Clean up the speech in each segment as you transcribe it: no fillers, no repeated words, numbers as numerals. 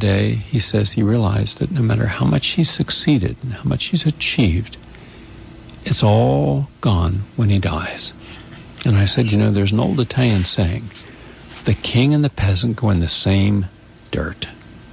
day, he says he realized that no matter how much he's succeeded and how much he's achieved, it's all gone when he dies. And I said, there's an old Italian saying, the king and the peasant go in the same dirt.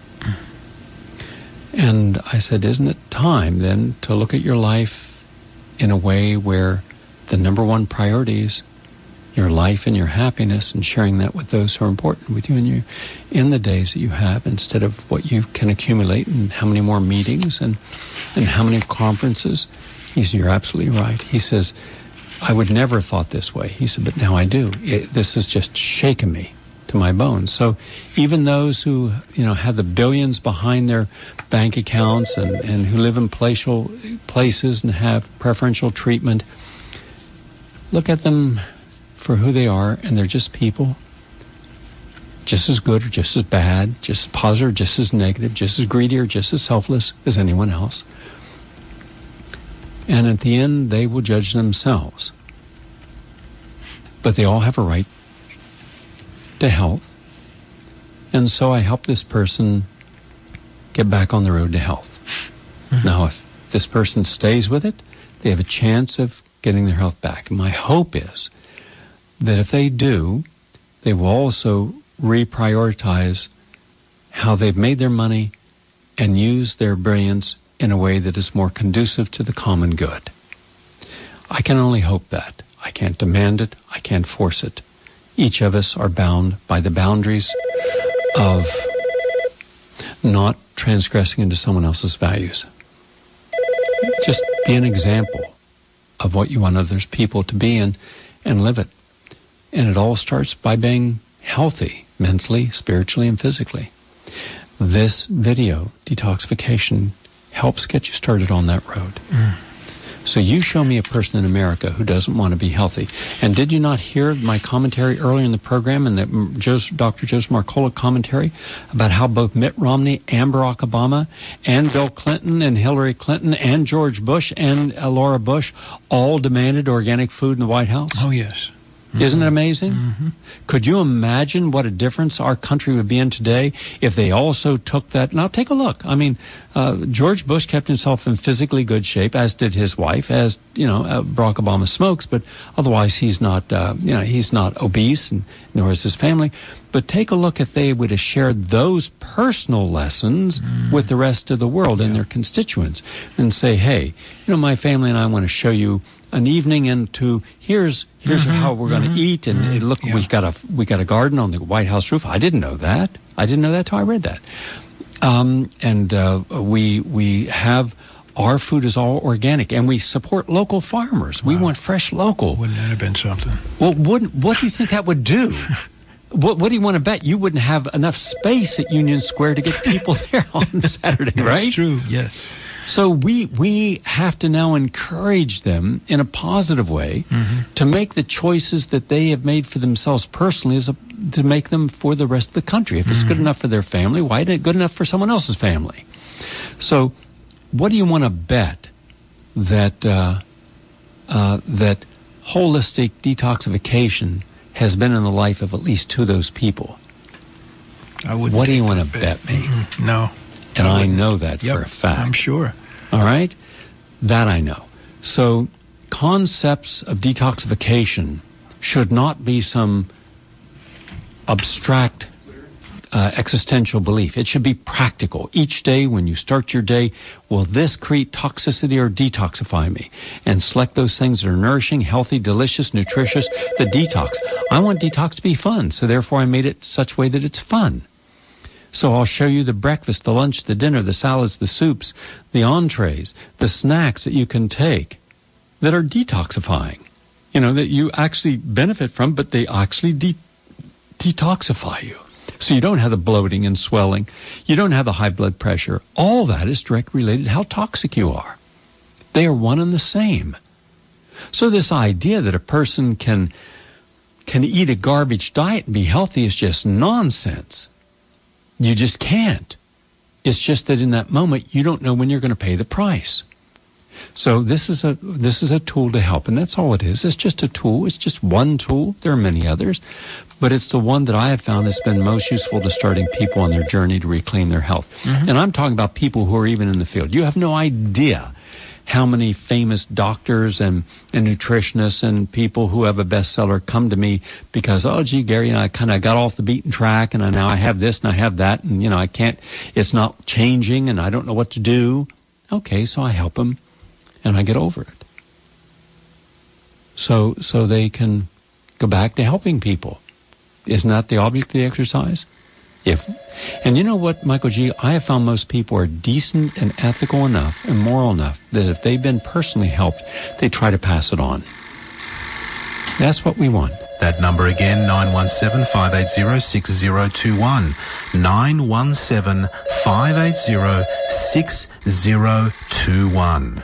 And I said, isn't it time then to look at your life in a way where the number one priority is your life and your happiness, and sharing that with those who are important with you in the days that you have, instead of what you can accumulate and how many more meetings and how many conferences. He said, you're absolutely right. He says, I would never have thought this way. He said, but now I do. This has just shaken me to my bones. So even those who, have the billions behind their bank accounts and who live in palatial places and have preferential treatment, look at them for who they are, and they're just people, just as good or just as bad, just as positive, just as negative, just as greedy or just as selfless as anyone else. And at the end, they will judge themselves. But they all have a right to health. And so I help this person get back on the road to health. Mm-hmm. Now, if this person stays with it, they have a chance of getting their health back. And my hope is that if they do, they will also reprioritize how they've made their money and use their brilliance in a way that is more conducive to the common good. I can only hope that. I can't demand it. I can't force it. Each of us are bound by the boundaries of not transgressing into someone else's values. Just be an example of what you want other people to be and live it. And it all starts by being healthy, mentally, spiritually, and physically. This video, detoxification, helps get you started on that road. So you show me a person in America who doesn't want to be healthy. And did you not hear my commentary earlier in the program, and Dr. Joseph Marcola commentary about how both Mitt Romney and Barack Obama and Bill Clinton and Hillary Clinton and George Bush and Laura Bush all demanded organic food in the White House? Oh, yes. Mm-hmm. Isn't it amazing? Mm-hmm. Could you imagine what a difference our country would be in today if they also took that? Now, take a look. I mean, George Bush kept himself in physically good shape, as did his wife, as, Barack Obama smokes, but otherwise he's not, he's not obese, and nor is his family. But take a look if they would have shared those personal lessons with the rest of the world and their constituents, and say, hey, my family and I want to show you an evening into here's how we're going to eat, and look, we got a garden on the White House roof. I didn't know that. I didn't know that till I read that. We have our food is all organic, and we support local farmers. Wow. We want fresh local. Wouldn't that have been something? Well, what do you think that would do? What do you want to bet? You wouldn't have enough space at Union Square to get people there on Saturday, right? That's true. Yes. So we have to now encourage them in a positive way to make the choices that they have made for themselves personally to make them for the rest of the country. If it's good enough for their family, why isn't it good enough for someone else's family? So what do you want to bet that that holistic detoxification has been in the life of at least two of those people? What do you want to bet me? No. And I know that for a fact. I'm sure. All right? That I know. So concepts of detoxification should not be some abstract existential belief. It should be practical. Each day when you start your day, will this create toxicity or detoxify me? And select those things that are nourishing, healthy, delicious, nutritious, the detox. I want detox to be fun, so therefore I made it such a way that it's fun. So I'll show you the breakfast, the lunch, the dinner, the salads, the soups, the entrees, the snacks that you can take that are detoxifying, that you actually benefit from, but they actually detoxify you. So you don't have the bloating and swelling. You don't have the high blood pressure. All that is directly related to how toxic you are. They are one and the same. So this idea that a person can eat a garbage diet and be healthy is just nonsense. You just can't. It's just that in that moment, you don't know when you're going to pay the price. So this is a tool to help, and that's all it is. It's just a tool. It's just one tool. There are many others, but it's the one that I have found has been most useful to starting people on their journey to reclaim their health. And I'm talking about people who are even in the field. You have no idea how many famous doctors and nutritionists and people who have a bestseller come to me because, oh, gee, Gary, I kind of got off the beaten track, and now I have this and I have that, and, I can't, it's not changing, and I don't know what to do. Okay, so I help them, and I get over it. So they can go back to helping people. Isn't that the object of the exercise? And you know what, Michael G., I have found most people are decent and ethical enough and moral enough that if they've been personally helped, they try to pass it on. That's what we want. That number again, 917-580-6021. 917-580-6021.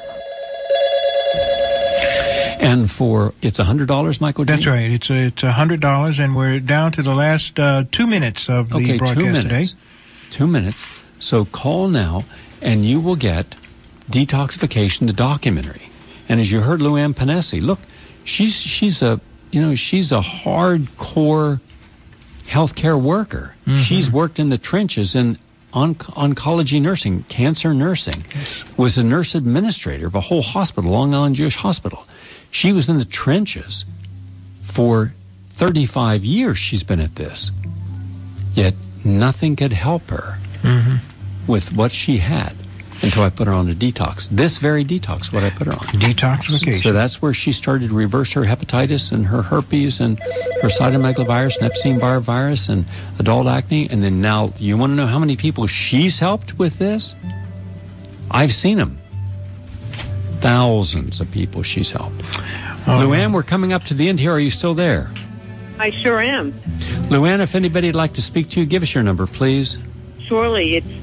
And it's $100, Michael G? That's right. It's $100, and we're down to the last 2 minutes of the broadcast today. 2 minutes. So call now, and you will get Detoxification, the documentary. And as you heard Luann Panesi, look, she's a hardcore healthcare worker. She's worked in the trenches in oncology nursing, cancer nursing, was a nurse administrator of a whole hospital, Long Island Jewish Hospital. She was in the trenches for 35 years. She's been at this. Yet nothing could help her with what she had until I put her on a detox. This very detox, what I put her on. Detoxification. So that's where she started to reverse her hepatitis and her herpes and her cytomegalovirus and Epstein-Barr virus and adult acne. And then now, you want to know how many people she's helped with this? I've seen them. Thousands of people she's helped. Luann, we're coming up to the end here. Are you still there? I sure am. Luann, if anybody would like to speak to you, give us your number, please. Surely. It's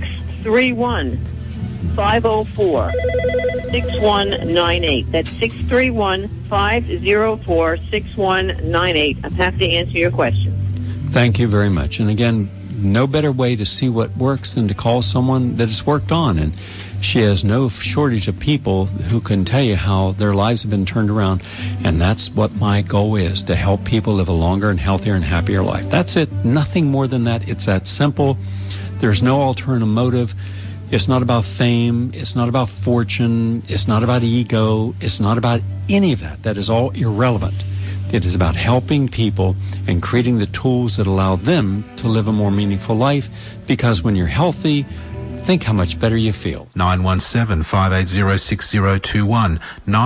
631-504-6198. That's 631-504-6198. I'm happy to answer your question. Thank you very much. And again, no better way to see what works than to call someone that it's worked on. And she has no shortage of people who can tell you how their lives have been turned around. And that's what my goal is, to help people live a longer and healthier and happier life. That's it. Nothing more than that. It's that simple. There's no alternative motive. It's not about fame. It's not about fortune. It's not about ego. It's not about any of that. That is all irrelevant. It is about helping people and creating the tools that allow them to live a more meaningful life. Because when you're healthy, think how much better you feel. 917-580-6021.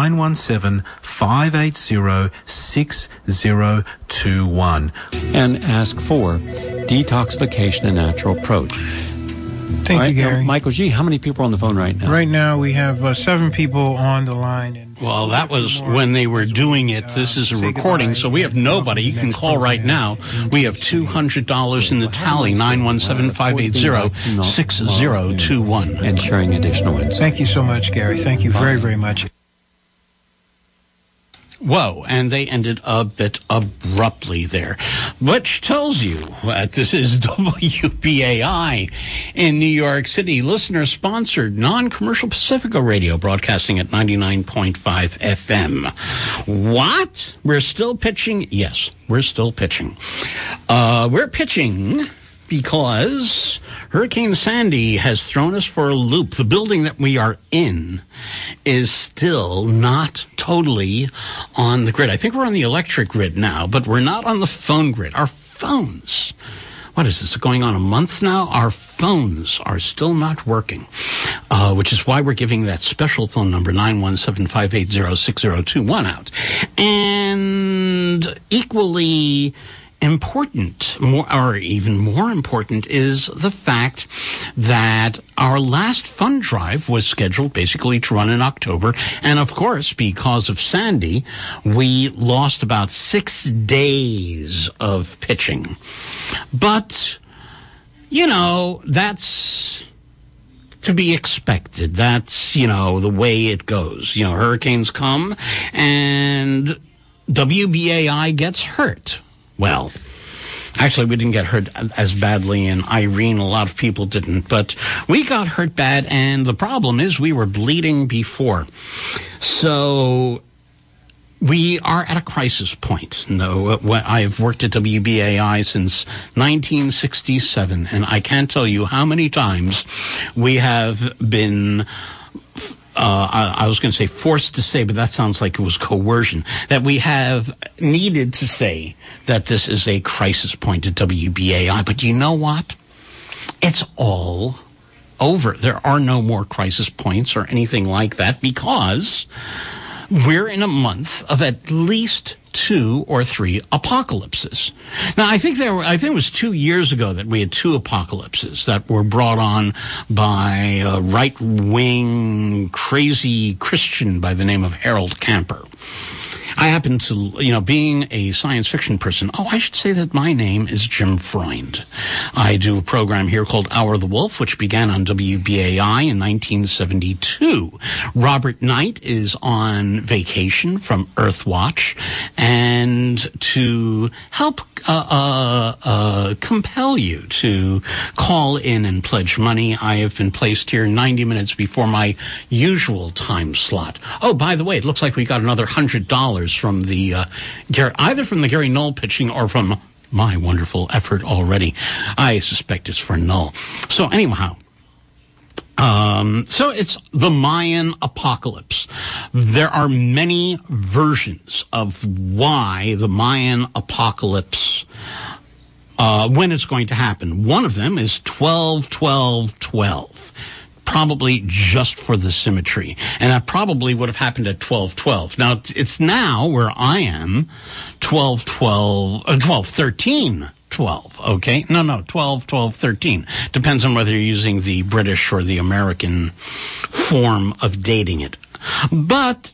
917-580-6021. And ask for Detoxification, a Natural Approach. Thank you, Gary. Now, Michael G., how many people are on the phone right now? Right now we have 7 people on the line. Well, that was when they were doing it. This is a recording, so we have nobody. You can call right now. We have $200 in the tally, 917-580-6021. And sharing additional insights. Thank you so much, Gary. Thank you very, very much. Whoa, and they ended a bit abruptly there, which tells you that this is WBAI in New York City, listener-sponsored, non-commercial Pacifica radio, broadcasting at 99.5 FM. What? We're still pitching? Yes, we're still pitching. We're pitching because Hurricane Sandy has thrown us for a loop. The building that we are in is still not totally on the grid. I think we're on the electric grid now, but we're not on the phone grid. Our phones, what is this, going on a month now? Our phones are still not working, which is why we're giving that special phone number, 917-580-6021 out. And equally important, even more important, is the fact that our last fund drive was scheduled basically to run in October. And of course, because of Sandy, we lost about 6 days of pitching. But, that's to be expected. That's, the way it goes. Hurricanes come and WBAI gets hurt. Well, Actually, we didn't get hurt as badly in Irene. A lot of people didn't. But we got hurt bad, and the problem is we were bleeding before. So we are at a crisis point. No, I've worked at WBAI since 1967, and I can't tell you how many times we have been I was going to say forced to say, but that sounds like it was coercion, that we have needed to say that this is a crisis point at WBAI. But you know what? It's all over. There are no more crisis points or anything like that, because we're in a month of at least 2 or 3 apocalypses. Now, I think it was 2 years ago that we had 2 apocalypses that were brought on by a right-wing crazy Christian by the name of Harold Camper. I happen to, being a science fiction person, I should say that my name is Jim Freund. I do a program here called Hour of the Wolf, which began on WBAI in 1972. Robert Knight is on vacation from Earthwatch, and to help compel you to call in and pledge money, I have been placed here 90 minutes before my usual time slot. Oh, by the way, it looks like we got another $100 from the either from the Gary Null pitching or from my wonderful effort already. I suspect it's for Null. So anyhow, so it's the Mayan apocalypse. There are many versions of why the Mayan apocalypse, when it's going to happen. One of them is 12-12-12. Probably just for the symmetry. And that probably would have happened at 12-12. Now, it's now where I am 12-13-12, okay? No, 12-12-13. Depends on whether you're using the British or the American form of dating it. But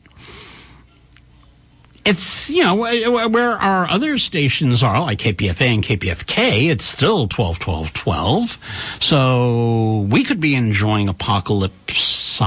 it's, where our other stations are, like KPFA and KPFK, it's still 12-12-12. So we could be enjoying apocalypses.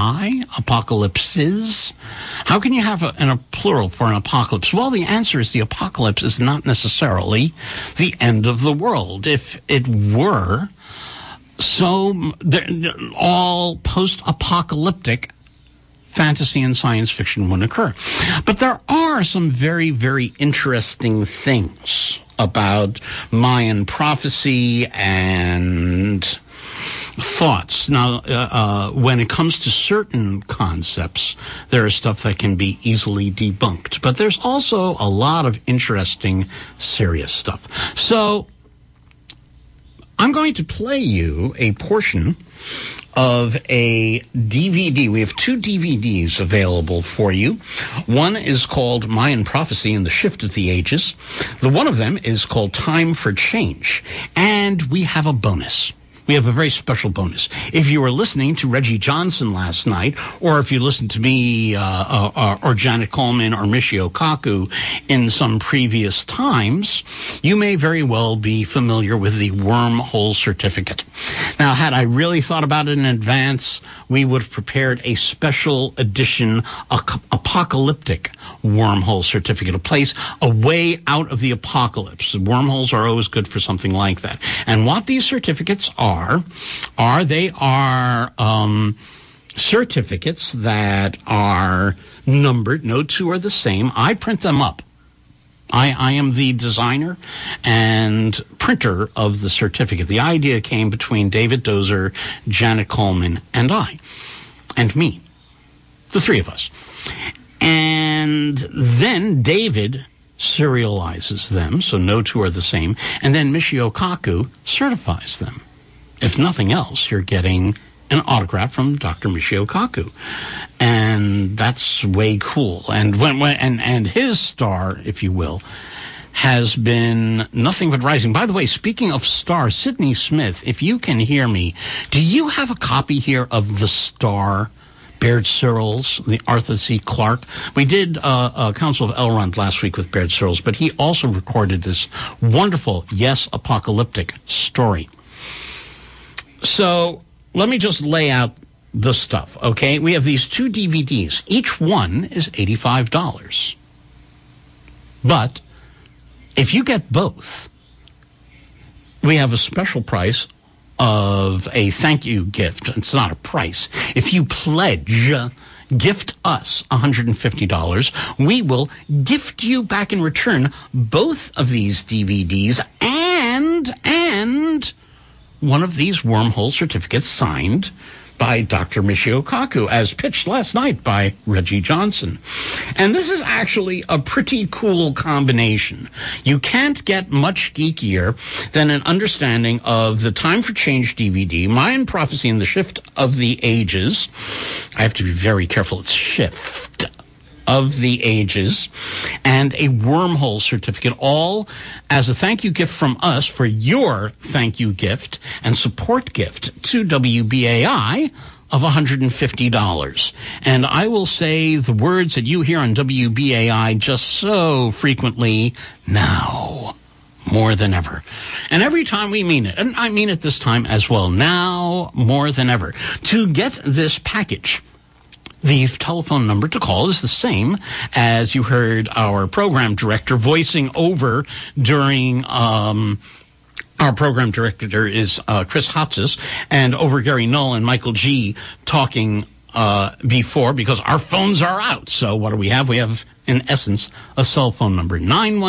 How can you have a plural for an apocalypse? Well, the answer is the apocalypse is not necessarily the end of the world. If it were, so all post-apocalyptic fantasy and science fiction wouldn't occur. But there are some very, very interesting things about Mayan prophecy and thoughts. Now, when it comes to certain concepts, there is stuff that can be easily debunked. But there's also a lot of interesting, serious stuff. So I'm going to play you a portion of a DVD. We have 2 DVDs available for you. One is called Mayan Prophecy and the Shift of the Ages. One of them is called Time for Change. And we have a bonus. We have a very special bonus. If you were listening to Reggie Johnson last night, or if you listened to me or Janet Coleman or Michio Kaku in some previous times, you may very well be familiar with the wormhole certificate. Now, had I really thought about it in advance, we would have prepared a special edition apocalyptic wormhole certificate, a place, a way out of the apocalypse. Wormholes are always good for something like that. And what these certificates are certificates that are numbered. No 2 are the same. I print them up. I am the designer and printer of the certificate. The idea came between David Dozer, Janet Coleman, and me, the 3 of us. And then David serializes them, so no 2 are the same, and then Michio Kaku certifies them. If nothing else, you're getting an autograph from Dr. Michio Kaku. And that's way cool. And and his star, if you will, has been nothing but rising. By the way, speaking of stars, Sidney Smith, if you can hear me, do you have a copy here of The Star? Baird Searles, the Arthur C. Clarke. We did Council of Elrond last week with Baird Searles, but he also recorded this wonderful, yes, apocalyptic story. So let me just lay out the stuff, okay? We have these 2 DVDs. Each one is $85. But if you get both, we have a special price of a thank you gift. It's not a price. If you pledge, gift us $150, we will gift you back in return both of these DVDs and one of these wormhole certificates signed by Dr. Michio Kaku, as pitched last night by Reggie Johnson. And this is actually a pretty cool combination. You can't get much geekier than an understanding of the Time for Change DVD, Mayan Prophecy and the Shift of the Ages. I have to be very careful. It's Shift of the Ages, and a wormhole certificate, all as a thank you gift from us for your thank you gift and support gift to WBAI of $150. And I will say the words that you hear on WBAI just so frequently now, more than ever. And every time we mean it, and I mean it this time as well, now more than ever. To get this package, the telephone number to call is the same as you heard our program director voicing over during our program director is Chris Hotzis, and over Gary Null and Michael G. talking before, because our phones are out. So what do we have? We have, in essence, a cell phone number,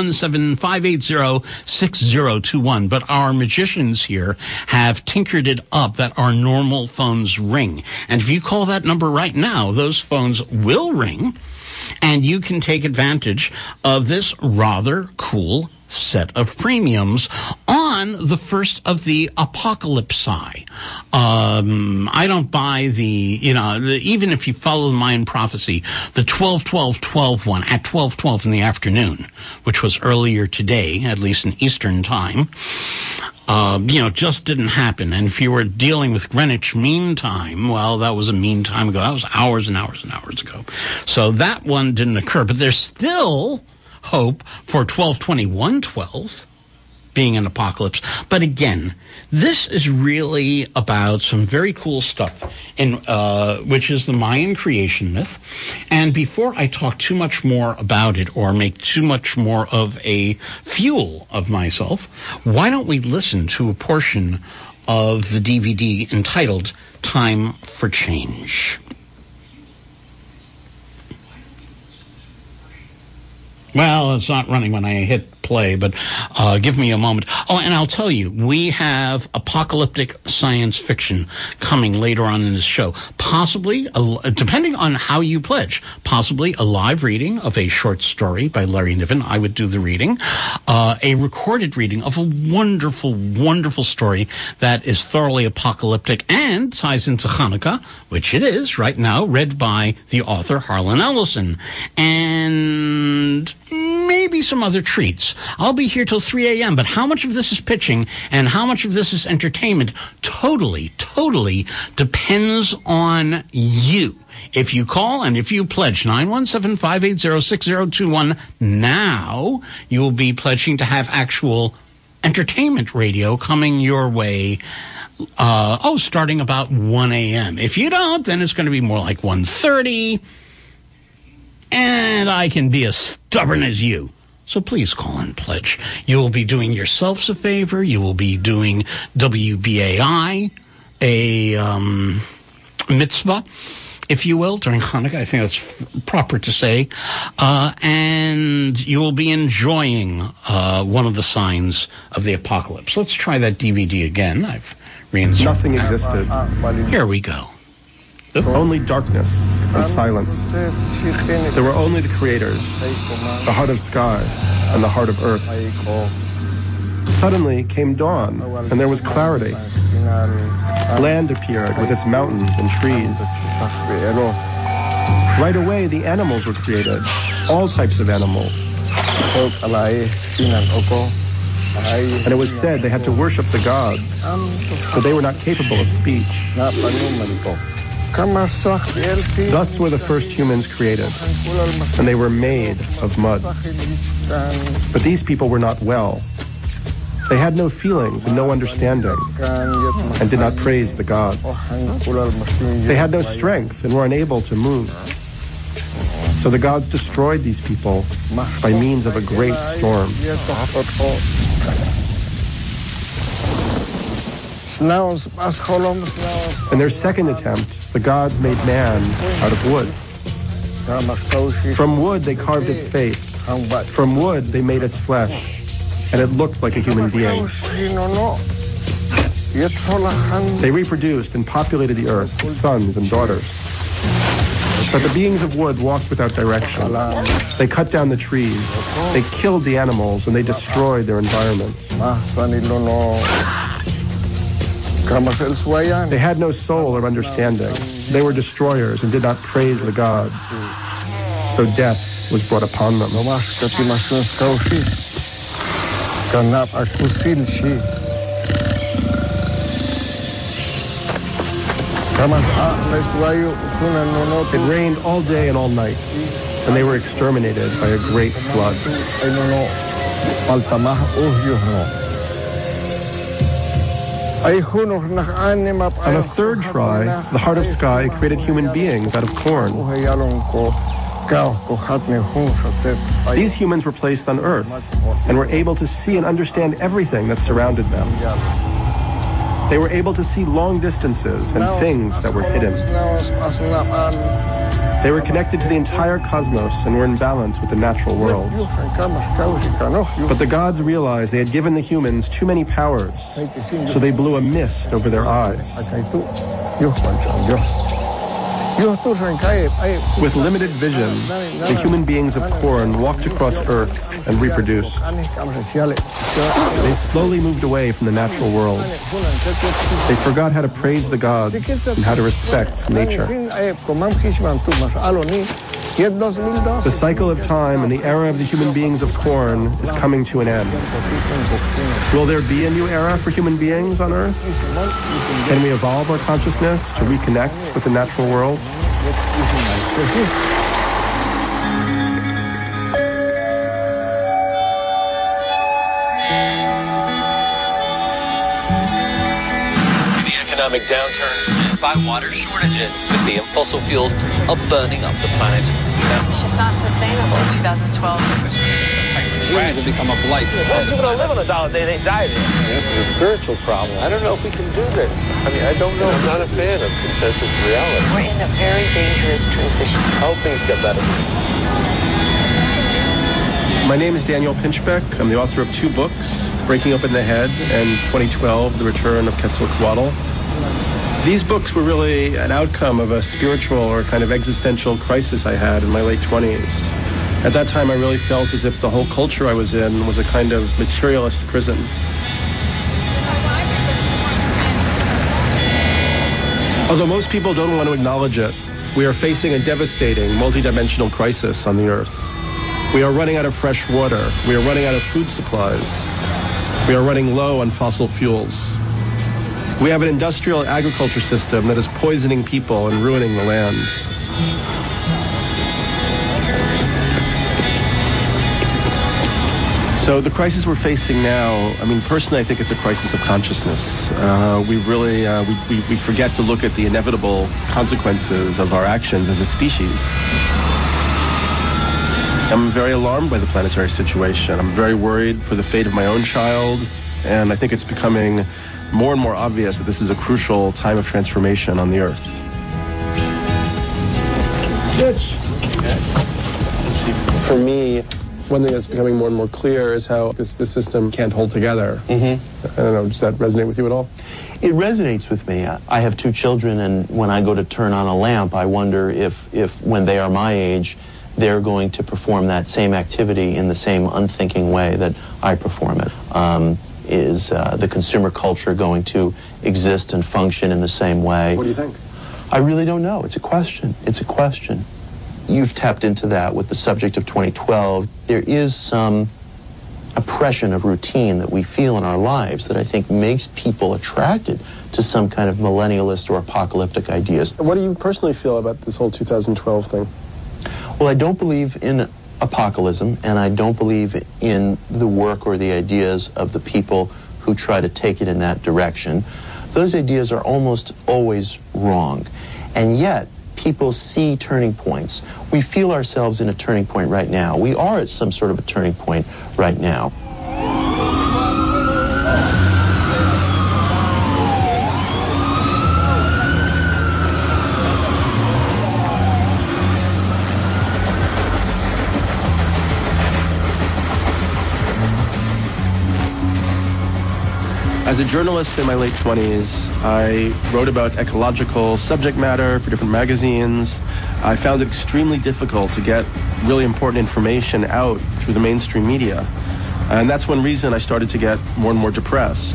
917-580-6021. But our magicians here have tinkered it up that our normal phones ring. And if you call that number right now, those phones will ring, and you can take advantage of this rather cool set of premiums on the first of the Apocalypsi. I don't buy even if you follow the Mayan prophecy, the 12-12-12 one at 12:12 in the afternoon, which was earlier today, at least in Eastern time, just didn't happen. And if you were dealing with Greenwich Mean Time, well, that was a mean time ago. That was hours and hours and hours ago. So that one didn't occur. But there's still hope for 12-21-12 being an apocalypse. But again, this is really about some very cool stuff, which is the Mayan creation myth. And before I talk too much more about it or make too much more of a fuel of myself, why don't we listen to a portion of the DVD entitled Time for Change? Well, it's not running when I hit play, but give me a moment. Oh, and I'll tell you, we have apocalyptic science fiction coming later on in this show. Possibly, depending on how you pledge, possibly a live reading of a short story by Larry Niven. I would do the reading. A recorded reading of a wonderful, wonderful story that is thoroughly apocalyptic and ties into Hanukkah, which it is right now, read by the author Harlan Ellison. And maybe some other treats. I'll be here till 3 a.m., but how much of this is pitching and how much of this is entertainment totally depends on you. If you call and if you pledge 917-580-6021 now, you will be pledging to have actual entertainment radio coming your way starting about 1 a.m. If you don't, then it's going to be more like 1:30. And I can be as stubborn as you. So please call and pledge. You will be doing yourselves a favor. You will be doing WBAI a mitzvah, if you will, during Hanukkah. I think that's proper to say. And you will be enjoying one of the signs of the apocalypse. Let's try that DVD again. I've reinserted. Nothing existed. Here we go. Only darkness and silence. There were only the creators, the heart of sky and the heart of earth. Suddenly came dawn, and there was clarity. Land appeared with its mountains and trees. Right away, the animals were created, all types of animals. And it was said they had to worship the gods, but they were not capable of speech. Thus were the first humans created, and they were made of mud. But these people were not well. They had no feelings and no understanding, and did not praise the gods. They had no strength and were unable to move. So the gods destroyed these people by means of a great storm. In their second attempt, the gods made man out of wood. From wood, they carved its face. From wood, they made its flesh. And it looked like a human being. They reproduced and populated the earth with sons and daughters. But the beings of wood walked without direction. They cut down the trees. They killed the animals, and they destroyed their environment. They had no soul or understanding. They were destroyers and did not praise the gods. So death was brought upon them. It rained all day and all night, and they were exterminated by a great flood. On a third try, the Heart of Sky created human beings out of corn. These humans were placed on Earth and were able to see and understand everything that surrounded them. They were able to see long distances and things that were hidden. They were connected to the entire cosmos and were in balance with the natural world. But the gods realized they had given the humans too many powers, so they blew a mist over their eyes. With limited vision, the human beings of Korn walked across Earth and reproduced. They slowly moved away from the natural world. They forgot how to praise the gods and how to respect nature. The cycle of time and the era of the human beings of Korn is coming to an end. Will there be a new era for human beings on Earth? Can we evolve our consciousness to reconnect with the natural world? Economic downturns by water shortages. Fossil fuels are burning up the planet. It's just not sustainable. 2012. Humans have become a blight. Well, people don't live on $1 a day, they die there. This is a spiritual problem. I don't know if we can do this. I mean, I don't know. I'm not a fan of consensus reality. We're in a very dangerous transition. I hope things get better. My name is Daniel Pinchbeck. I'm the author of 2 books, Breaking Open the Head and 2012, The Return of Quetzalcoatl. These books were really an outcome of a spiritual or kind of existential crisis I had in my late 20s. At that time, I really felt as if the whole culture I was in was a kind of materialist prison. Although most people don't want to acknowledge it, we are facing a devastating, multidimensional crisis on the Earth. We are running out of fresh water. We are running out of food supplies. We are running low on fossil fuels. We have an industrial agriculture system that is poisoning people and ruining the land. So the crisis we're facing now, I mean, personally, I think it's a crisis of consciousness. We forget to look at the inevitable consequences of our actions as a species. I'm very alarmed by the planetary situation. I'm very worried for the fate of my own child, and I think it's becoming more and more obvious that this is a crucial time of transformation on the Earth. For me, one thing that's becoming more and more clear is how this system can't hold together. I don't know, does that resonate with you at all? It resonates with me. I have 2 children, and when I go to turn on a lamp, I wonder if when they are my age, they're going to perform that same activity in the same unthinking way that I perform it. Is the consumer culture going to exist and function in the same way? What do you think? I really don't know. It's a question. It's a question. You've tapped into that with the subject of 2012. There is some oppression of routine that we feel in our lives that I think makes people attracted to some kind of millennialist or apocalyptic ideas. What do you personally feel about this whole 2012 thing? Well, I don't believe in apocalypse, and I don't believe in the work or the ideas of the people who try to take it in that direction. Those ideas are almost always wrong. And yet, people see turning points. We feel ourselves in a turning point right now. We are at some sort of a turning point right now. As a journalist in my late 20s, I wrote about ecological subject matter for different magazines. I found it extremely difficult to get really important information out through the mainstream media. And that's one reason I started to get more and more depressed.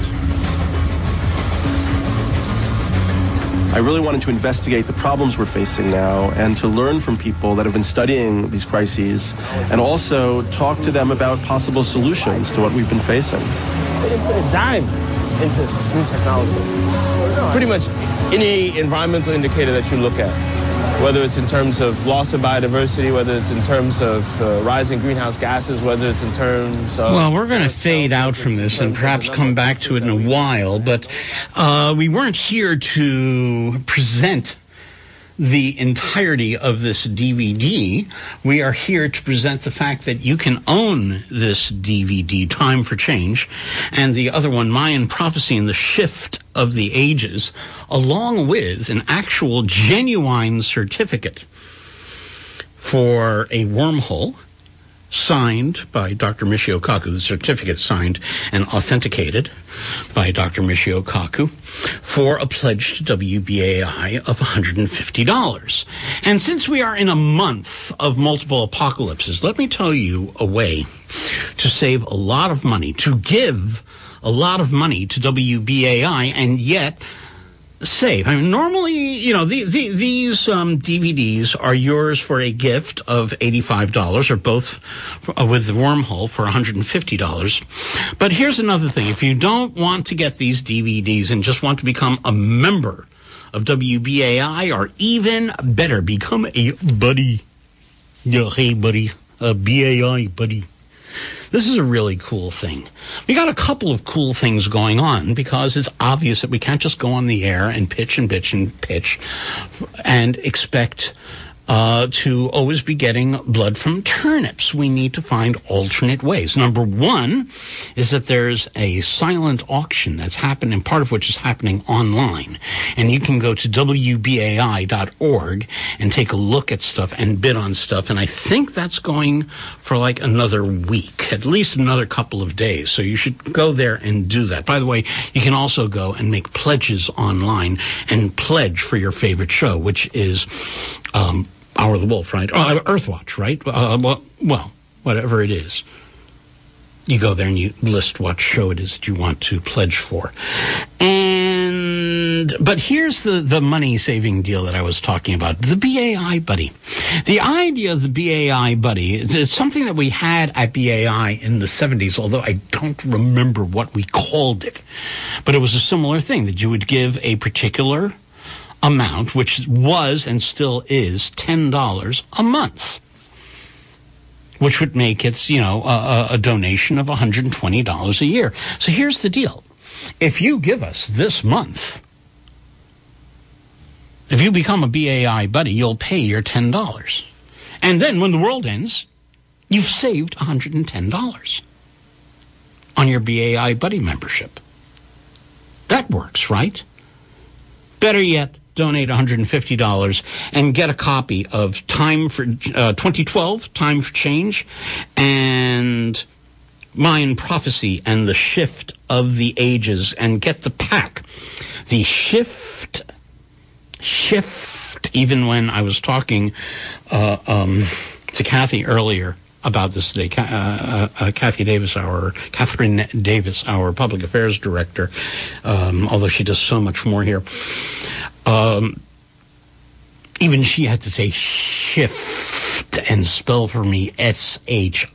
I really wanted to investigate the problems we're facing now and to learn from people that have been studying these crises and also talk to them about possible solutions to what we've been facing. They didn't put a dime into new technology. Pretty much any environmental indicator that you look at, whether it's in terms of loss of biodiversity, whether it's in terms of rising greenhouse gases, whether it's in terms of... Well, we're going to fade out from this and perhaps come back to it in a while, but we weren't here to present the entirety of this DVD. We are here to present the fact that you can own this DVD, Time for Change, and the other one, Mayan Prophecy and the Shift of the Ages, along with an actual genuine certificate for a wormhole signed by Dr. Michio Kaku, the certificate signed and authenticated by Dr. Michio Kaku, for a pledge to WBAI of $150. And since we are in a month of multiple apocalypses, let me tell you a way to save a lot of money, to give a lot of money to WBAI, and yet save. I mean, normally, you know, these DVDs are yours for a gift of $85, or both with the wormhole for $150. But here's another thing. If you don't want to get these DVDs and just want to become a member of WBAI, or even better, become a buddy. Yeah, hey, buddy. A BAI buddy. This is a really cool thing. We got a couple of cool things going on because it's obvious that we can't just go on the air and pitch and bitch and pitch and expect to always be getting blood from turnips. We need to find alternate ways. Number one is that there's a silent auction that's happening, part of which is happening online. And you can go to WBAI.org and take a look at stuff and bid on stuff. And I think that's going for like another week, at least another couple of days. So you should go there and do that. By the way, you can also go and make pledges online and pledge for your favorite show, which is Hour of the Wolf, right? Oh, Earthwatch, right? Well, whatever it is. You go there and you list what show it is that you want to pledge for. But here's the money-saving deal that I was talking about. The BAI Buddy. The idea of the BAI Buddy, it's something that we had at BAI in the 70s, although I don't remember what we called it. But it was a similar thing, that you would give a particular amount, which was and still is $10 a month, which would make it, you know, a donation of $120 a year. So here's the deal. If you give us this month, if you become a BAI buddy, you'll pay your $10. And then when the world ends, you've saved $110 on your BAI buddy membership. That works, right? Better yet, donate $150 and get a copy of Time for 2012, Time for Change, and Mayan Prophecy and the Shift of the Ages, and get the pack. The Shift, even when I was talking to Kathy earlier about this today, Catherine Davis, our public affairs director, although she does so much more here, even she had to say shift and spell for me SHIFT.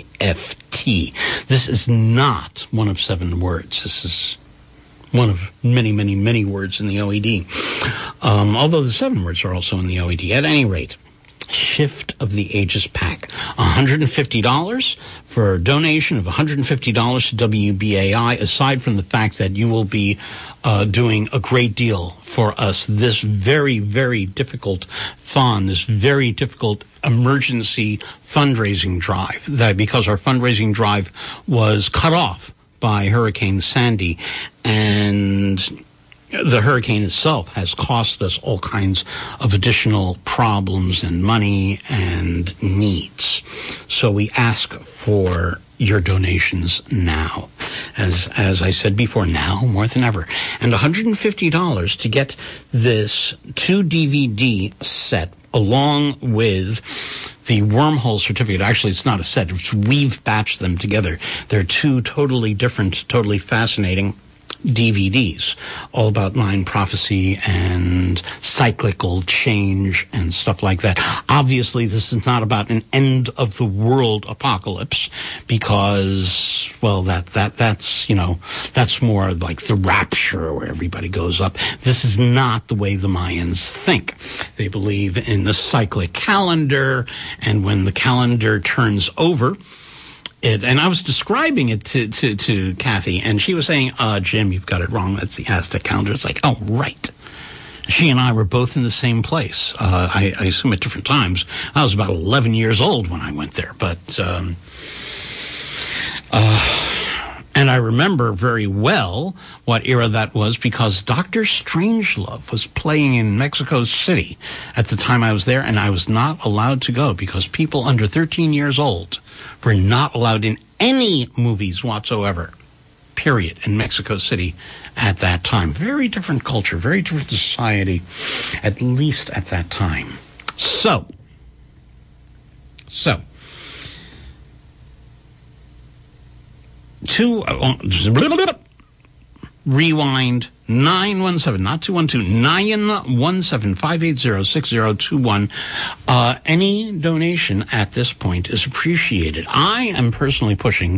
This is not one of 7 words. This is one of many, many, many words in the OED. Although the 7 words are also in the OED. At any rate, Shift of the Ages pack. $150 for a donation of $150 to WBAI, aside from the fact that you will be doing a great deal for us this very, very difficult this very difficult emergency fundraising drive, that because our fundraising drive was cut off by Hurricane Sandy, and the hurricane itself has cost us all kinds of additional problems and money and needs. So we ask for your donations now. as I said before, now more than ever. And $150 to get this 2-DVD set along with the Wormhole certificate. Actually, it's not a set. We've batched them together. They're two totally different, totally fascinating DVDs, all about mind prophecy and cyclical change and stuff like that. Obviously, this is not about an end of the world apocalypse, because, well, that's that's more like the rapture where everybody goes up. This is not the way the Mayans think. They believe in the cyclic calendar, and when the calendar turns over, and I was describing it to Kathy, and she was saying, Jim, you've got it wrong. That's the Aztec calendar. It's like, oh, right. She and I were both in the same place. I assume at different times. I was about 11 years old when I went there. But, and I remember very well what era that was, because Dr. Strangelove was playing in Mexico City at the time I was there, and I was not allowed to go because people under 13 years old were not allowed in any movies whatsoever, period, in Mexico City at that time. Very different culture, very different society, at least at that time. So, rewind 917, not 212, 917-580-6021. Any donation at this point is appreciated. I am personally pushing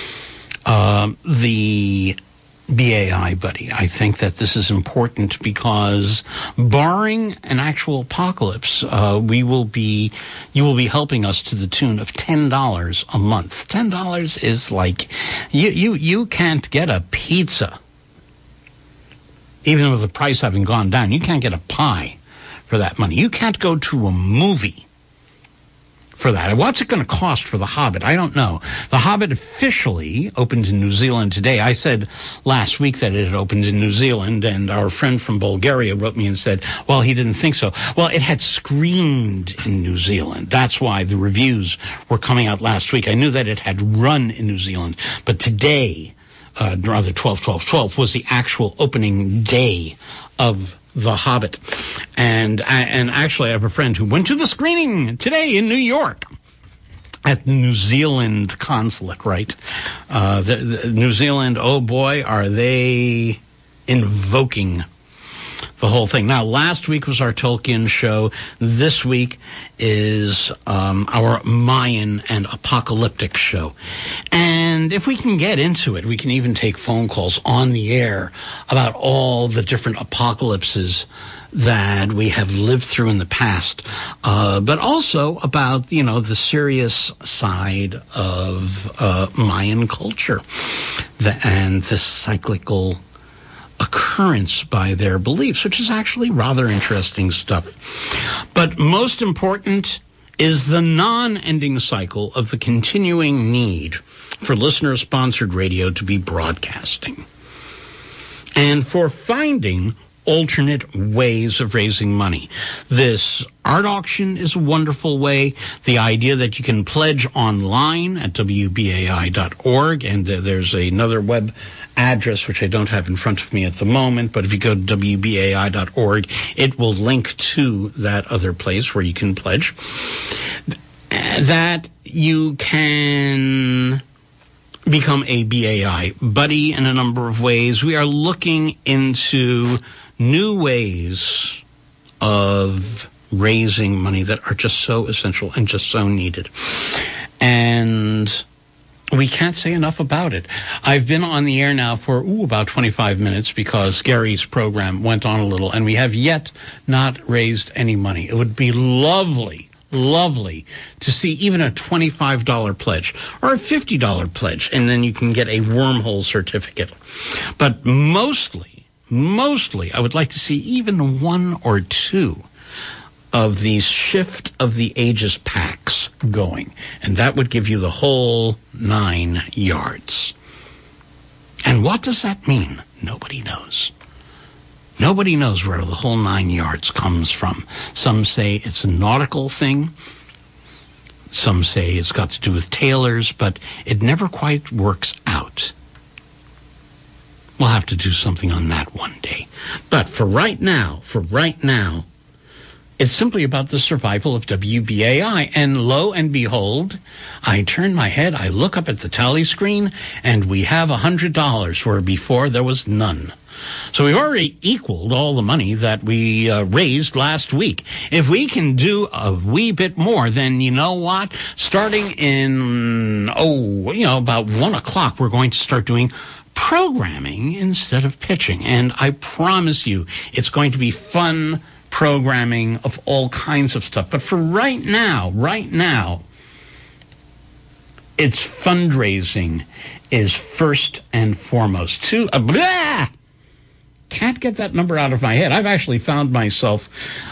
the BAI buddy. I think that this is important because, barring an actual apocalypse, you will be helping us to the tune of $10 a month. $10 is like you can't get a pizza. Even with the price having gone down, you can't get a pie for that money. You can't go to a movie for that. What's it going to cost for The Hobbit? I don't know. The Hobbit officially opened in New Zealand today. I said last week that it had opened in New Zealand, and our friend from Bulgaria wrote me and said, well, he didn't think so. Well, it had screened in New Zealand. That's why the reviews were coming out last week. I knew that it had run in New Zealand, but today, rather 12/12/12 was the actual opening day of The Hobbit. And actually I have a friend who went to the screening today in New York at the New Zealand consulate, right? The New Zealand, oh boy, are they invoking the whole thing. Now, last week was our Tolkien show. This week is our Mayan and apocalyptic show. And if we can get into it, we can even take phone calls on the air about all the different apocalypses that we have lived through in the past, but also about, the serious side of Mayan culture and the cyclical occurrence by their beliefs, which is actually rather interesting stuff. But most important is the non-ending cycle of the continuing need for listener-sponsored radio to be broadcasting, and for finding alternate ways of raising money. This art auction is a wonderful way. The idea that you can pledge online at WBAI.org, and there's another web address which I don't have in front of me at the moment, but if you go to WBAI.org, it will link to that other place where you can pledge. That you can become a BAI buddy in a number of ways. We are looking into new ways of raising money that are just so essential and just so needed. And we can't say enough about it. I've been on the air now for about 25 minutes because Gary's program went on a little, and we have yet not raised any money. It would be lovely to see even a $25 pledge or a $50 pledge, and then you can get a Wormhole certificate. But mostly, I would like to see even one or two of these Shift of the Ages packs going, and that would give you the whole 9 yards. And what does that mean? Nobody knows. Nobody knows where the whole 9 yards comes from. Some say it's a nautical thing. Some say it's got to do with tailors, but it never quite works out. We'll have to do something on that one day. But for right now, it's simply about the survival of WBAI. And lo and behold, I turn my head, I look up at the tally screen, and we have $100 where before there was none. So we've already equaled all the money that we raised last week. If we can do a wee bit more, then you know what? Starting in, about 1 o'clock, we're going to start doing programming instead of pitching. And I promise you, it's going to be fun programming of all kinds of stuff. But for right now, it's fundraising is first and foremost. Can't get that number out of my head. I've actually found myself,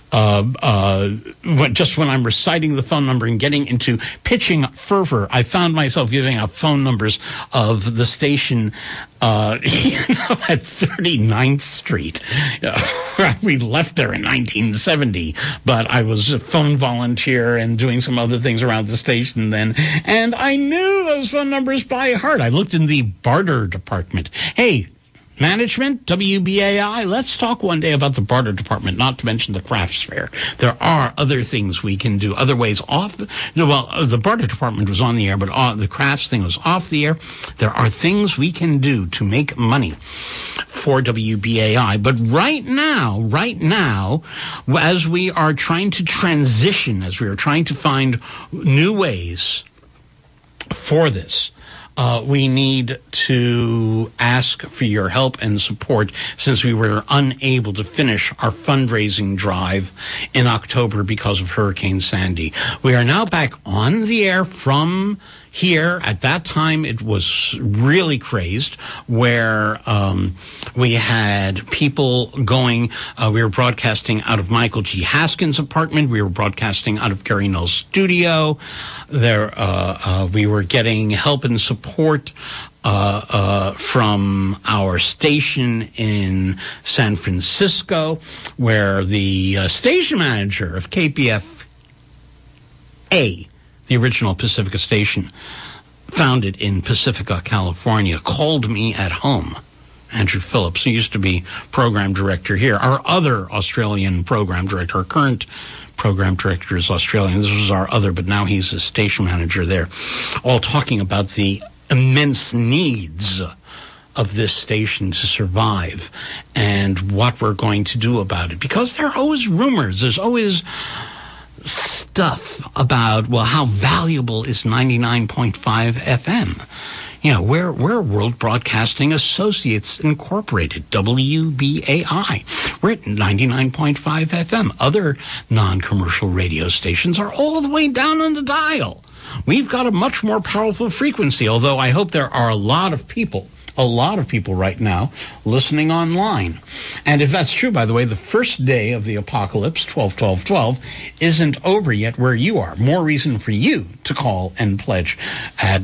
just when I'm reciting the phone number and getting into pitching fervor, I found myself giving out phone numbers of the station at 39th Street. We left there in 1970, but I was a phone volunteer and doing some other things around the station then, and I knew those phone numbers by heart. I looked in the barter department. Hey, management, WBAI, let's talk one day about the barter department, not to mention the crafts fair. There are other things we can do, other ways off. The barter department was on the air, but the crafts thing was off the air. There are things we can do to make money for WBAI. But right now, as we are trying to transition, as we are trying to find new ways for this, we need to ask for your help and support since we were unable to finish our fundraising drive in October because of Hurricane Sandy. We are now back on the air from here. At that time, it was really crazed, where we had people going. We were broadcasting out of Michael G. Haskins' apartment. We were broadcasting out of Gary Null's studio. We were getting help and support from our station in San Francisco, where the station manager of KPFA, the original Pacifica station, founded in Pacifica, California, called me at home. Andrew Phillips, who used to be program director here. Our other Australian program director, our current program director is Australian. This was our other, but now he's a station manager there. All talking about the immense needs of this station to survive and what we're going to do about it. Because there are always rumors. There's always stuff about, well, how valuable is 99.5 FM? You know, we're World Broadcasting Associates Incorporated, WBAI. We're at 99.5 FM. Other non-commercial radio stations are all the way down on the dial. We've got a much more powerful frequency, although I hope there are a lot of people right now listening online. And if that's true, by the way, the first day of the apocalypse, 12-12-12, isn't over yet where you are. More reason for you to call and pledge at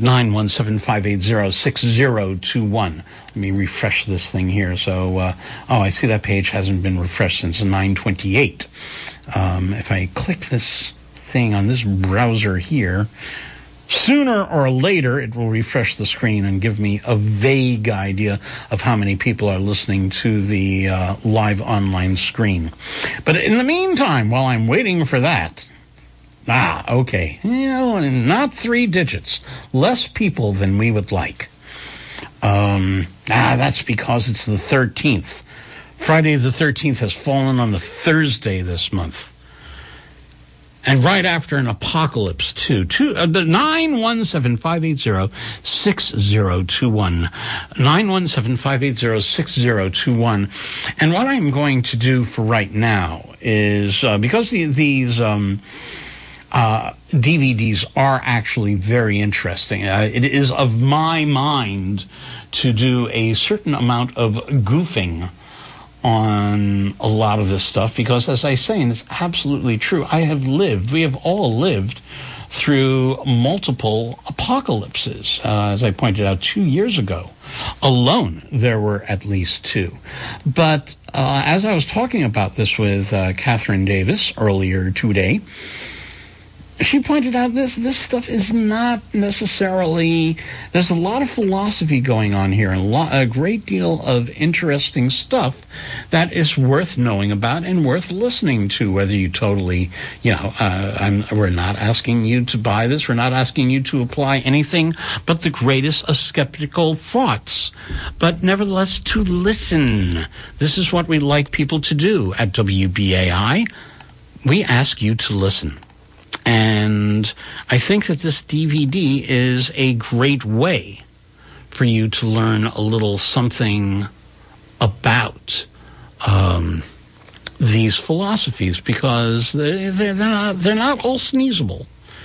917-580-6021. Let me refresh this thing here. So, I see that page hasn't been refreshed since 9/28. If I click this thing on this browser here, sooner or later, it will refresh the screen and give me a vague idea of how many people are listening to the live online screen. But in the meantime, while I'm waiting for that, okay, not 3 digits, less people than we would like. That's because it's the 13th. Friday the 13th has fallen on the Thursday this month. And right after an apocalypse, too. The 917-580-6021. 917-580-6021. And what I'm going to do for right now is, because these DVDs are actually very interesting, it is of my mind to do a certain amount of goofing on a lot of this stuff, because as I say, and it's absolutely true, we have all lived through multiple apocalypses. As I pointed out 2 years ago alone, there were at least 2. But as I was talking about this with Catherine Davis earlier today, she pointed out this stuff is not necessarily, there's a lot of philosophy going on here, and a great deal of interesting stuff that is worth knowing about and worth listening to, whether you totally, we're not asking you to buy this, we're not asking you to apply anything but the greatest of skeptical thoughts, but nevertheless to listen. This is what we like people to do at WBAI. We ask you to listen. And I think that this DVD is a great way for you to learn a little something about these philosophies, because they're not all sneezable.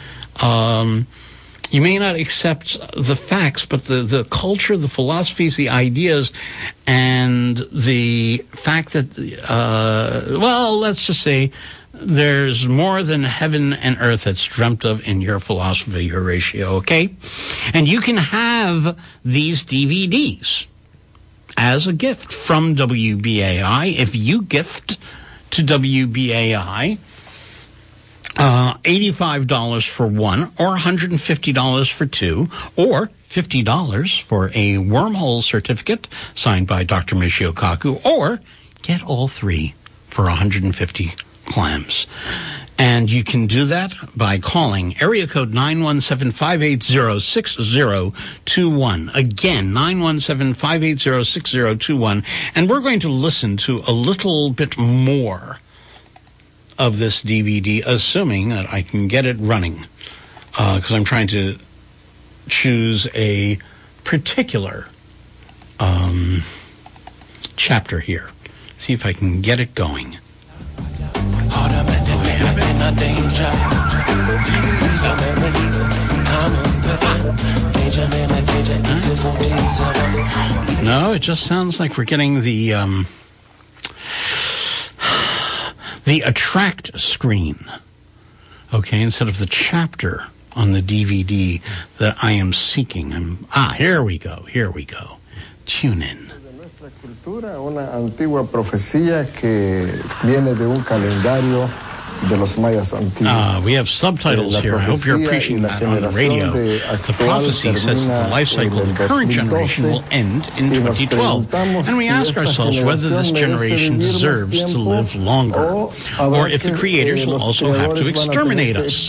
You may not accept the facts, but the culture, the philosophies, the ideas, and the fact that, let's just say, there's more than heaven and earth that's dreamt of in your philosophy, Horatio, okay? And you can have these DVDs as a gift from WBAI. If you gift to WBAI $85 for one, or $150 for two, or $50 for a wormhole certificate signed by Dr. Michio Kaku, or get all three for $150 clams. And you can do that by calling area code 917-580-6021. Again, 917-580-6021. And we're going to listen to a little bit more of this DVD, assuming that I can get it running, because I'm trying to choose a particular chapter here. See if I can get it going. No, it just sounds like we're getting the attract screen, okay, instead of the chapter on the DVD that I am seeking. Here we go. Tune in. Una antigua profecía que viene de un calendario de los mayas antiguos. We have subtitles here. I hope you're appreciating that on the radio. The prophecy says that the life cycle of the current generation will end in 2012. And we ask ourselves whether this generation deserves to live longer, or if the creators will also have to exterminate us.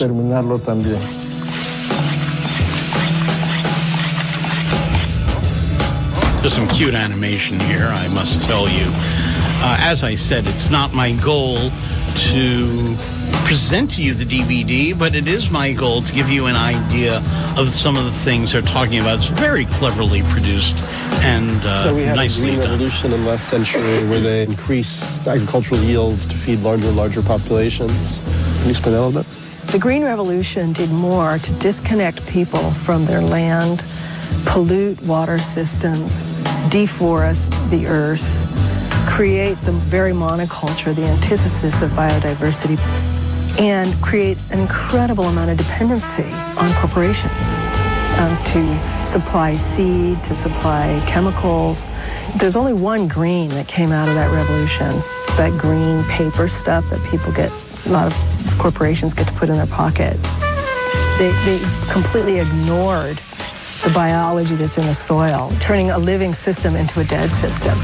Just some cute animation here, I must tell you. As I said, it's not my goal to present to you the DVD, but it is my goal to give you an idea of some of the things they're talking about. It's very cleverly produced and so we had nicely a green revolution in last century where they increased agricultural yields to feed larger and larger populations. Can you explain that a little bit? The Green Revolution did more to disconnect people from their land, pollute water systems, deforest the earth, create the very monoculture, the antithesis of biodiversity, and create an incredible amount of dependency on corporations to supply seed, to supply chemicals. There's only one green that came out of that revolution. It's that green paper stuff that people get, a lot of corporations get to put in their pocket. They completely ignored the biology that's in the soil, turning a living system into a dead system.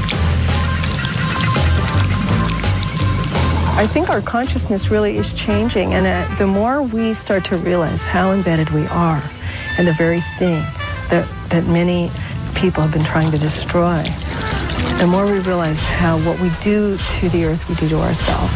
I think our consciousness really is changing, and the more we start to realize how embedded we are in the very thing that many people have been trying to destroy, the more we realize how what we do to the earth, we do to ourselves.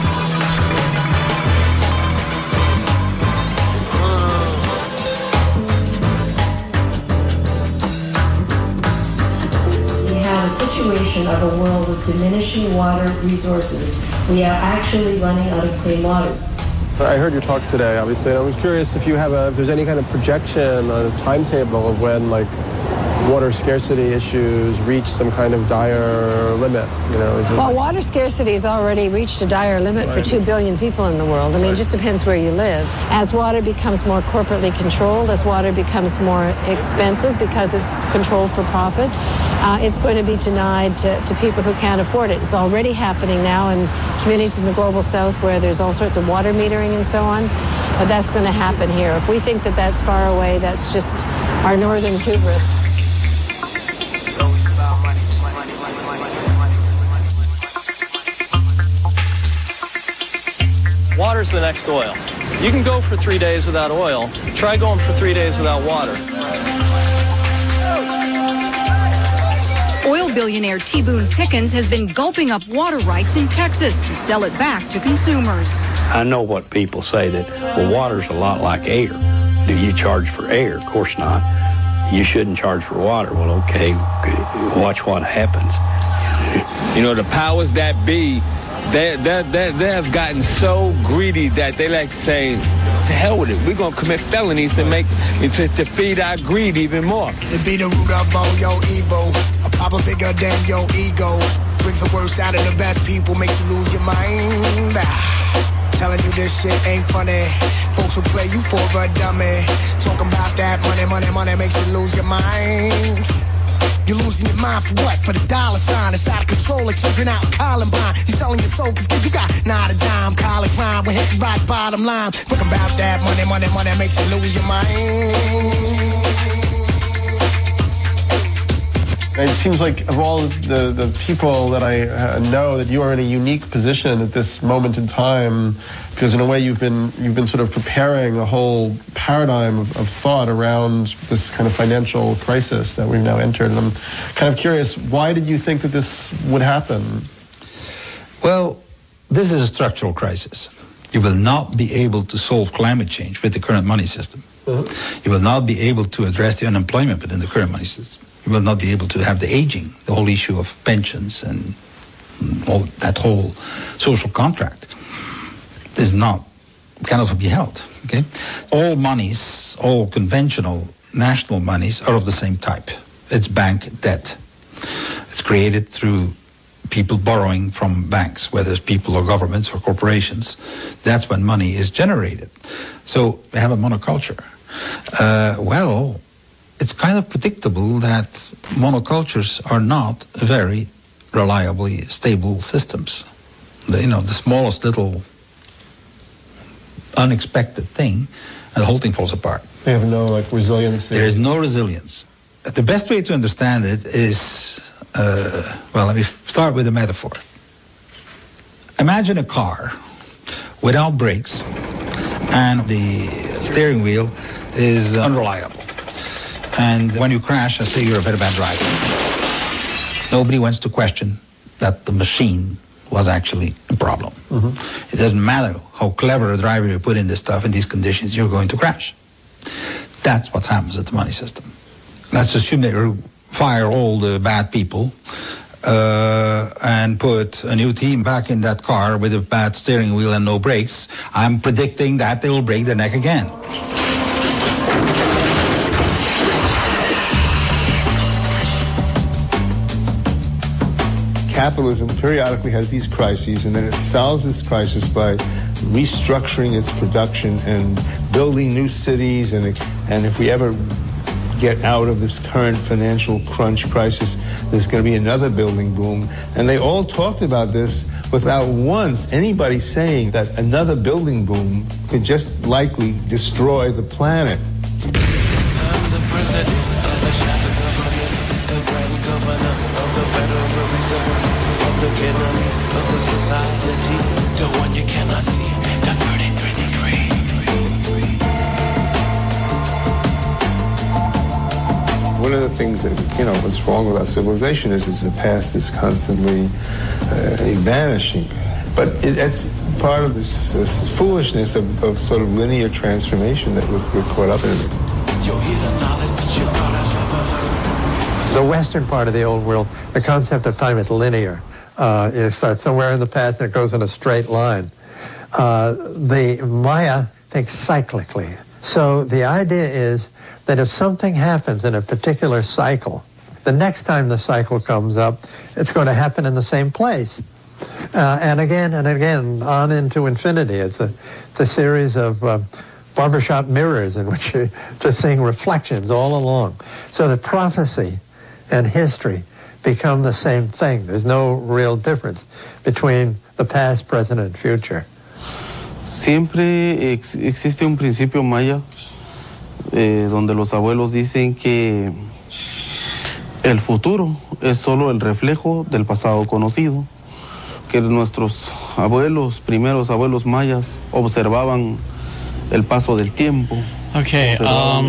Situation of a world with diminishing water resources. We are actually running out of clean water. I heard your talk today, obviously, and I was curious if there's any kind of projection on a timetable of when, water scarcity issues reach some kind of dire limit? Well, water scarcity has already reached a dire limit for 2 billion people in the world. I mean, it just depends where you live. As water becomes more corporately controlled, as water becomes more expensive because it's controlled for profit, it's going to be denied to people who can't afford it. It's already happening now in communities in the global south where there's all sorts of water metering and so on. But that's going to happen here. If we think that that's far away, that's just our northern hubris. Water's the next oil. You can go for 3 days without oil. Try going for 3 days without water. Oil billionaire T. Boone Pickens has been gulping up water rights in Texas to sell it back to consumers. I know what people say that, well, water's a lot like air. Do you charge for air? Of course not. You shouldn't charge for water. Well, okay, watch what happens. The powers that be, they have gotten so greedy that they like saying, to hell with it. We're going to commit felonies to feed our greed even more. It be the root of all your evil. A papa bigger than your ego. Brings the worst out of the best people, makes you lose your mind. Telling you this shit ain't funny. Folks will play you for a dummy. Talking about that money makes you lose your mind. You're losing your mind for what? For the dollar sign. It's out of control like children out in Columbine. You're selling your soul cause you got not a dime. College crime, we're hitting right bottom line. Talking about that money makes you lose your mind. It seems like of all the people that I know, that you are in a unique position at this moment in time, because in a way you've been sort of preparing a whole paradigm of thought around this kind of financial crisis that we've now entered. And I'm kind of curious, why did you think that this would happen? Well, this is a structural crisis. You will not be able to solve climate change with the current money system. You will not be able to address the unemployment within the current money system. You will not be able to have the aging, the whole issue of pensions and all that whole social contract cannot be held. Okay, all monies, all conventional national monies are of the same type. It's bank debt. It's created through people borrowing from banks, whether it's people or governments or corporations. That's when money is generated. So we have a monoculture. Well, it's kind of predictable that monocultures are not very reliably stable systems. The smallest little unexpected thing, and the whole thing falls apart. They have no resilience. There is no resilience. The best way to understand it is, let me start with a metaphor. Imagine a car without brakes, and the steering wheel is unreliable. And when you crash, I say you're a very bad driver. Nobody wants to question that the machine was actually a problem. Mm-hmm. It doesn't matter how clever a driver you put in this stuff, in these conditions, you're going to crash. That's what happens at the money system. Let's assume that you fire all the bad people and put a new team back in that car with a bad steering wheel and no brakes. I'm predicting that they will break their neck again. Capitalism periodically has these crises, and then it solves this crisis by restructuring its production and building new cities. And if we ever get out of this current financial crunch crisis, there's going to be another building boom. And they all talked about this without once anybody saying that another building boom could just likely destroy the planet. I'm the president of the shadow government, the grand governor of the Federal Reserve, public enemy of the society, the one you cannot see, the 33 degree. One of the things that, what's wrong with our civilization is the past is constantly vanishing. But it's part of this foolishness of sort of linear transformation that we're caught up in. The western part of the old world, the concept of time is linear. It starts somewhere in the past and it goes in a straight line. The Maya thinks cyclically. So the idea is that if something happens in a particular cycle, the next time the cycle comes up, it's going to happen in the same place. And again, on into infinity. It's a series of barbershop mirrors in which you're just seeing reflections all along. So the prophecy and history become the same thing. There's no real difference between the past, present, and future. Siempre existe un principio maya donde los abuelos dicen que el futuro es solo el reflejo del pasado conocido, que nuestros primeros abuelos mayas observaban el paso del tiempo. Okay,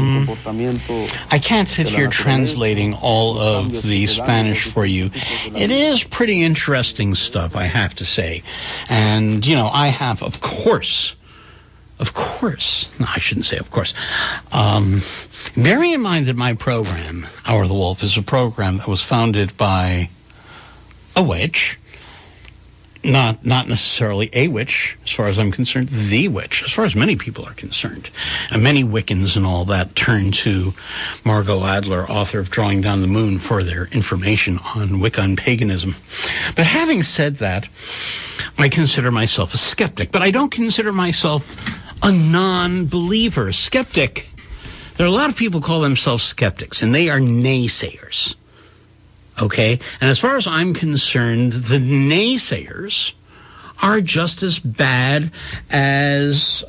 I can't sit here translating all of the Spanish for you. It is pretty interesting stuff, I have to say. And, I have, of course, no, I shouldn't say of course. Bearing in mind that my program, Hour of the Wolf, is a program that was founded by a witch. Not necessarily a witch, as far as I'm concerned, the witch, as far as many people are concerned. And many Wiccans and all that turn to Margot Adler, author of Drawing Down the Moon, for their information on Wicca and paganism. But having said that, I consider myself a skeptic, but I don't consider myself a non-believer. Skeptic, there are a lot of people who call themselves skeptics, and they are naysayers. Okay? And as far as I'm concerned, the naysayers are just as bad as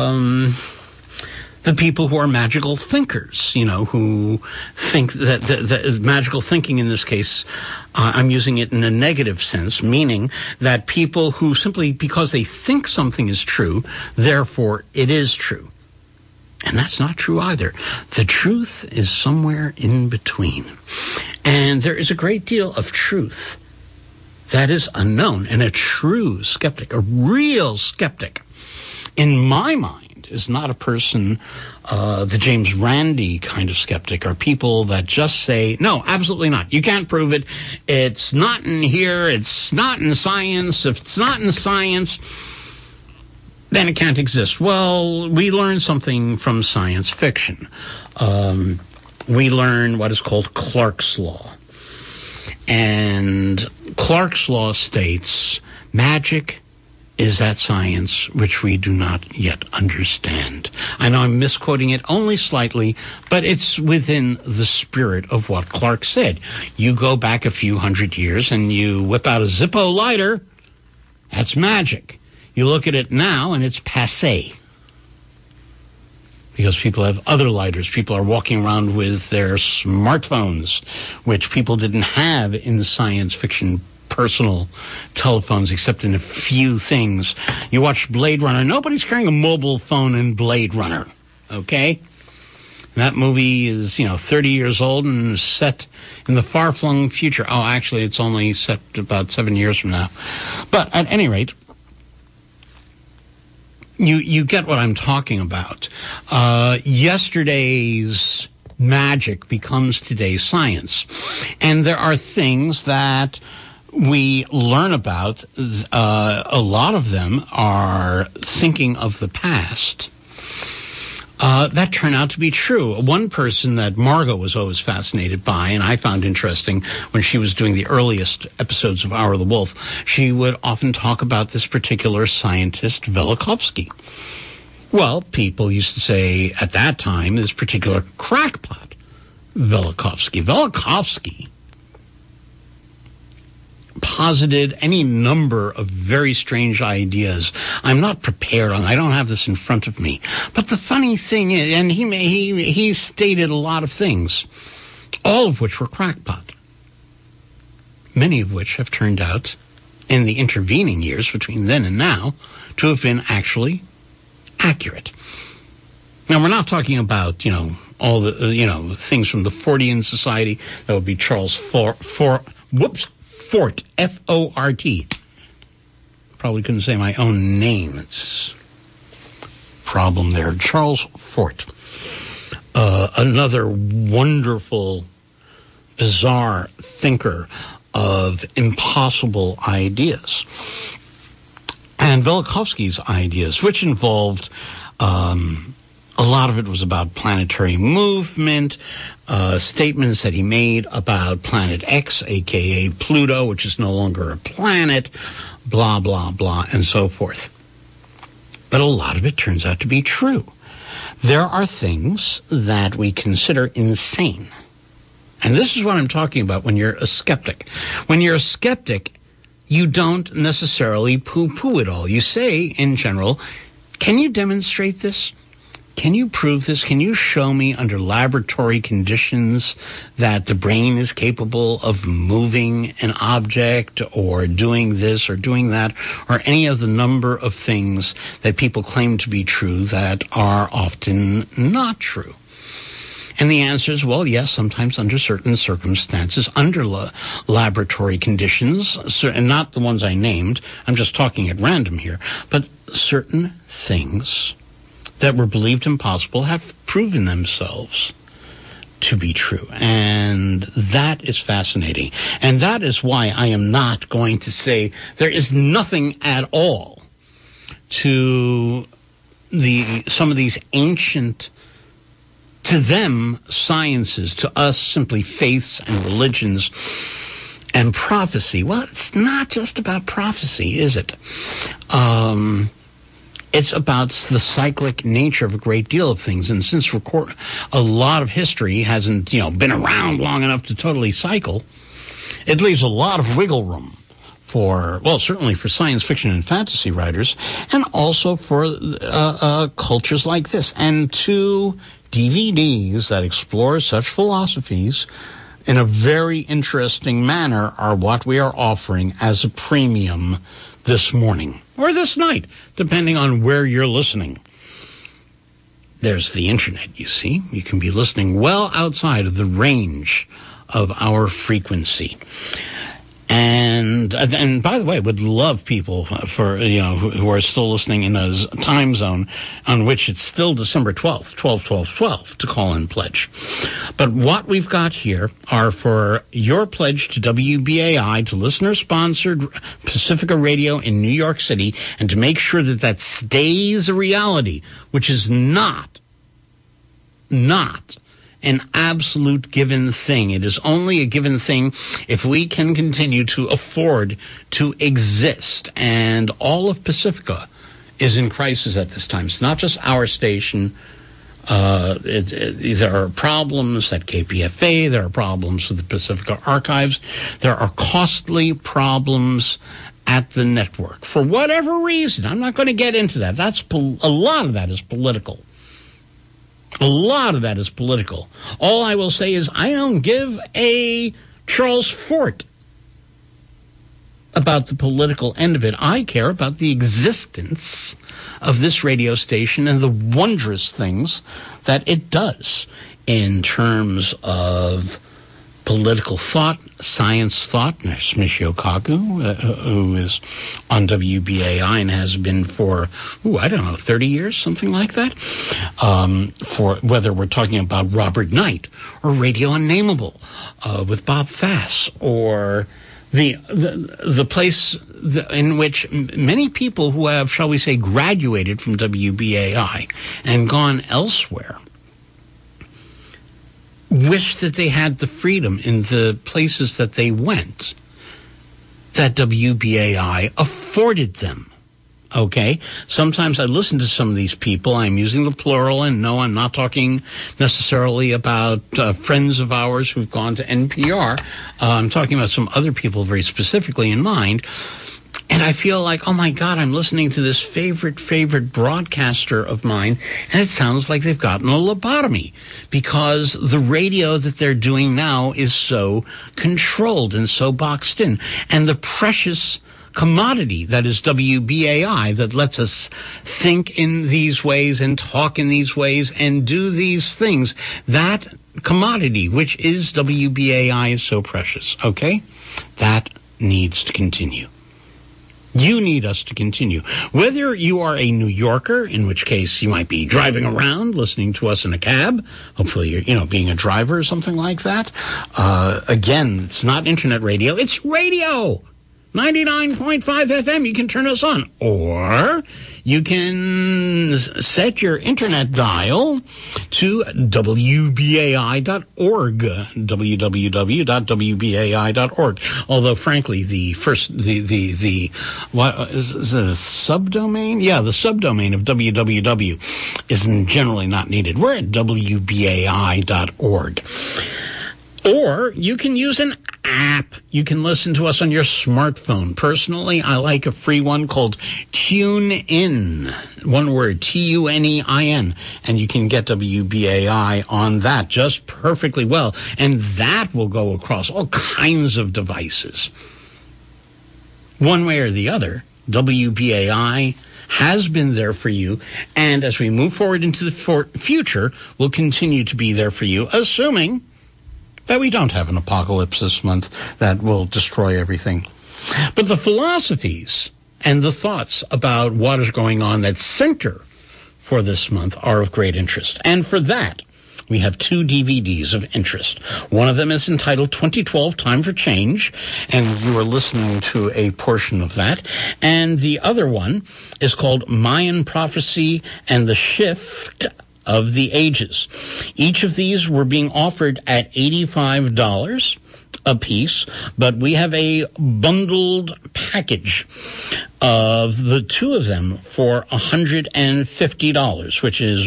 the people who are magical thinkers, who think that magical thinking in this case, I'm using it in a negative sense, meaning that people who simply because they think something is true, therefore it is true. And that's not true either. The truth is somewhere in between. And there is a great deal of truth that is unknown. And a true skeptic, a real skeptic, in my mind, is not a person, the James Randi kind of skeptic, or people that just say, no, absolutely not. You can't prove it. It's not in here. It's not in science. If it's not in science, then it can't exist. Well, we learn something from science fiction. We learn what is called Clarke's Law. And Clarke's Law states, magic is that science which we do not yet understand. I know I'm misquoting it only slightly, but it's within the spirit of what Clarke said. You go back a few hundred years and you whip out a Zippo lighter, that's magic. You look at it now, and it's passé. Because people have other lighters. People are walking around with their smartphones, which people didn't have in the science fiction personal telephones, except in a few things. You watch Blade Runner. Nobody's carrying a mobile phone in Blade Runner, okay? That movie is, 30 years old and set in the far-flung future. Oh, actually, it's only set about 7 years from now. But at any rate, You get what I'm talking about. Yesterday's magic becomes today's science. And there are things that we learn about. A lot of them are thinking of the past. That turned out to be true. One person that Margot was always fascinated by, and I found interesting when she was doing the earliest episodes of Hour of the Wolf, she would often talk about this particular scientist, Velikovsky. Well, people used to say at that time, this particular crackpot, Velikovsky. Velikovsky posited any number of very strange ideas. I'm not prepared on. I don't have this in front of me. But the funny thing is, and he stated a lot of things, all of which were crackpot. Many of which have turned out, in the intervening years between then and now, to have been actually accurate. Now, we're not talking about, all the, things from the Fortean Society. That would be Charles Fort, F-O-R-T. Probably couldn't say my own name. It's a problem there. Charles Fort. Another wonderful, bizarre thinker of impossible ideas. And Velikovsky's ideas, which involved A lot of it was about planetary movement, statements that he made about Planet X, a.k.a. Pluto, which is no longer a planet, blah, blah, blah, and so forth. But a lot of it turns out to be true. There are things that we consider insane. And this is what I'm talking about when you're a skeptic. When you're a skeptic, you don't necessarily poo-poo it all. You say, in general, can you demonstrate this? Can you prove this? Can you show me under laboratory conditions that the brain is capable of moving an object or doing this or doing that or any of the number of things that people claim to be true that are often not true? And the answer is, well, yes, sometimes under certain circumstances, under laboratory conditions, and not the ones I named, I'm just talking at random here, but certain things that were believed impossible have proven themselves to be true. And that is fascinating. And that is why I am not going to say there is nothing at all to some of these ancient, to them, sciences, to us, simply faiths and religions and prophecy. Well, it's not just about prophecy, is it? It's about the cyclic nature of a great deal of things. And since a lot of history hasn't, been around long enough to totally cycle, it leaves a lot of wiggle room certainly for science fiction and fantasy writers, and also for cultures like this. And 2 DVDs that explore such philosophies in a very interesting manner are what we are offering as a premium this morning, or this night, depending on where you're listening. There's the internet, you see. You can be listening well outside of the range of our frequency. And by the way, would love people who are still listening in a time zone on which it's still December 12th, 12/12/12 to call and pledge. But what we've got here are for your pledge to WBAI, to listener-sponsored Pacifica Radio in New York City, and to make sure that stays a reality, which is not an absolute given thing. It is only a given thing if we can continue to afford to exist. And all of Pacifica is in crisis at this time. It's not just our station. There are problems at KPFA. There are problems with the Pacifica Archives. There are costly problems at the network. For whatever reason, I'm not going to get into that. A lot of that is political. A lot of that is political. All I will say is I don't give a Charles Fort about the political end of it. I care about the existence of this radio station and the wondrous things that it does in terms of political thought, science thought. There's Michio Kaku, who is on WBAI and has been for, 30 years, something like that. For whether we're talking about Robert Knight or Radio Unnameable with Bob Fass, or the place in which many people who have, shall we say, graduated from WBAI and gone elsewhere wish that they had the freedom in the places that they went that WBAI afforded them. Okay? Sometimes I listen to some of these people. I'm using the plural, and no, I'm not talking necessarily about friends of ours who've gone to NPR. I'm talking about some other people very specifically in mind. And I feel like, oh my God, I'm listening to this favorite broadcaster of mine, and it sounds like they've gotten a lobotomy, because the radio that they're doing now is so controlled and so boxed in. And the precious commodity that is WBAI, that lets us think in these ways and talk in these ways and do these things, that commodity, which is WBAI, is so precious, okay? That needs to continue. You need us to continue. Whether you are a New Yorker, in which case you might be driving around listening to us in a cab, hopefully you're being a driver or something like that. Again, it's not internet radio, it's radio. 99.5 FM, you can turn us on. Or you can set your internet dial to WBAI.org, www.wbai.org. Although, frankly, the what is a subdomain? Yeah, the subdomain of www isn't generally not needed. We're at WBAI.org. Or you can use an app. You can listen to us on your smartphone. Personally, I like a free one called TuneIn. One word, TuneIn. And you can get WBAI on that just perfectly well. And that will go across all kinds of devices. One way or the other, WBAI has been there for you, and as we move forward into the future, will continue to be there for you, assuming that we don't have an apocalypse this month that will destroy everything. But the philosophies and the thoughts about what is going on that center for this month are of great interest. And for that, we have 2 DVDs of interest. One of them is entitled 2012 Time for Change, and you are listening to a portion of that. And the other one is called Mayan Prophecy and the Shift of the Ages. Each of these were being offered at $85 a piece, but we have a bundled package of the 2 of them for $150, which is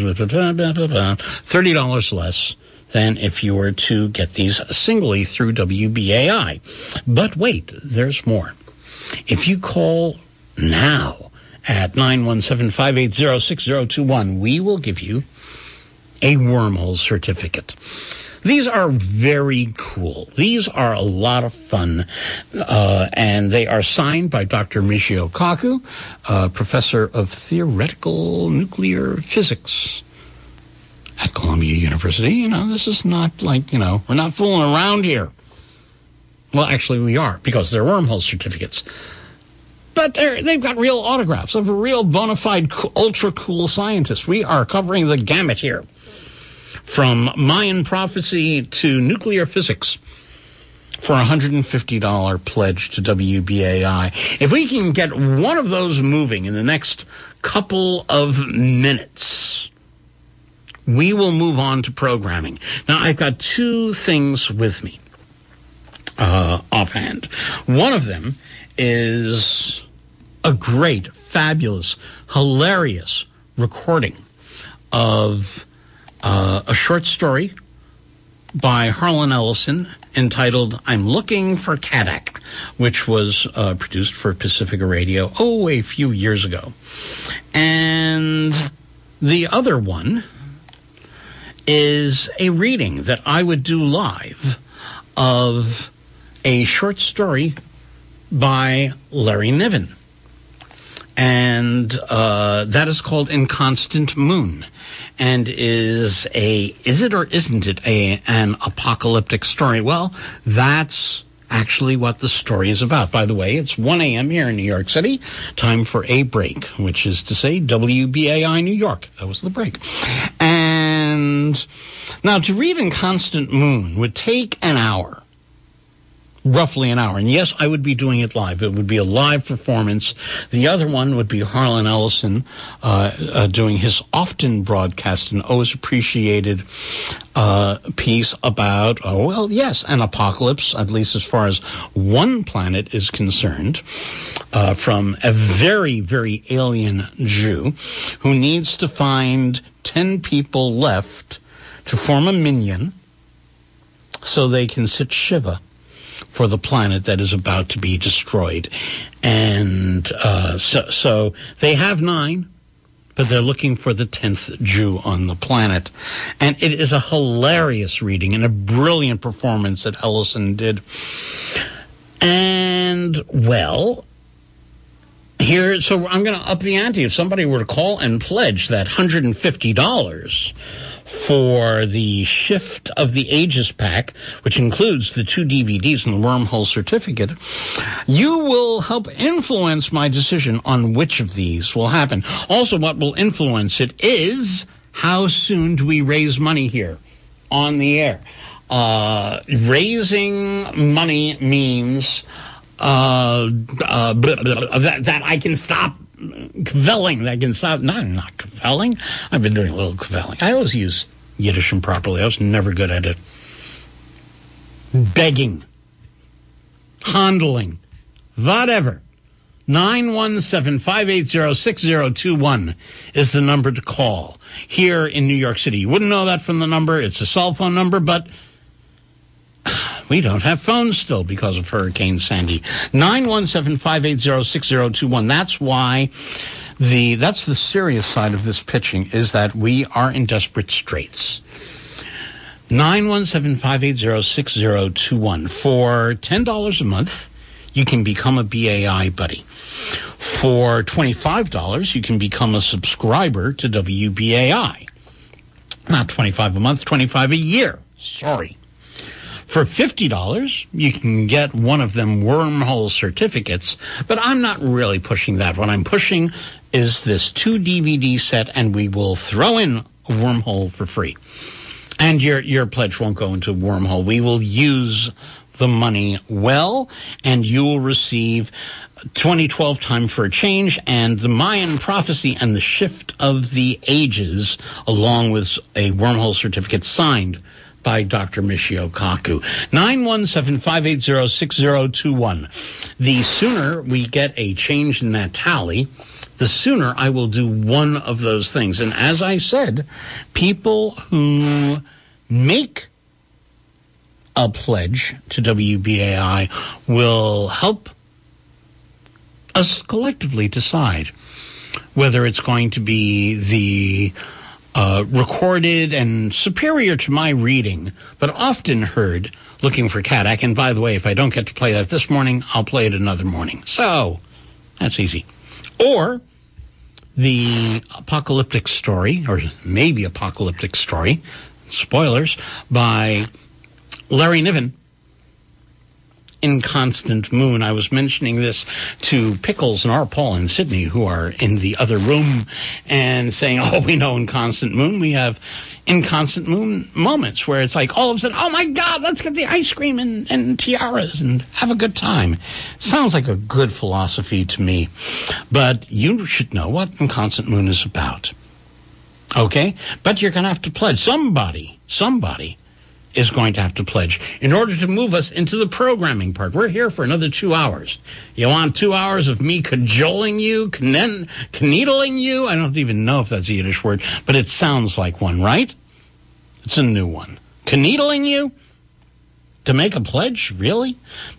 $30 less than if you were to get these singly through WBAI. But wait, there's more. If you call now at 917-580-6021, we will give you a wormhole certificate. These are very cool. These are a lot of fun, and they are signed by Dr. Michio Kaku, professor of theoretical nuclear physics at Columbia University. You know, this is not like, you know, we're not fooling around here. Well, actually, we are, because they're wormhole certificates. But they've got real autographs of a real bona fide ultra-cool scientist. We are covering the gamut here. From Mayan prophecy to nuclear physics for a $150 pledge to WBAI. If we can get one of those moving in the next couple of minutes, we will move on to programming. Now, I've got 2 things with me offhand. One of them is a great, fabulous, hilarious recording of a short story by Harlan Ellison entitled I'm Looking for Kadak, which was produced for Pacifica Radio, a few years ago. And the other one is a reading that I would do live of a short story by Larry Niven. And that is called Inconstant Moon, and is it or isn't it an apocalyptic story? Well, that's actually what the story is about. By the way, it's 1 a.m. here in New York City, time for a break, which is to say WBAI New York. That was the break. And now to read Inconstant Moon would take an hour. Roughly an hour. And yes, I would be doing it live. It would be a live performance. The other one would be Harlan Ellison doing his often broadcast and always appreciated piece about, an apocalypse, at least as far as one planet is concerned, from a very, very alien Jew who needs to find 10 people left to form a minyan so they can sit Shiva for the planet that is about to be destroyed. And so they have 9, but they're looking for the 10th Jew on the planet. And it is a hilarious reading and a brilliant performance that Ellison did. And, well, so I'm going to up the ante. If somebody were to call and pledge that $150 for the Shift of the Ages pack, which includes the 2 DVDs and the wormhole certificate, you will help influence my decision on which of these will happen. Also, what will influence it is how soon do we raise money here on the air. Raising money means that I can stop cavelling that can stop. No, I'm not cavelling. I've been doing a little cavelling. I always use Yiddish improperly. I was never good at it. Begging. Handling. Whatever. 917-580-6021 is the number to call here in New York City. You wouldn't know that from the number. It's a cell phone number, but we don't have phones still because of Hurricane Sandy. 917-580-6021. That's why that's the serious side of this pitching, is that we are in desperate straits. 917-580-6021. For $10 a month, you can become a BAI buddy. For $25, you can become a subscriber to WBAI. Not $25 a month, $25 a year. Sorry. For $50, you can get one of them wormhole certificates, but I'm not really pushing that. What I'm pushing is this 2 DVD set, and we will throw in a wormhole for free. And your pledge won't go into a wormhole. We will use the money well, and you will receive 2012 Time for a Change and the Mayan Prophecy and the Shift of the Ages, along with a wormhole certificate signed by Dr. Michio Kaku. 917-580-6021. The sooner we get a change in that tally, the sooner I will do one of those things. And as I said, people who make a pledge to WBAI will help us collectively decide whether it's going to be the recorded and superior to my reading, but often heard, Looking for Kadak. And by the way, if I don't get to play that this morning, I'll play it another morning. So, that's easy. Or the apocalyptic story, or maybe apocalyptic story, spoilers, by Larry Niven, Inconstant Moon. I was mentioning this to Pickles and R. Paul in Sydney, who are in the other room, and saying, oh, we know Inconstant Moon. We have Inconstant Moon moments where it's like all of a sudden, oh my God, let's get the ice cream and tiaras and have a good time. Sounds like a good philosophy to me. But you should know what Inconstant Moon is about. Okay? But you're going to have to pledge. Somebody is going to have to pledge in order to move us into the programming part. We're here for another 2 hours. You want 2 hours of me cajoling you, kneedling you? I don't even know if that's a Yiddish word, but it sounds like one, right? It's a new one. Kneedling you? To make a pledge? Really?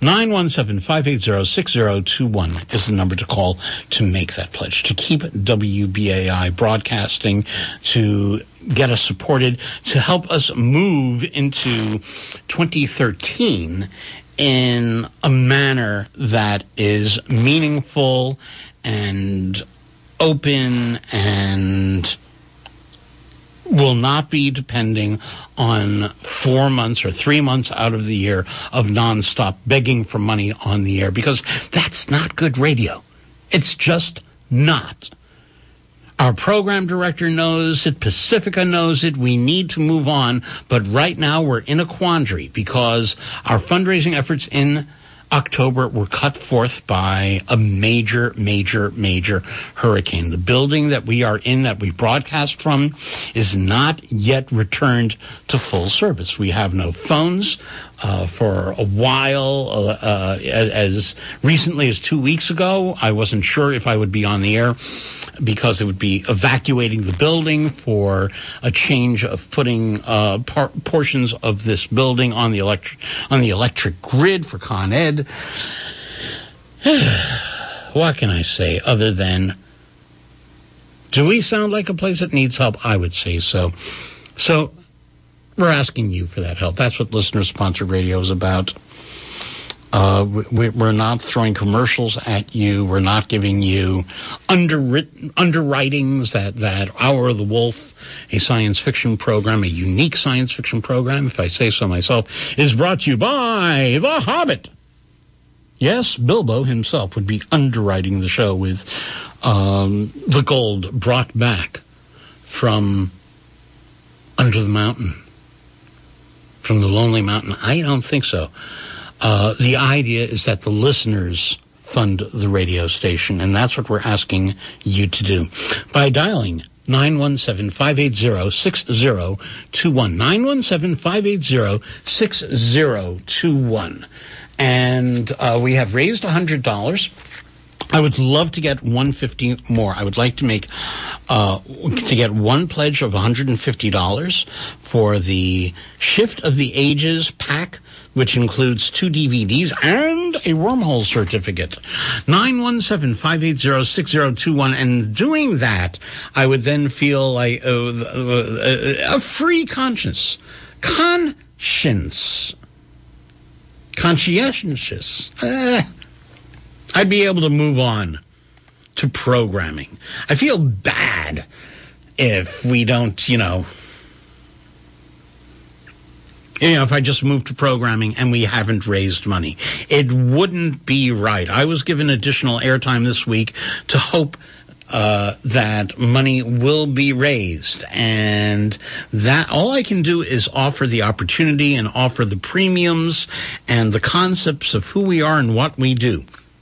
917-580-6021 is the number to call to make that pledge, to keep WBAI broadcasting, to get us supported, to help us move into 2013 in a manner that is meaningful and open and will not be depending on 4 months or 3 months out of the year of nonstop begging for money on the air, because that's not good radio. It's just not. Our program director knows it. Pacifica knows it. We need to move on. But right now we're in a quandary because our fundraising efforts in October were cut forth by a major hurricane. The building that we are in, that we broadcast from, is not yet returned to full service. We have no phones for a while. As recently as 2 weeks ago, I wasn't sure if I would be on the air because it would be evacuating the building for a change of putting portions of this building on the electric grid for Con Ed. What can I say other than, do we sound like a place that needs help? I would say so. So we're asking you for that help. That's what listener-sponsored radio is about. We're not throwing commercials at you. We're not giving you underwritings that Hour of the Wolf, a science fiction program, a unique science fiction program, if I say so myself, is brought to you by The Hobbit. Yes, Bilbo himself would be underwriting the show with the gold brought back from under the mountain, from the Lonely Mountain. I don't think so. The idea is that the listeners fund the radio station, and that's what we're asking you to do by dialing 917-580-6021. 917-580-6021. And we have raised $100. I would love to get $150 more. I would like to make to get one pledge of $150 for the Shift of the Ages pack, which includes 2 DVDs and a wormhole certificate. 917-580-6021. And doing that, I would then feel like a free conscience. Conscientious. I'd be able to move on to programming. I feel bad if we don't, if I just move to programming and we haven't raised money. It wouldn't be right. I was given additional airtime this week to hope that money will be raised, and that all I can do is offer the opportunity and offer the premiums and the concepts of who we are and what we do.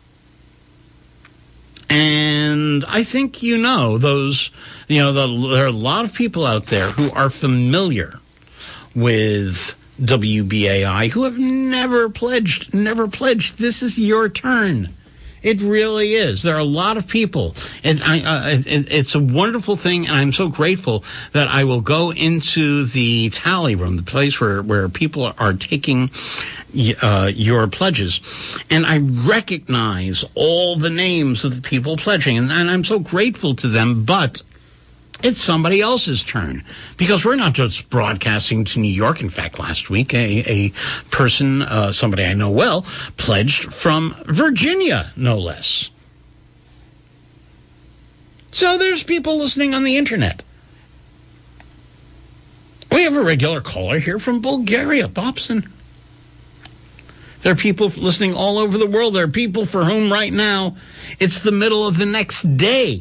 And I think there are a lot of people out there who are familiar with WBAI who have never pledged. This is your turn. It really is. There are a lot of people. And it's a wonderful thing, and I'm so grateful that I will go into the tally room, the place where people are taking your pledges, and I recognize all the names of the people pledging, and I'm so grateful to them, but it's somebody else's turn, because we're not just broadcasting to New York. In fact, last week, a person, somebody I know well, pledged from Virginia, no less. So there's people listening on the internet. We have a regular caller here from Bulgaria, Bobson. There are people listening all over the world. There are people for whom right now it's the middle of the next day,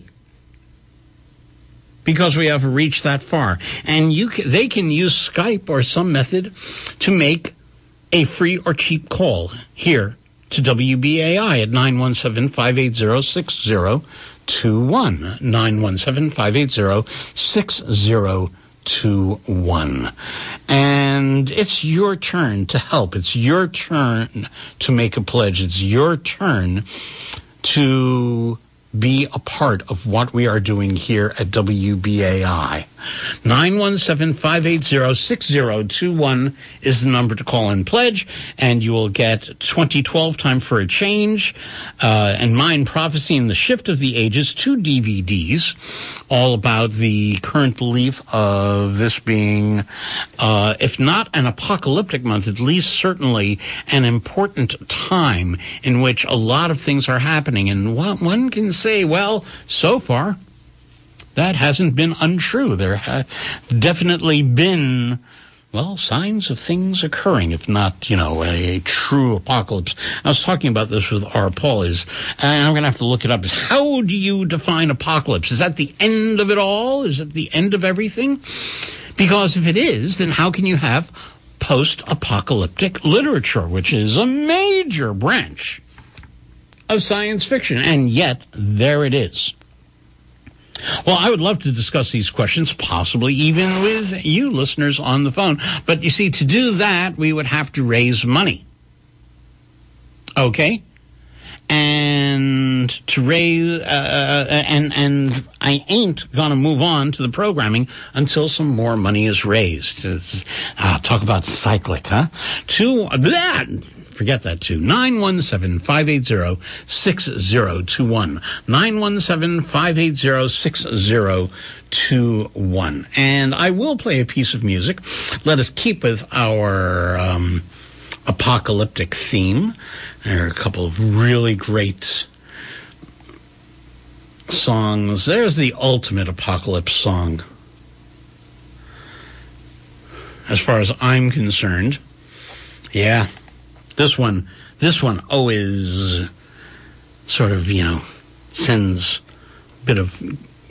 because we have reached that far. And they can use Skype or some method to make a free or cheap call here to WBAI at 917-580-6021. 917-580-6021. And it's your turn to help. It's your turn to make a pledge. It's your turn to be a part of what we are doing here at WBAI. 917-580-6021 is the number to call and pledge, and you will get 2012 Time for a Change and Mind, Prophecy, and the Shift of the Ages, 2 DVDs, all about the current belief of this being, if not an apocalyptic month, at least certainly an important time in which a lot of things are happening. And one can say, well, so far, that hasn't been untrue. There have definitely been, signs of things occurring, if not, a true apocalypse. I was talking about this with R. Paul, and I'm going to have to look it up, is how do you define apocalypse? Is that the end of it all? Is it the end of everything? Because if it is, then how can you have post-apocalyptic literature, which is a major branch of science fiction? And yet, there it is. Well, I would love to discuss these questions, possibly even with you listeners on the phone. But you see, to do that, we would have to raise money. Okay? And to raise, and I ain't going to move on to the programming until some more money is raised. Talk about cyclic, huh? Forget that, too. 917-580-6021. 917-580-6021. And I will play a piece of music. Let us keep with our apocalyptic theme. There are a couple of really great songs. There's the ultimate apocalypse song, as far as I'm concerned. Yeah. This one always sort of, sends a bit of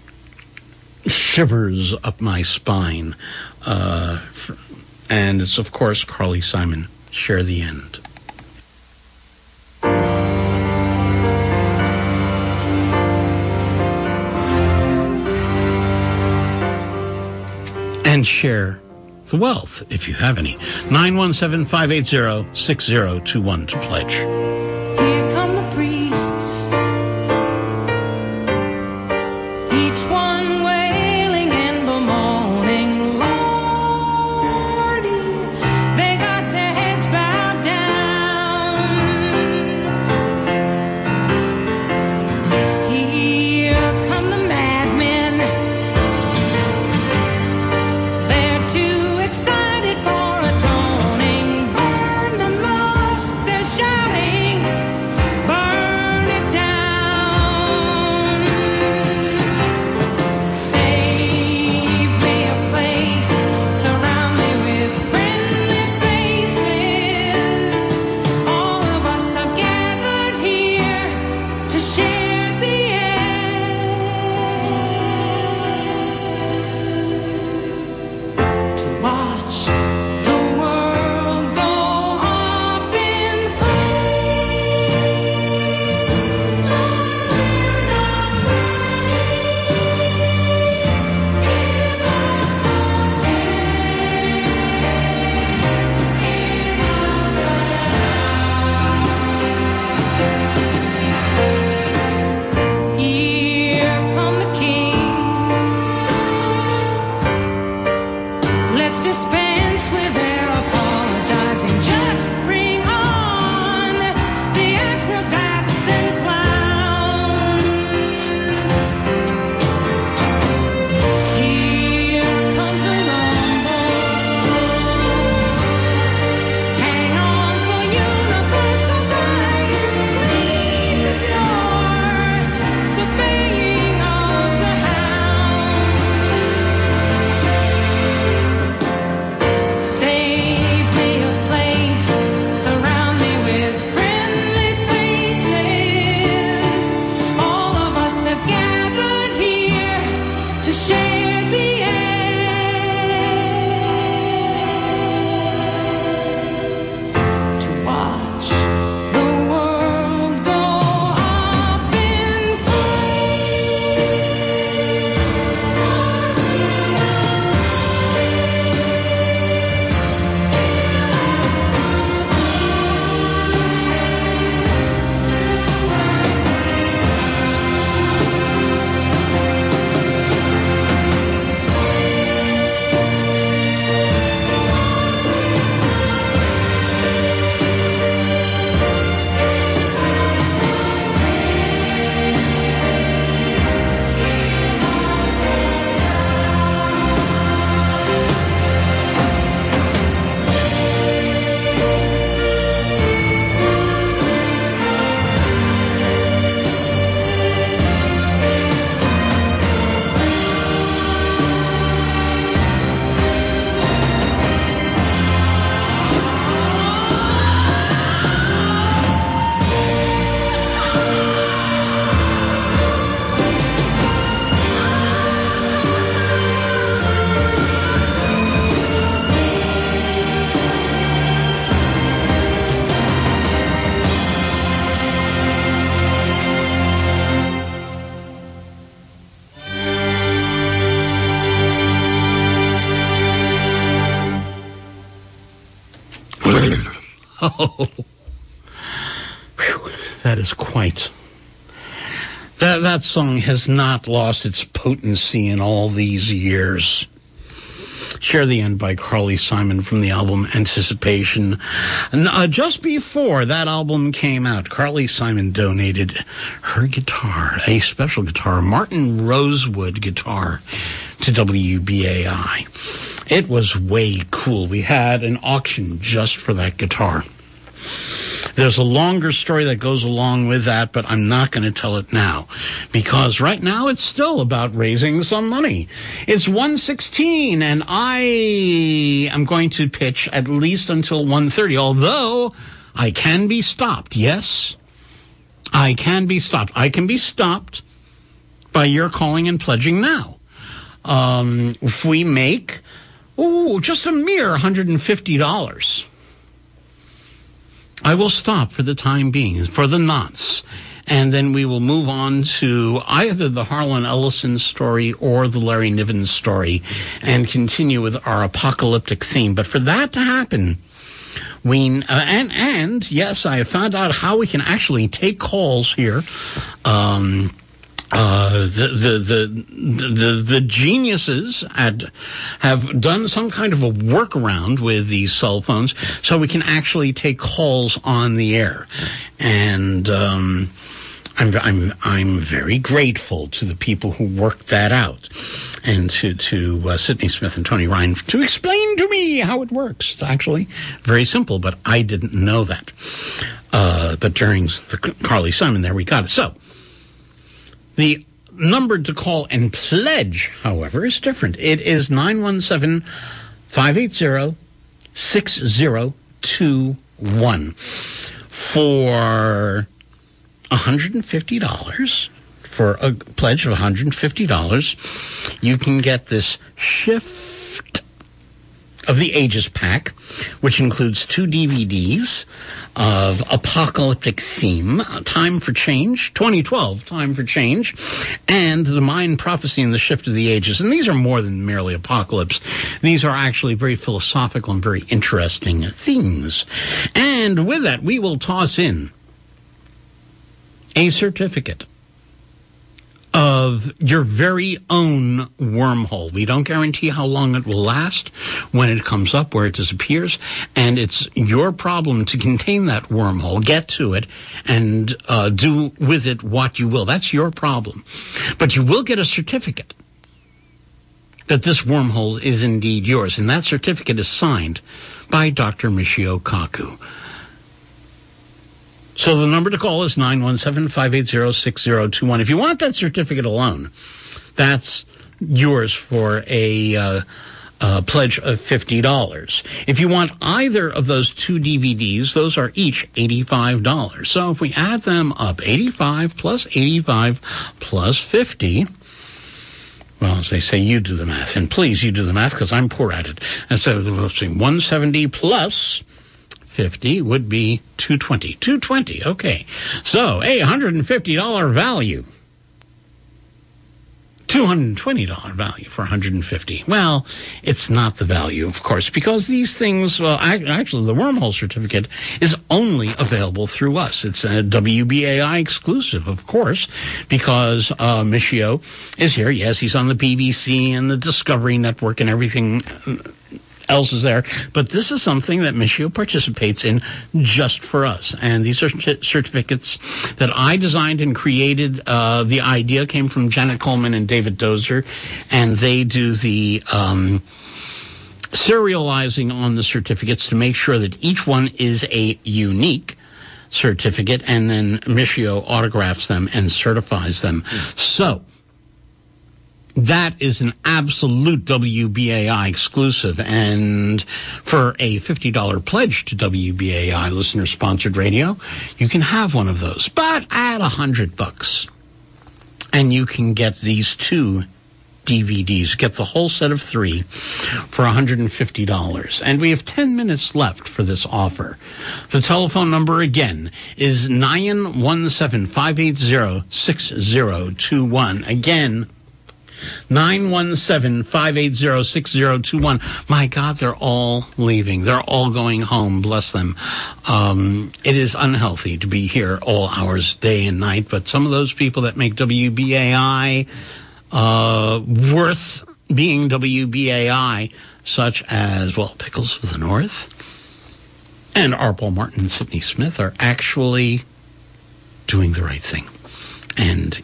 shivers up my spine. And it's, of course, Carly Simon, Share the End. and share the wealth, if you have any. 917-580-6021 to pledge. Here come the priests, each one wailing and bemoaning, Lordy, they got their heads bowed down. Here come the madmen, they're too excited for atoning. Burn the mosque, they're shouting, burn it down. Save me a place, surround me with friendly faces. All of us have gathered here to share the to watch the world go up in Here come the kings. Let's dispense with their apologizing. Just bring on the acrobats and clowns. Here comes a rumble. Hang on for universal dying. Please ignore the baying of the hounds. Save me a place, surround me with friendly faces. All of us have gathered here to share the to watch the world go up in Oh, whew, that is quite. That song has not lost its potency in all these years. Share the End by Carly Simon from the album Anticipation. And, just before that album came out, Carly Simon donated her guitar, a special guitar, Martin Rosewood guitar, to WBAI. It was way cool. We had an auction just for that guitar. There's a longer story that goes along with that, but I'm not going to tell it now, because right now it's still about raising some money. It's 1:16, and I am going to pitch at least until 1:30, although I can be stopped. Yes, I can be stopped. I can be stopped by your calling and pledging now. If we make, just a mere $150, I will stop for the time being, for the nonce, and then we will move on to either the Harlan Ellison story or the Larry Niven story and continue with our apocalyptic theme. But for that to happen, and yes, I have found out how we can actually take calls here. The geniuses have done some kind of a workaround with these cell phones, so we can actually take calls on the air. And I'm very grateful to the people who worked that out, and to Sydney Smith and Tony Ryan to explain to me how it works. It's actually very simple, but I didn't know that. But during the Carly Simon there, we got it. So the number to call and pledge, however, is different. It is 917-580-6021 for $150. For a pledge of $150, you can get this Shift of the Ages pack, which includes 2 DVDs of apocalyptic theme, Time for Change, 2012, Time for Change, and The Mind, Prophecy, and the Shift of the Ages. And these are more than merely apocalypse. These are actually very philosophical and very interesting things. And with that, we will toss in a certificate of your very own wormhole. We don't guarantee how long it will last, when it comes up, where it disappears, and it's your problem to contain that wormhole, get to it, and do with it what you will. That's your problem. But you will get a certificate that this wormhole is indeed yours, and that certificate is signed by Dr. Michio Kaku. So the number to call is 917-580-6021. If you want that certificate alone, that's yours for a pledge of $50. If you want either of those 2 DVDs, those are each $85. So if we add them up, 85 plus 85 plus 50... Well, as they say, you do the math. And please, you do the math, because I'm poor at it. Instead of, let's see, 170 plus 50 would be 220. 220, okay. So, a $150 value. $220 value for $150. Well, it's not the value, of course, because these things, well, actually, the wormhole certificate is only available through us. It's a WBAI exclusive, of course, because Michio is here. Yes, he's on the BBC and the Discovery Network and everything else is there, but this is something that Michio participates in just for us. And these are certificates that I designed and created. The idea came from Janet Coleman and David Dozer, and they do the serializing on the certificates to make sure that each one is a unique certificate, and then Michio autographs them and certifies them. So that is an absolute WBAI exclusive, and for a $50 pledge to WBAI listener-sponsored radio, you can have one of those. But add $100, and you can get these 2 DVDs. Get the whole set of 3 for $150. And we have 10 minutes left for this offer. The telephone number again is 917-580-6021. Again, 917-580-6021. My God, they're all leaving. They're all going home. Bless them. It is unhealthy to be here all hours, day and night, but some of those people that make WBAI worth being WBAI, such as, well, Pickles of the North and R. Paul Martin and Sydney Smith, are actually doing the right thing. And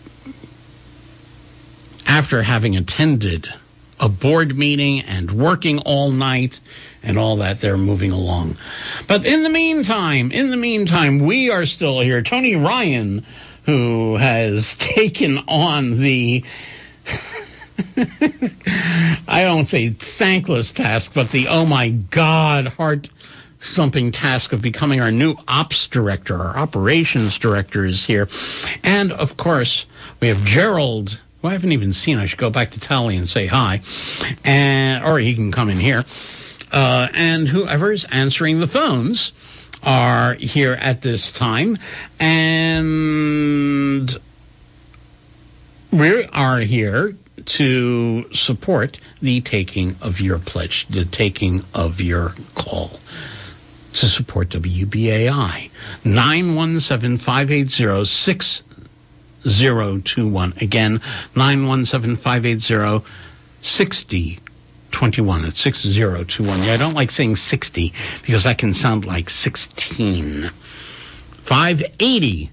after having attended a board meeting and working all night and all that, they're moving along. But in the meantime, we are still here. Tony Ryan, who has taken on the, I don't say thankless task, but the, oh my God, heart-thumping task of becoming our new ops director. Our operations director is here. And, of course, we have Gerald, who I haven't even seen. I should go back to Tally and say hi. Or he can come in here. And whoever is answering the phones are here at this time, and we are here to support the taking of your pledge, the taking of your call to support WBAI. 917-580-6021. Again, 917-580-6021. It's 6021. Yeah, I don't like saying 60 because that can sound like 16. 580-6021.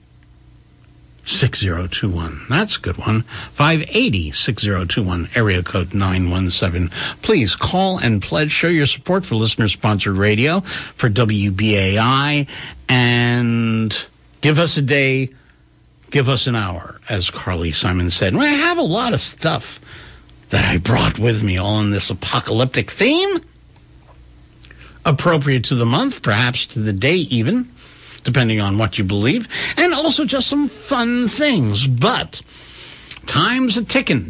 That's a good one. 580-6021, area code 917. Please call and pledge. Show your support for listener-sponsored radio, for WBAI, and give us a day, give us an hour, as Carly Simon said. And I have a lot of stuff that I brought with me, all in this apocalyptic theme, appropriate to the month, perhaps to the day even, depending on what you believe, and also just some fun things. But time's a ticking,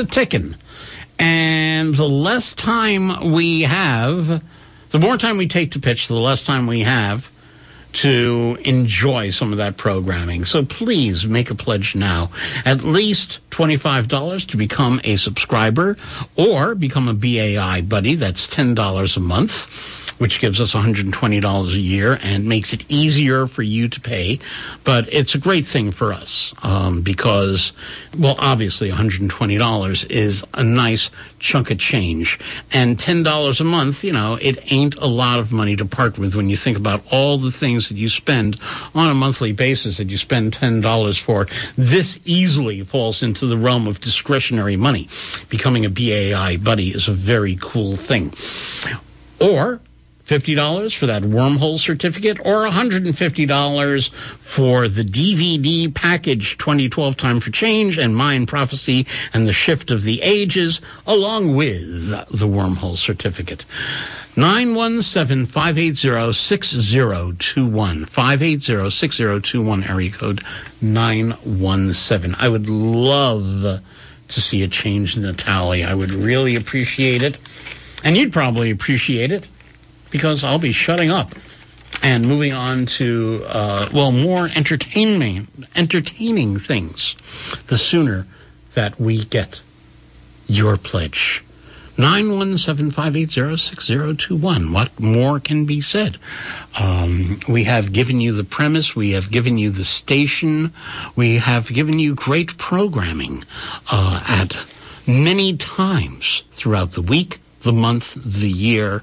and the less time we have, the more time we take to pitch, the less time we have to enjoy some of that programming. So please make a pledge now. At least $25 to become a subscriber or become a BAI buddy. That's $10 a month, which gives us $120 a year and makes it easier for you to pay. But it's a great thing for us because, well, obviously $120 is a nice chunk of change. And $10 a month, you know, it ain't a lot of money to part with when you think about all the things that you spend on a monthly basis that you spend $10 for. This easily falls into the realm of discretionary money. Becoming a BAI buddy is a very cool thing. Or $50 for that wormhole certificate, or $150 for the DVD package 2012 Time for Change and Mayan Prophecy and the Shift of the Ages, along with the wormhole certificate. 917-580-6021. 580-6021, area code 917. I would love to see a change in the tally. I would really appreciate it. And you'd probably appreciate it, because I'll be shutting up and moving on to, more entertaining things the sooner that we get your pledge. 917-580-6021. What more can be said? We have given you the premise. We have given you the station. We have given you great programming at many times throughout the week, the month, the year,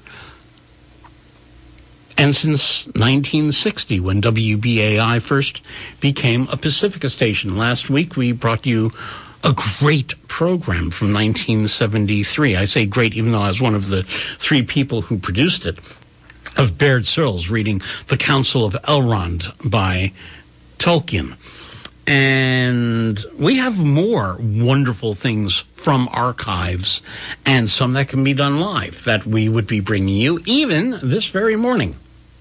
and since 1960, when WBAI first became a Pacifica station. Last week, we brought you a great program from 1973. I say great, even though I was one of the three people who produced it, of Baird Searles reading The Council of Elrond by Tolkien. And we have more wonderful things from archives and some that can be done live that we would be bringing you even this very morning.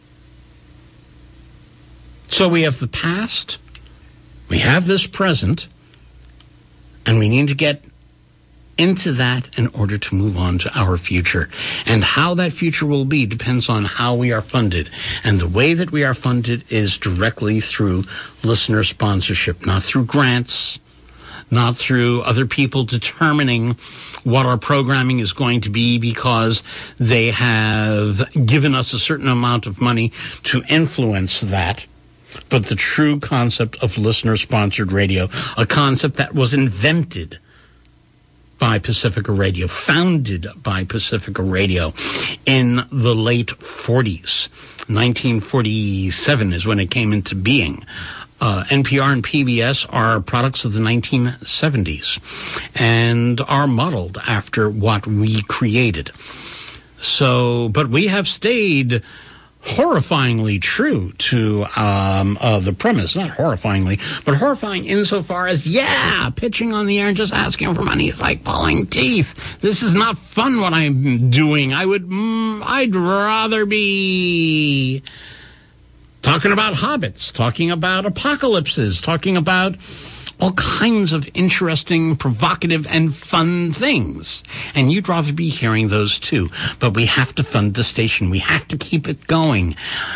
So we have the past, we have this present, and we need to get into that in order to move on to our future. And how that future will be depends on how we are funded. And the way that we are funded is directly through listener sponsorship, not through grants, not through other people determining what our programming is going to be because they have given us a certain amount of money to influence that. But the true concept of listener-sponsored radio, a concept that was invented by Pacifica Radio, founded by Pacifica Radio in the late 40s. 1947 is when it came into being. NPR and PBS are products of the 1970s and are modeled after what we created. So, but we have stayed horrifyingly true to the premise. Not horrifyingly, but horrifying insofar as, pitching on the air and just asking for money is like pulling teeth. This is not fun what I'm doing. I'd rather be talking about hobbits, talking about apocalypses, talking about all kinds of interesting, provocative, and fun things. And you'd rather be hearing those too. But we have to fund the station. We have to keep it going.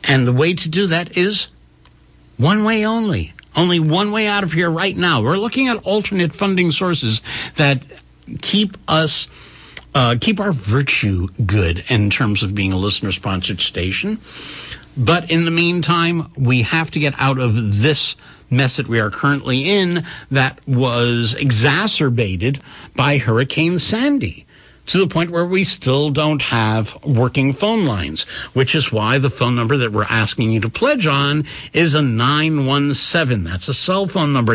And the way to do that is one way only. Only one way out of here right now. We're looking at alternate funding sources that keep us, keep our virtue good in terms of being a listener-sponsored station. But in the meantime, we have to get out of this mess that we are currently in that was exacerbated by Hurricane Sandy, to the point where we still don't have working phone lines, which is why the phone number that we're asking you to pledge on is a 917. That's a cell phone number,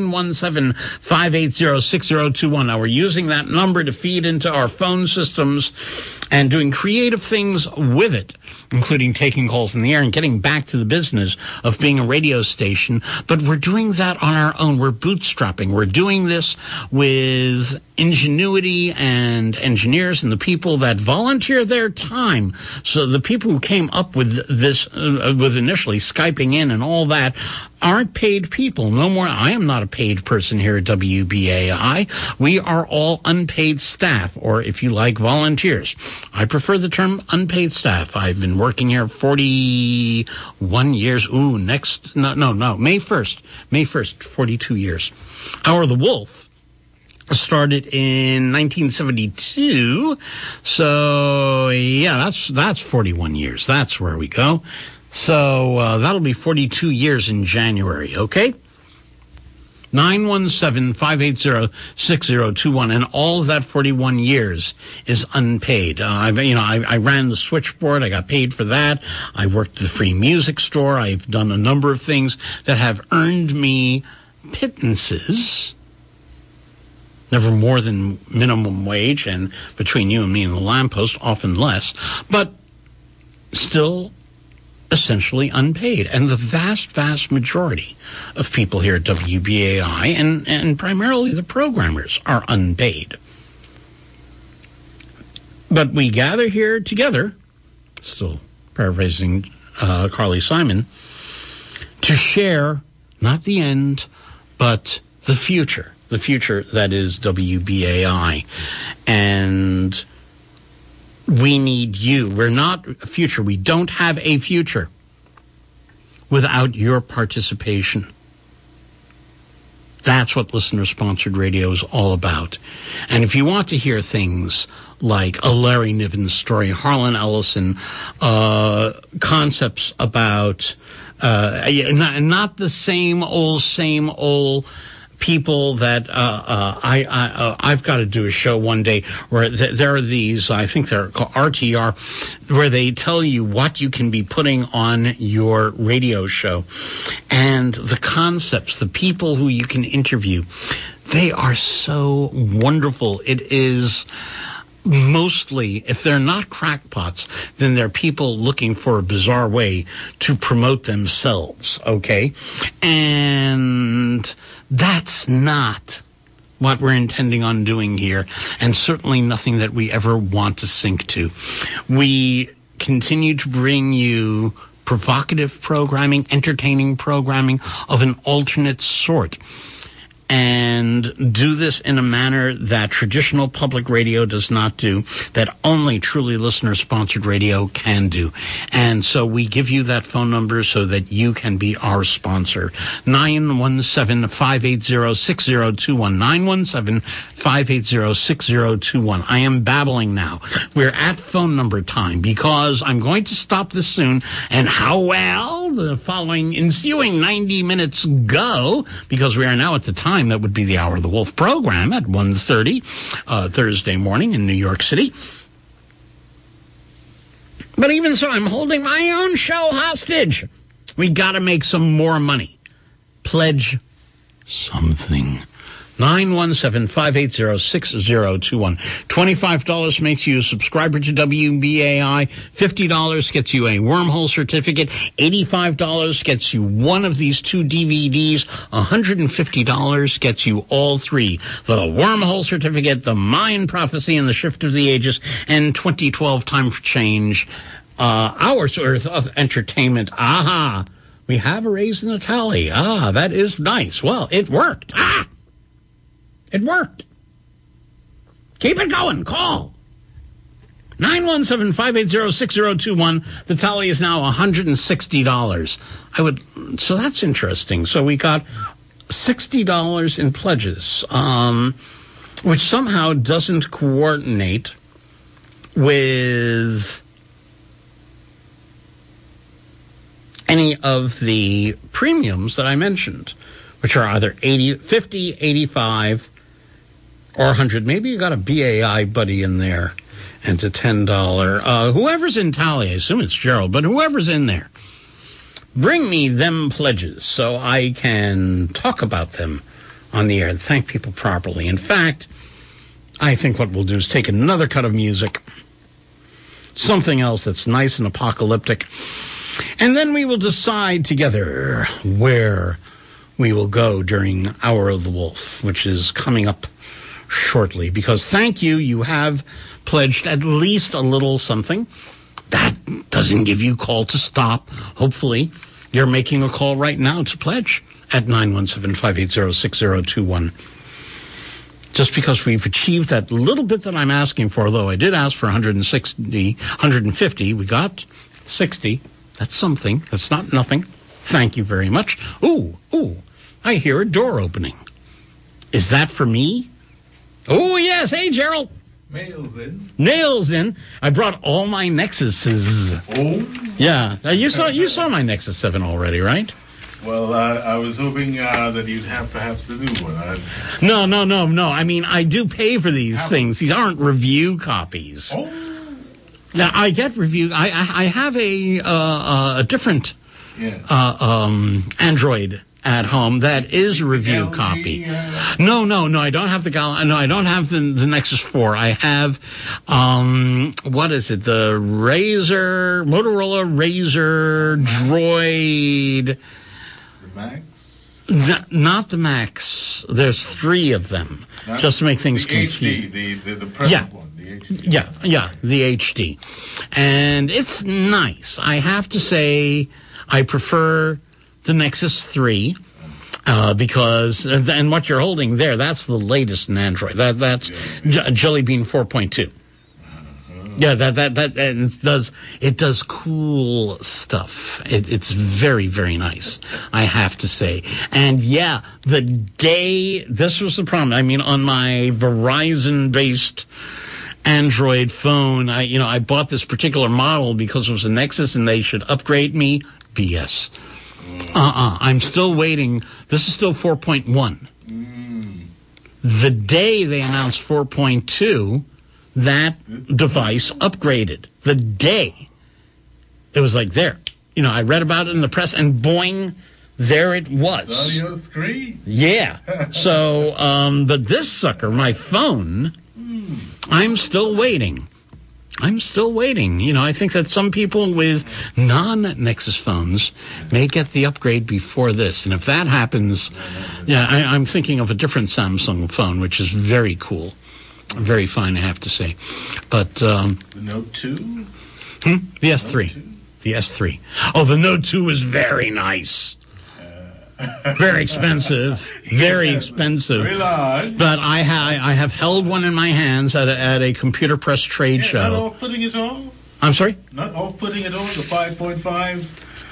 917-580-6021. Now, we're using that number to feed into our phone systems and doing creative things with it, including taking calls in the air and getting back to the business of being a radio station. But we're doing that on our own. We're bootstrapping. We're doing this with ingenuity and engineers and the people that volunteer their time. So the people who came up with this, with initially Skyping in and all that, aren't paid people. No more. I am not a paid person here at WBAI. We are all unpaid staff, or if you like, volunteers. I prefer the term unpaid staff. I've been working here 41 years. Ooh, May 1st, 42 years. Hour of the Wolf started in 1972. So, yeah, that's 41 years. That's where we go. So that'll be 42 years in January, okay? 917-580-6021, and all of that 41 years is unpaid. I ran the switchboard. I got paid for that. I worked at the Free Music Store. I've done a number of things that have earned me pittances. Never more than minimum wage, and between you and me and the lamppost, often less, but still essentially unpaid. And the vast, vast majority of people here at WBAI, and primarily the programmers, are unpaid. But we gather here together, still paraphrasing Carly Simon, to share not the end, but the future. The future that is WBAI. And we need you. We're not a future. We don't have a future without your participation. That's what listener-sponsored radio is all about. And if you want to hear things like a Larry Niven story, Harlan Ellison, concepts about not the same old people that I've got to do a show one day where there are these, I think they're called RTR, where they tell you what you can be putting on your radio show. And the concepts, the people who you can interview, they are so wonderful. It is mostly, if they're not crackpots, then they're people looking for a bizarre way to promote themselves, okay? And that's not what we're intending on doing here, and certainly nothing that we ever want to sink to. We continue to bring you provocative programming, entertaining programming of an alternate sort, and do this in a manner that traditional public radio does not do, that only truly listener-sponsored radio can do. And so we give you that phone number so that you can be our sponsor. 917-580-6021. 917-580-6021. I am babbling now. We're at phone number time because I'm going to stop this soon. And how well the following ensuing 90 minutes go, because we are now at the time that would be the Hour of the Wolf program at 1:30 Thursday morning in New York City. But even so, I'm holding my own show hostage. We got to make some more money. Pledge something. 917-580-6021. $25 makes you a subscriber to WBAI. $50 gets you a wormhole certificate. $85 gets you one of these two DVDs. $150 gets you all three. The wormhole certificate, the Mayan prophecy, and the shift of the ages, and 2012 time for change. Hours worth of entertainment. Aha! We have a raise in the tally. Ah, that is nice. Well, it worked. Ah! It worked. Keep it going. Call. 917-580-6021. The tally is now $160. So that's interesting. So we got $60 in pledges, which somehow doesn't coordinate with any of the premiums that I mentioned, which are either 50, 85, or 100. Maybe you got a BAI buddy in there and a $10. Whoever's in tally, I assume it's Gerald, but whoever's in there, bring me them pledges so I can talk about them on the air and thank people properly. In fact, I think what we'll do is take another cut of music, something else that's nice and apocalyptic, and then we will decide together where we will go during Hour of the Wolf, which is coming up shortly. Because thank you, you have pledged at least a little something. That doesn't give you call to stop. Hopefully, you're making a call right now to pledge at 917-580-6021. Just because we've achieved that little bit that I'm asking for, though I did ask for 150, we got 60. That's something. That's not nothing. Thank you very much. Ooh, I hear a door opening. Is that for me? Oh, yes. Hey, Gerald. Nails in. I brought all my Nexuses. Oh? Yeah. You saw my Nexus 7 already, right? Well, I was hoping that you'd have perhaps the new one. No. I mean, I do pay for these things. These aren't review copies. Oh. Now, I get review. I have a different Android at home that is a review copy. No, I don't have the I don't have the Nexus 4. I have what is it? The Motorola Razr Droid. The Max? Not the Max. There's 3 of them, just to make things confusing. The present one. The HD. Yeah, the HD. And it's nice. I have to say I prefer the Nexus 3 because, and what you're holding there, that's the latest in Android. That's Jelly Bean 4.2. Yeah, it does cool stuff. It's very, very nice, I have to say. And yeah, this was the problem. I mean, on my Verizon-based Android phone, I bought this particular model because it was a Nexus and they should upgrade me. BS. I'm still waiting. This is still 4.1. The day they announced 4.2, that device upgraded. The day. It was like there. I read about it in the press and boing, there it was. It's on your screen. Yeah. So, but this sucker, my phone, I'm still waiting. I think that some people with non-Nexus phones may get the upgrade before this. And if that happens, I'm thinking of a different Samsung phone, which is very cool. Very fine, I have to say. But the Note 2? The S3. The S3. Oh, the Note 2 is very nice. Very expensive. Very expensive. Very large. But I have held one in my hands at a computer press trade show. Not off-putting at all? I'm sorry? Not off-putting at all? The 5.5?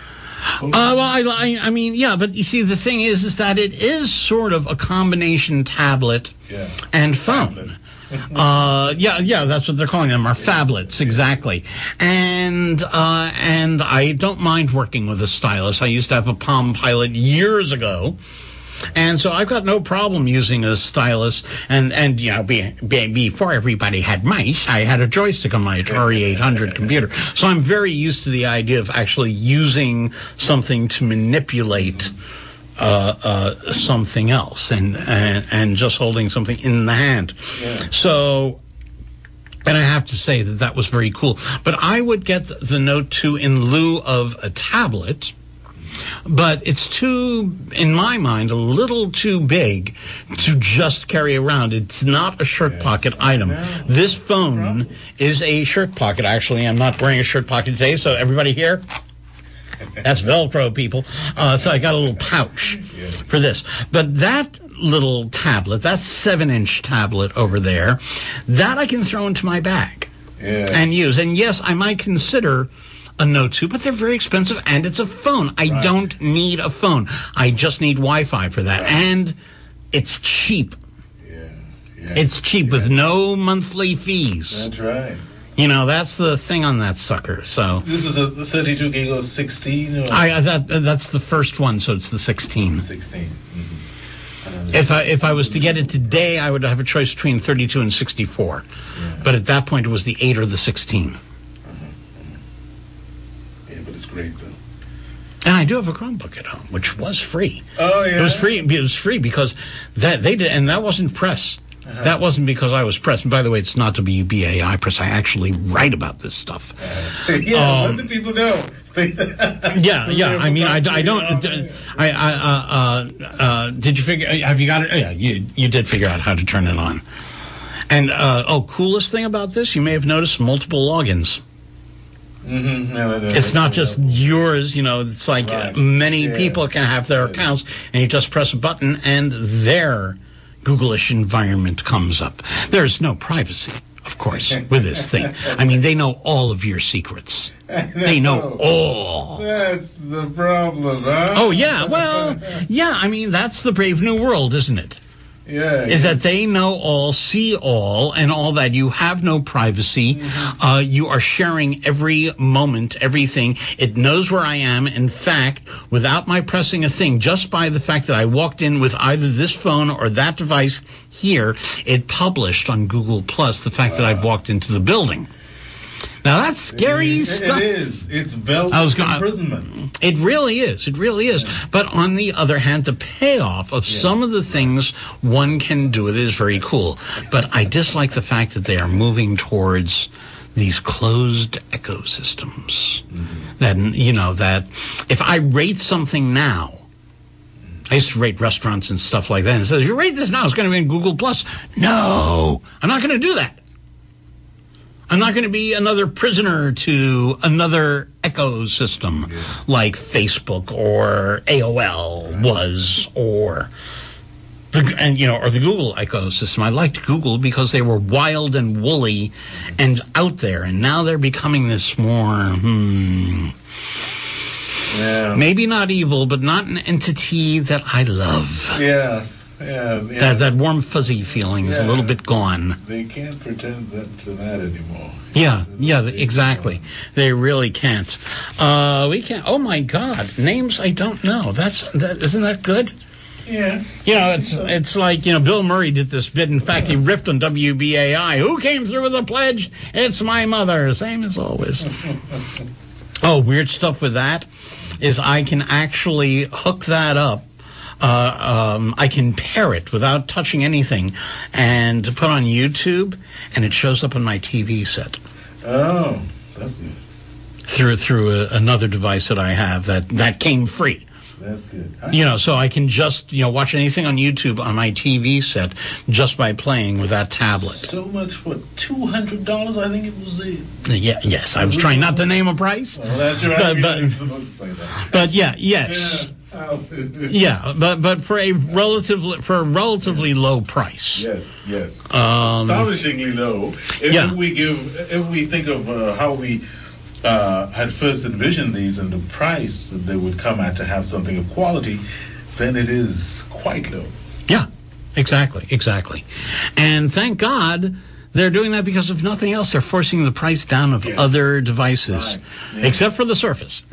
I mean, yeah, but you see, the thing is that it is sort of a combination tablet and phone. That's what they're calling them, are phablets, exactly. And I don't mind working with a stylus. I used to have a Palm Pilot years ago. And so I've got no problem using a stylus. And before everybody had mice, I had a joystick on my Atari 800 computer. So I'm very used to the idea of actually using something to manipulate something else and just holding something in the hand. So, and I have to say that was very cool. But I would get the Note 2 in lieu of a tablet, but it's in my mind, a little too big to just carry around. It's not a shirt pocket item. This phone is a shirt pocket. Actually, I'm not wearing a shirt pocket today, so everybody here, that's Velcro, people. So I got a little pouch for this. But that little tablet, that 7-inch tablet over there, that I can throw into my bag. and use. And yes, I might consider a Note 2, but they're very expensive, and it's a phone. I don't need a phone. I just need Wi-Fi for that, and it's cheap. It's cheap with no monthly fees. That's right. You know, that's the thing on that sucker. So this is a 32 gig or 16? Or? That's the first one, so it's the 16. 16. If I was to get it today, I would have a choice between 32 and 64. But at that point, it was the 8 or the 16. Yeah, but it's great, though. And I do have a Chromebook at home, which was free. Oh, yeah? It was free. It was free because they did, and that wasn't press. That wasn't because I was press. And by the way, it's not WBAI press. I actually write about this stuff. Let the people know. Yeah. I mean, I don't. Did you figure? Have you got it? Yeah, you did figure out how to turn it on. And coolest thing about this, you may have noticed multiple logins. It's not just yours, you know, it's like many people can have their accounts, and you just press a button and their Google-ish environment comes up. There's no privacy, of course, with this thing. I mean, they know all of your secrets. They know all. That's the problem, huh? Oh, yeah. Well, yeah, I mean, that's the brave new world, isn't it? Yeah. Is that they know all, see all, and all that. You have no privacy. You are sharing every moment, everything. It knows where I am. In fact, without my pressing a thing, just by the fact that I walked in with either this phone or that device here, it published on Google Plus the fact that I've walked into the building. Now, that's scary stuff. It is. It's belt imprisonment. It really is. It really is. But on the other hand, the payoff of some of the things one can do with it is very cool. But I dislike the fact that they are moving towards these closed ecosystems. That, you know, that if I rate something now, I used to rate restaurants and stuff like that, and it says, you rate this now, it's going to be in Google Plus. No, I'm not going to do that. I'm not going to be another prisoner to another ecosystem like Facebook or AOL was, or the Google ecosystem. I liked Google because they were wild and woolly and out there, and now they're becoming this more maybe not evil, but not an entity that I love. Yeah. That warm fuzzy feeling is a little bit gone. They can't pretend to that anymore. Yeah, exactly. They really can't. We can't. Oh my God, names I don't know. Isn't that good? Yeah. You know, it's like, you know, Bill Murray did this bit. In fact, he ripped on WBAI. Who came through with a pledge? It's my mother. Same as always. Oh, weird stuff with that is I can actually hook that up. I can pair it without touching anything and put on YouTube, and it shows up on my TV set. Oh, that's good. Through another device that I have that came free. That's good. You know, so I can just, you know, watch anything on YouTube on my TV set just by playing with that tablet. So much for $200, I think it was yes, I was trying not to name a price. Well, that's right. You're supposed to say that. But yes. Yeah, but for a relatively low price. Yes. Astonishingly low. If we think of how we had first envisioned these and the price that they would come at to have something of quality, then it is quite low. Yeah, exactly. And thank God they're doing that, because if nothing else, they're forcing the price down of other devices, except for the Surface.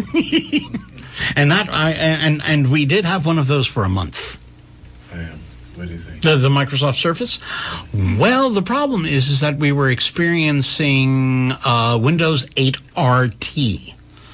And that and we did have one of those for a month. What do you think? The Microsoft Surface? Well, the problem is that we were experiencing Windows 8 RT,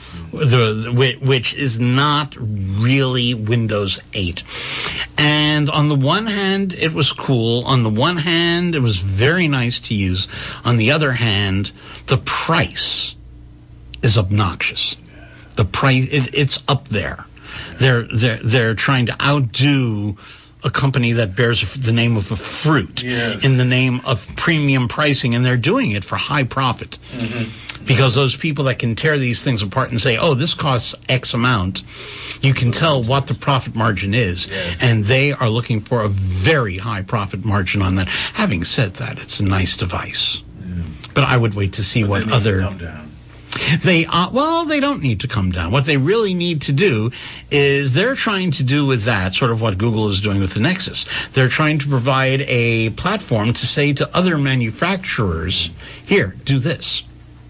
which is not really Windows 8. And on the one hand, it was cool. On the one hand, it was very nice to use. On the other hand, the price is obnoxious. The price, it's up there. They're trying to outdo a company that bears the name of a fruit in the name of premium pricing, and they're doing it for high profit. Because those people that can tear these things apart and say, oh, this costs X amount, you can tell what the profit margin is, and they are looking for a very high profit margin on that. Having said that, it's a nice device. But I would wait to see what other... Come down. They don't need to come down. What they really need to do is they're trying to do with that sort of what Google is doing with the Nexus. They're trying to provide a platform to say to other manufacturers, here, do this.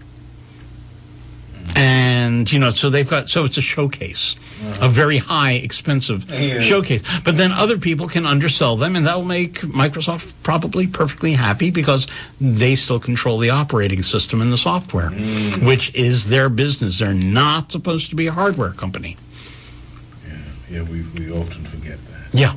And, so it's a showcase, a very high, expensive showcase. But then other people can undersell them, and that will make Microsoft probably perfectly happy because they still control the operating system and the software, which is their business. They're not supposed to be a hardware company. Yeah, we often forget that. Yeah.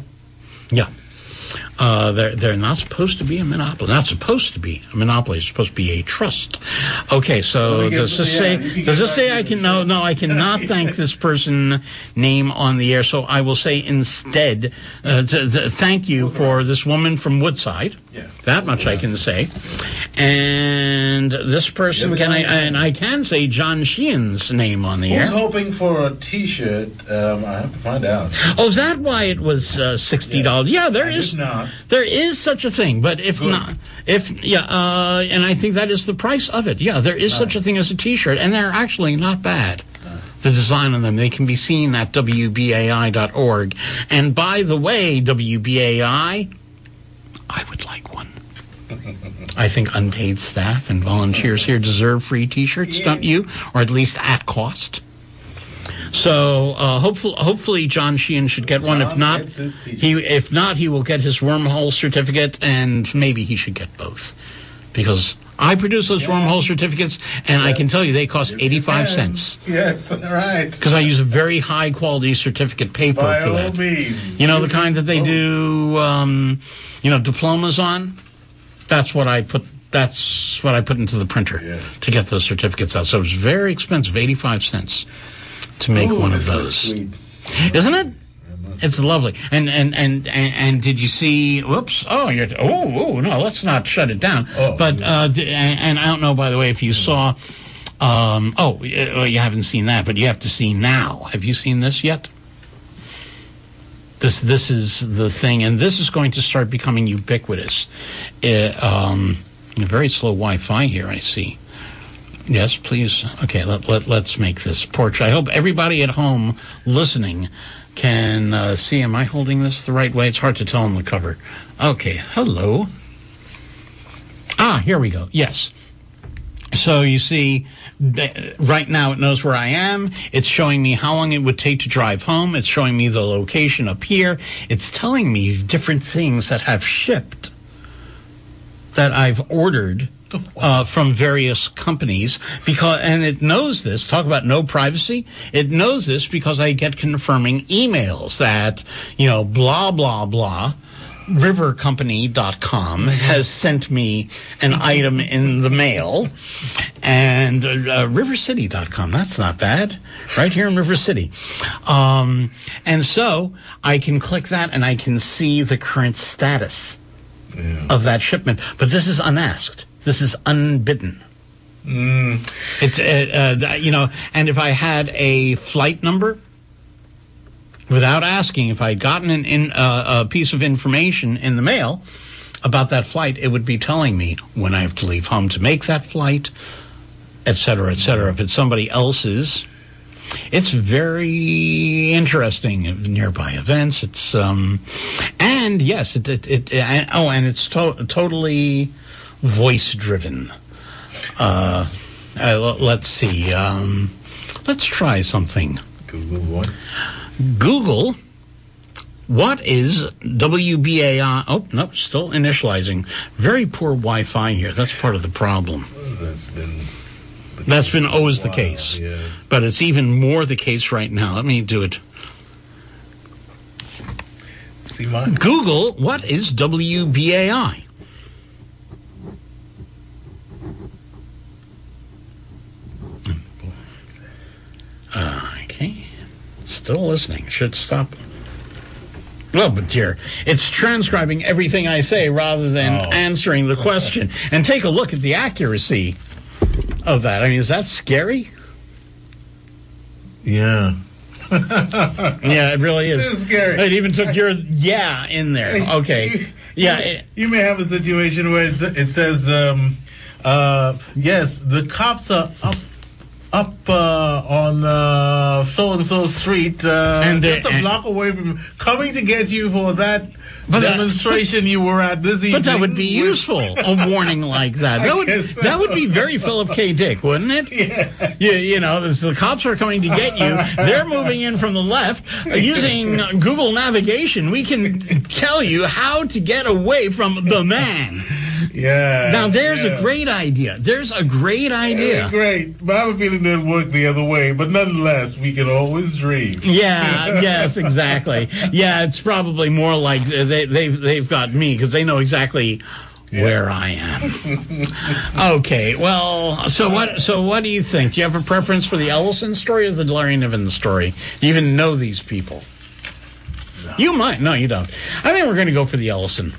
They're not supposed to be a monopoly. Not supposed to be a monopoly. It's supposed to be a trust. Okay, so does this say I can? No, I cannot thank this person name on the air. So I will say instead, thank you for this woman from Woodside. Yes. That much I can say. And this person, I can say John Sheehan's name on the air. Who's hoping for a T-shirt? I have to find out. Oh, is that why it was $60? Yeah, there is such a thing. But if not, and I think that is the price of it. Yeah, there is such a thing as a T-shirt, and they're actually not bad. The design on them, they can be seen at WBAI.org. And by the way, WBAI, I would like one. I think unpaid staff and volunteers here deserve free T-shirts, don't you? Or at least at cost. So hopefully John Sheehan should get one. If not, he will get his wormhole certificate, and maybe he should get both, because I produce those wormhole certificates, and I can tell you they cost 85 cents. Yes, right. Because I use a very high-quality certificate paper By for that. all means. The kind that they do, diplomas on. That's what I put into the printer to get those certificates out. So it's very expensive, 85 cents to make one of those. Sweet. Isn't it? It's lovely. And did you see? Whoops! Oh, no! Let's not shut it down. But and I don't know. By the way, if you saw, you haven't seen that, but you have to see now. Have you seen this yet? This is the thing, and this is going to start becoming ubiquitous. Very slow Wi-Fi here, I see. Yes, please. Okay, let's make this portrait. I hope everybody at home listening can see. Am I holding this the right way? It's hard to tell on the cover. Okay, hello. Here we go. Yes. So you see, right now it knows where I am. It's showing me how long it would take to drive home. It's showing me the location up here. It's telling me different things that have shipped, that I've ordered from various companies, and it knows this. Talk about no privacy. It knows this because I get confirming emails that, blah, blah, blah. rivercompany.com has sent me an item in the mail, and rivercity.com, that's not bad, right here in River City. And so I can click that and I can see the current status of that shipment. But this is unasked. This is unbidden. It's, and if I had a flight number, without asking, if I'd gotten a piece of information in the mail about that flight, it would be telling me when I have to leave home to make that flight, et cetera, et cetera. If it's somebody else's, it's very interesting. Nearby events. It's and yes, and it's totally voice driven. Let's see. Let's try something. Google Voice. Google, what is WBAI? Oh, no, still initializing. Very poor Wi-Fi here. That's part of the problem. That's been always the case. Yes. But it's even more the case right now. Let me do it. See mine? Google, what is WBAI? Okay. Still listening. Should stop. Well, but dear, it's transcribing everything I say rather than answering the question. And take a look at the accuracy of that. I mean, is that scary? Yeah. Yeah, it really is. It's scary. It even took your in there. Okay. You may have a situation where it says, Yes, the cops are up on so-and-so street, and just a block away from coming to get you for that demonstration you were at this evening. But that would be useful, a warning like that. That would be very Philip K. Dick, wouldn't it? Yeah. You know, the cops are coming to get you. They're moving in from the left. Using Google navigation, we can tell you how to get away from the man. Yeah. Now, there's a great idea. There's a great idea. Great. But I have a feeling it'll work the other way. But nonetheless, we can always dream. Yeah, yes, exactly. Yeah, it's probably more like they've got me because they know exactly where I am. Okay, well, so what do you think? Do you have a preference for the Ellison story or the Larry Niven story? Do you even know these people? No. You might. No, you don't. I think we're going to go for the Ellison.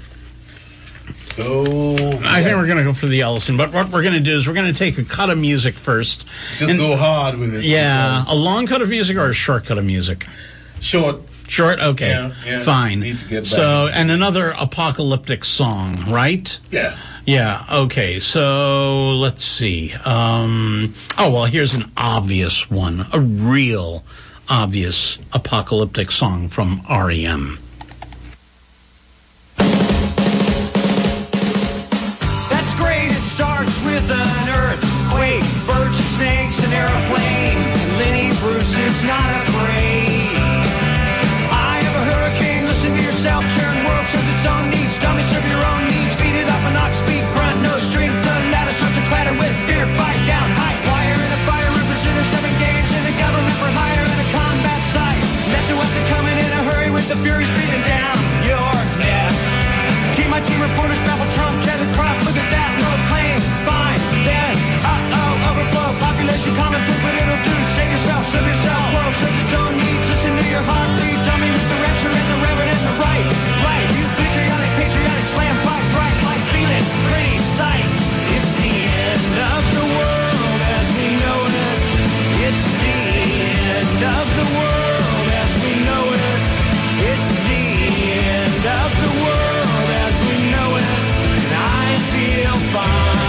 I think we're going to go for the Ellison, but what we're going to do is we're going to take a cut of music first. Just go hard with it. Yeah, a long cut of music or a short cut of music? Short. Short? Okay, fine. Need to get back. So, and another apocalyptic song, right? Yeah. Yeah, okay, so let's see. Here's an obvious one, a real obvious apocalyptic song from R.E.M. With an earthquake, birds and snakes, an airplane. Lenny Bruce is not afraid. I have a hurricane, listen to yourself, churn. World serves its own needs, dummy serve your own needs. Feed it up an ox, speed, grunt, no strength. The ladder starts to clatter with fear, fight down, high wire in a fire, representatives have engaged in a government for hire in a combat site. Left to west and coming in a hurry with the furies breathing down your neck. Team by team reporters babble Trump, tear the crop, look at that, no plane. Then, overflow, population, common food, what it'll do, save yourself, serve yourself, world serves its own needs, listen to your heartbeat, dummy with the rapture and the reverend and the right, you patriotic, slam, fight, bright, light, feeling, pretty sight, it's the end of the world as we know it, it's the end of the world as we know it, it's the end of the world as we know it, and I feel fine.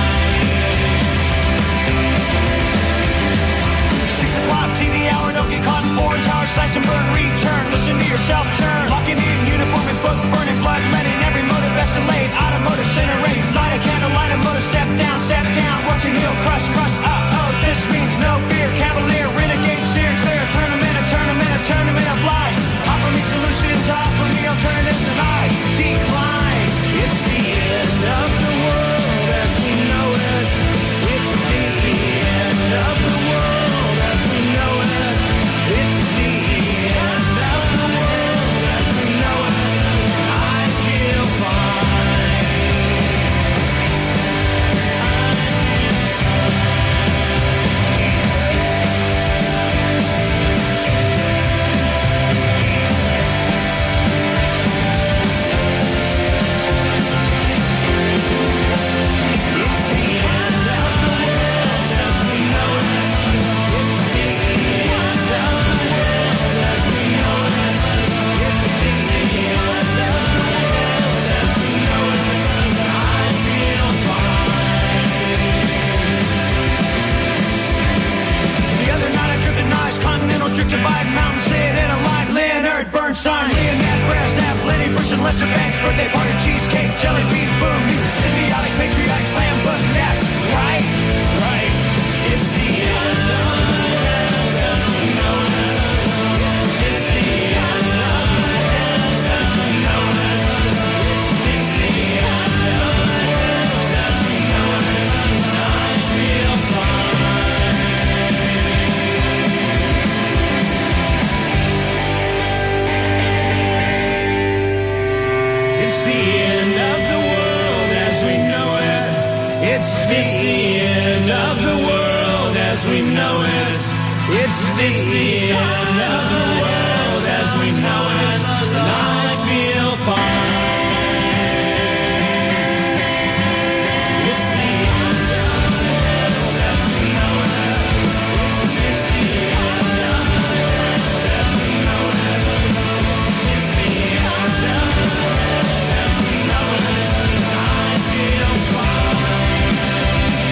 TV hour, don't get caught in foreign towers, slash and burn, return, listen to yourself churn, locking in uniform and book, burning blood, letting every motive escalate, automotive incinerate, light a candle, light a motor, step down, watching heel, crush, this means no fear, cavalier, renegade, steer clear, tournament of lies, offer me solutions, offer me alternatives, and I decline, it's the end of the world as we know it, it's the end of the world. Lester Banks, birthday party, cheesecake, jelly bean, boom, you symbiotic, patriotic, slam button, that's right, it's the end of the world as we know it, it's the end of the world as we know it, it's the end of the world as we know it, I feel we know it. It's the end of the world as we know it. And I feel fine. It's the end of the world as we know it. It's the end of the world as we know it. It's the end of the world as we know it. And I feel fine.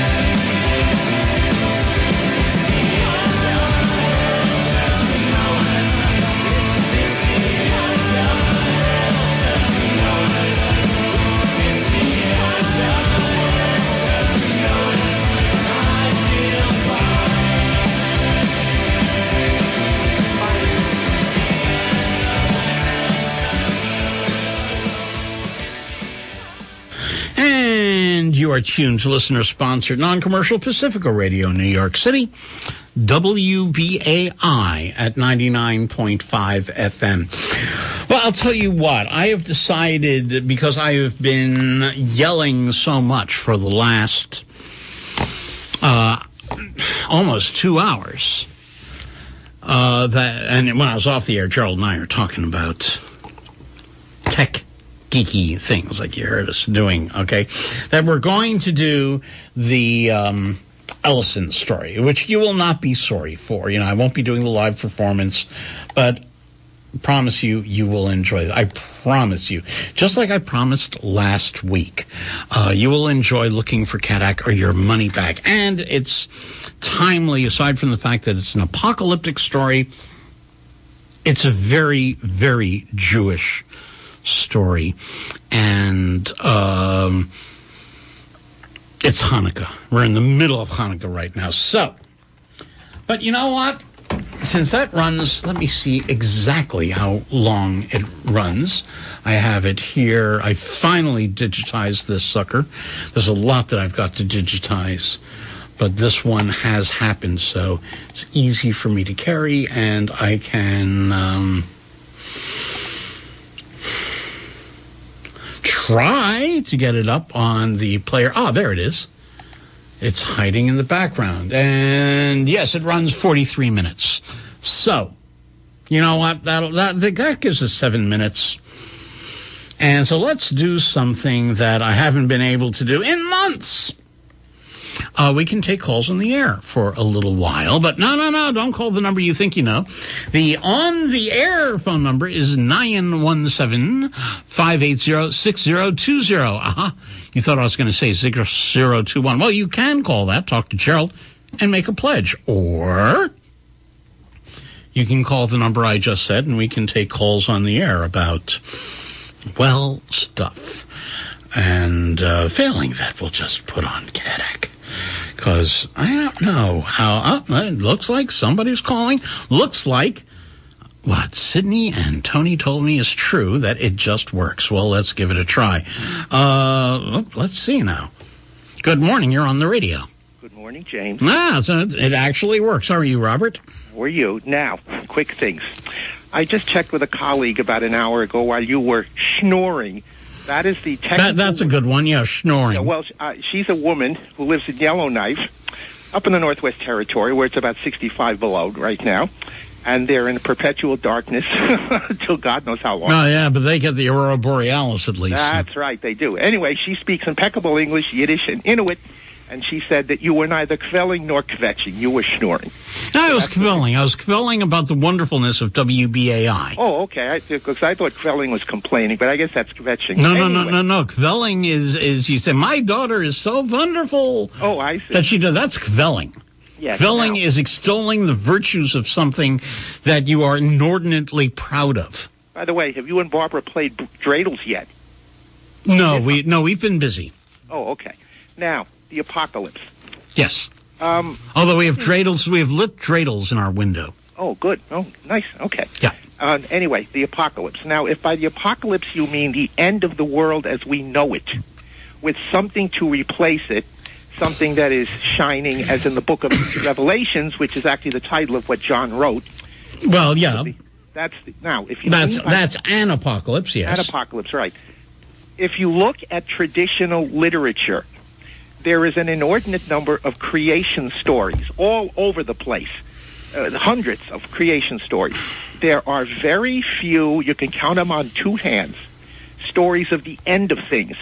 you are tuned to listener-sponsored non-commercial Pacifica Radio, New York City, WBAI at 99.5 FM. Well, I'll tell you what, I have decided, because I have been yelling so much for the last almost 2 hours, and when I was off the air, Gerald and I are talking about tech geeky things like you heard us doing, okay, that we're going to do the Ellison story, which you will not be sorry for. You know, I won't be doing the live performance, but I promise you, you will enjoy it. I promise you. Just like I promised last week, you will enjoy looking for Kadak or your money back. And it's timely, aside from the fact that it's an apocalyptic story. It's a very, very Jewish story, and it's Hanukkah. We're in the middle of Hanukkah right now. So, but you know what? Since that runs, let me see exactly how long it runs. I have it here. I finally digitized this sucker. There's a lot that I've got to digitize, but this one has happened, so it's easy for me to carry, and I can try to get it up on the player. Ah, there it is. It's hiding in the background. And yes, it runs 43 minutes. So, you know what? That gives us 7 minutes. And so let's do something that I haven't been able to do in months. We can take calls on the air for a little while, but no, don't call the number you think you know. The on-the-air phone number is 917-580-6020. Aha, you thought I was going to say 6021. Well, you can call that, talk to Gerald, and make a pledge. Or you can call the number I just said, and we can take calls on the air about, well, stuff. And failing that, we'll just put on Kadak. Because I don't know how. It looks like somebody's calling. Looks like what Sydney and Tony told me is true, that it just works. Well, let's give it a try. Let's see now. Good morning. You're on the radio. Good morning, James. So it actually works. How are you, Robert? How are you? Now, quick things. I just checked with a colleague about an hour ago while you were snoring. That is the technical... That's a good one, yeah, snoring. Yeah, well, she's a woman who lives in Yellowknife, up in the Northwest Territory, where it's about 65 below right now, and they're in perpetual darkness until God knows how long. Oh, yeah, but they get the Aurora Borealis at least. That's right, they do. Anyway, she speaks impeccable English, Yiddish, and Inuit, and she said that you were neither kvelling nor kvetching. You were snoring. No, I was kvelling. I was kvelling about the wonderfulness of WBAI. Oh, okay. Because I thought kvelling was complaining, but I guess that's kvetching. No. Kvelling is you say, my daughter is so wonderful. Oh, I see. That she does. That's kvelling. Yes, kvelling is extolling the virtues of something that you are inordinately proud of. By the way, have you and Barbara played dreidels yet? No, we've been busy. Oh, okay. Now, the apocalypse. Yes. Although we have dreidels, we have lit dreidels in our window. Oh, good. Oh, nice. Okay. Yeah. Anyway, the apocalypse. Now, if by the apocalypse you mean the end of the world as we know it, with something to replace it, something that is shining, as in the book of Revelations, which is actually the title of what John wrote. Well, yeah. That's an apocalypse, yes. An apocalypse, right. If you look at traditional literature, there is an inordinate number of creation stories all over the place, hundreds of creation stories. There are very few, you can count them on two hands, stories of the end of things.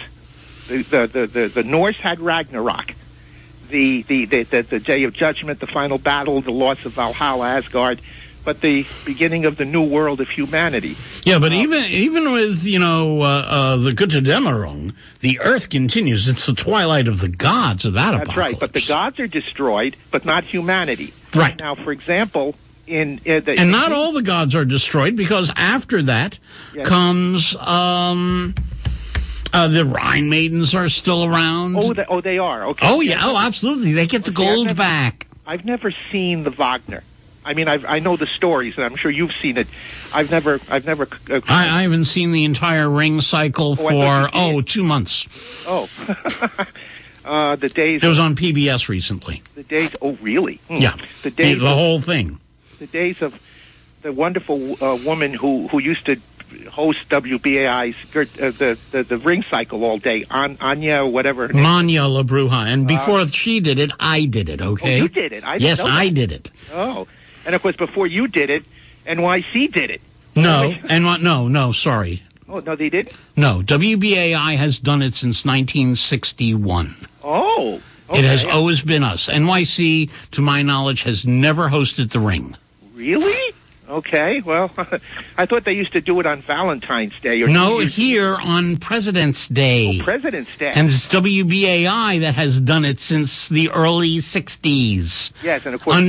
The Norse had Ragnarok, the Day of Judgment, the final battle, the loss of Valhalla, Asgard, but the beginning of the new world of humanity. Yeah, but even with, the Götterdämmerung, the earth continues. It's the twilight of the gods of that apocalypse. That's right, but the gods are destroyed, but not humanity. Right. Now, for example, and not all the gods are destroyed, because after that comes... the Rhine Maidens are still around. Oh, they are. Okay. Oh, yeah. Oh, absolutely. They get the gold back. I've never seen the Wagner. I mean, I know the stories, and I'm sure you've seen it. I've never. I haven't seen the entire Ring cycle for 2 months. Oh. The days. It was on PBS recently. The days. Oh, really? Yeah. The days. The whole thing. The days of the wonderful woman who used to host WBAI's the ring cycle all day. Anya, whatever. Manya LaBruja, and before she did it, I did it. Okay. Oh, you did it. I did it. Oh, and of course, before you did it, NYC did it. No, no, sorry. Oh, no, they didn't? No, WBAI has done it since 1961. Oh, okay. It has always been us. NYC, to my knowledge, has never hosted the ring. Really? Okay, well, I thought they used to do it on Valentine's Day. No, here on President's Day. Oh, President's Day. And it's WBAI that has done it since the early 60s. Yes, and of course...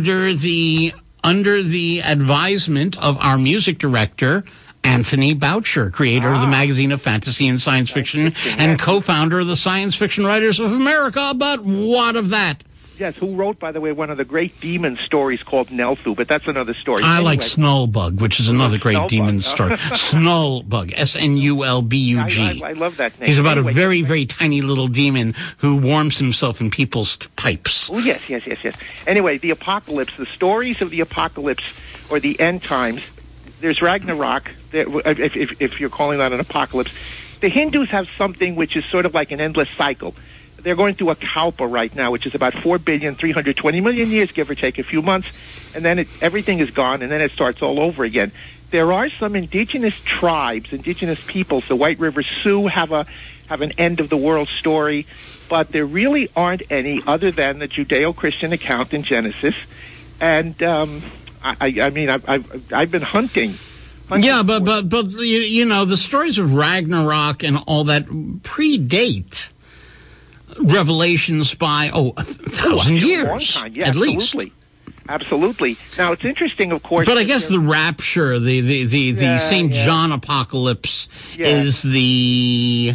Under the advisement of our music director, Anthony Boucher, creator of the magazine of fantasy and science fiction, and co-founder of the Science Fiction Writers of America. But what of that? Yes, who wrote, by the way, one of the great demon stories called Nelthu, but that's another story. I like Snullbug, which is another great demon story. Snullbug, S-N-U-L-B-U-G. I love that name. He's about a very, very tiny little demon who warms himself in people's pipes. Oh, yes. Anyway, the apocalypse, the stories of the apocalypse or the end times, there's Ragnarok, if you're calling that an apocalypse. The Hindus have something which is sort of like an endless cycle. They're going through a kalpa right now, which is about 4,320,000,000 years, give or take a few months, and then everything is gone, and then it starts all over again. There are some indigenous tribes, indigenous peoples. The White River Sioux have an end of the world story, but there really aren't any other than the Judeo-Christian account in Genesis. And I've been hunting. Yeah, but you know, the stories of Ragnarok and all that predate Revelations by 1,000 years, long time. Yeah, at absolutely. least. Absolutely. Now it's interesting, of course. But I guess the rapture, the St. John apocalypse, is the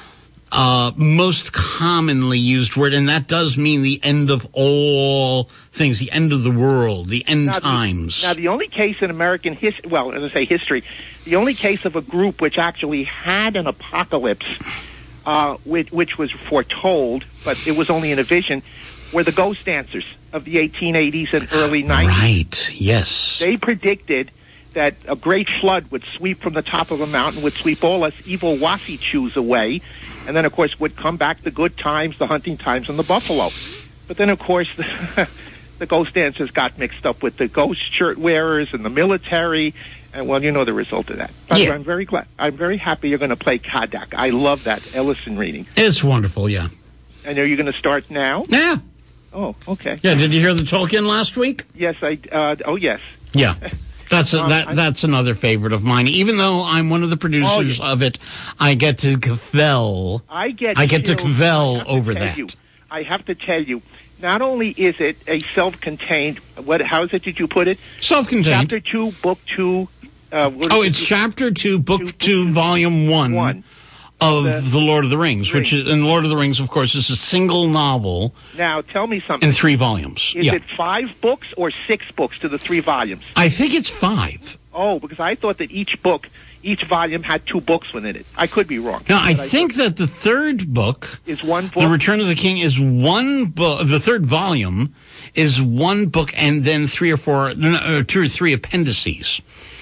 most commonly used word, and that does mean the end of all things, the end of the world, the end times. Now, the only case in American history, well, as I say history, the only case of a group which actually had an apocalypse, which was foretold, but it was only in a vision, were the Ghost Dancers of the 1880s and early 90s. Right, yes. They predicted that a great flood would sweep from the top of a mountain, would sweep all us evil Wasi-Chus away, and then, of course, would come back the good times, the hunting times, and the buffalo. But then, of course, the Ghost Dancers got mixed up with the ghost shirt wearers and the military, and, well, you know the result of that. Yeah. I'm very glad. I'm very happy you're going to play Kadak. I love that Ellison reading. It's wonderful, yeah. And are you going to start now? Yeah. Oh, okay. Yeah, did you hear the Tolkien last week? Yes, oh, yes. Yeah. That's another favorite of mine. Even though I'm one of the producers of it, I get to cavil. I get to cavil over that. I have to tell you, not only is it a self-contained, how is it did you put it? Self-contained. Chapter 2, Book 2. It's Chapter 2, Book 2, Volume 1 of The Lord of the Rings, which is, and Lord of the Rings, of course, is a single novel. Now, tell me something. In 3 volumes. Is it 5 books or 6 books to the 3 volumes? I think it's 5. Oh, because I thought that each volume had 2 books within it. I could be wrong. Now, I think that the third book is 1 book. The Return of the King is 1 book. The third volume is 1 book and then 2 or 3 appendices.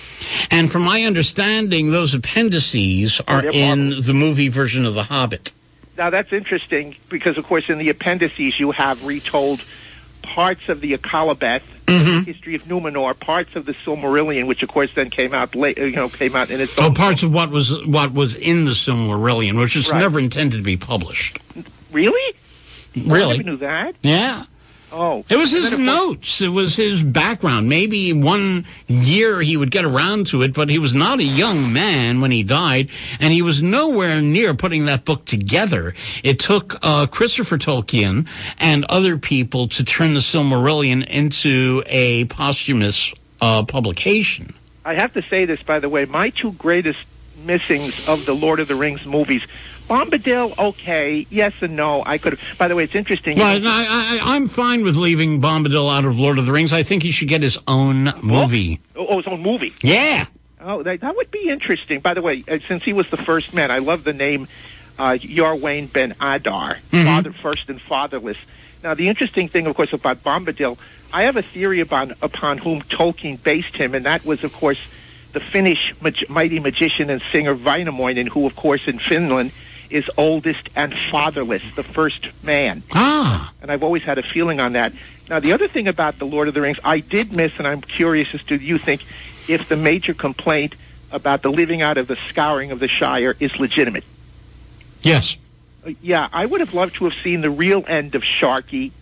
And from my understanding, those appendices are in the movie version of The Hobbit. Now, that's interesting because, of course, in the appendices you have retold parts of the Akalabeth, the history of Numenor, parts of the Silmarillion, which, of course, then came out came out in its own. Parts of what was in the Silmarillion, which was never intended to be published. Really? Really? I never knew that. Yeah. Oh. It was his notes. It was his background. Maybe one year he would get around to it, but he was not a young man when he died, and he was nowhere near putting that book together. It took Christopher Tolkien and other people to turn the Silmarillion into a posthumous publication. I have to say this, by the way. My 2 greatest missings of the Lord of the Rings movies, Bombadil, okay, yes and no. I could have. By the way, it's interesting. Well, I'm fine with leaving Bombadil out of Lord of the Rings. I think he should get his own movie. Oh, his own movie? Yeah. Oh, that would be interesting. By the way, since he was the first man, I love the name Yarwain ben Adar, first and fatherless. Now, the interesting thing, of course, about Bombadil, I have a theory upon whom Tolkien based him, and that was, of course, the Finnish mighty magician and singer Väinämöinen, who, of course, in Finland is oldest and fatherless, the first man. And I've always had a feeling on that. Now, the other thing about The Lord of the Rings, I did miss, and I'm curious as to, do you think, if the major complaint about the living out of the scouring of the Shire is legitimate? Yes. Yeah, I would have loved to have seen the real end of Sharky.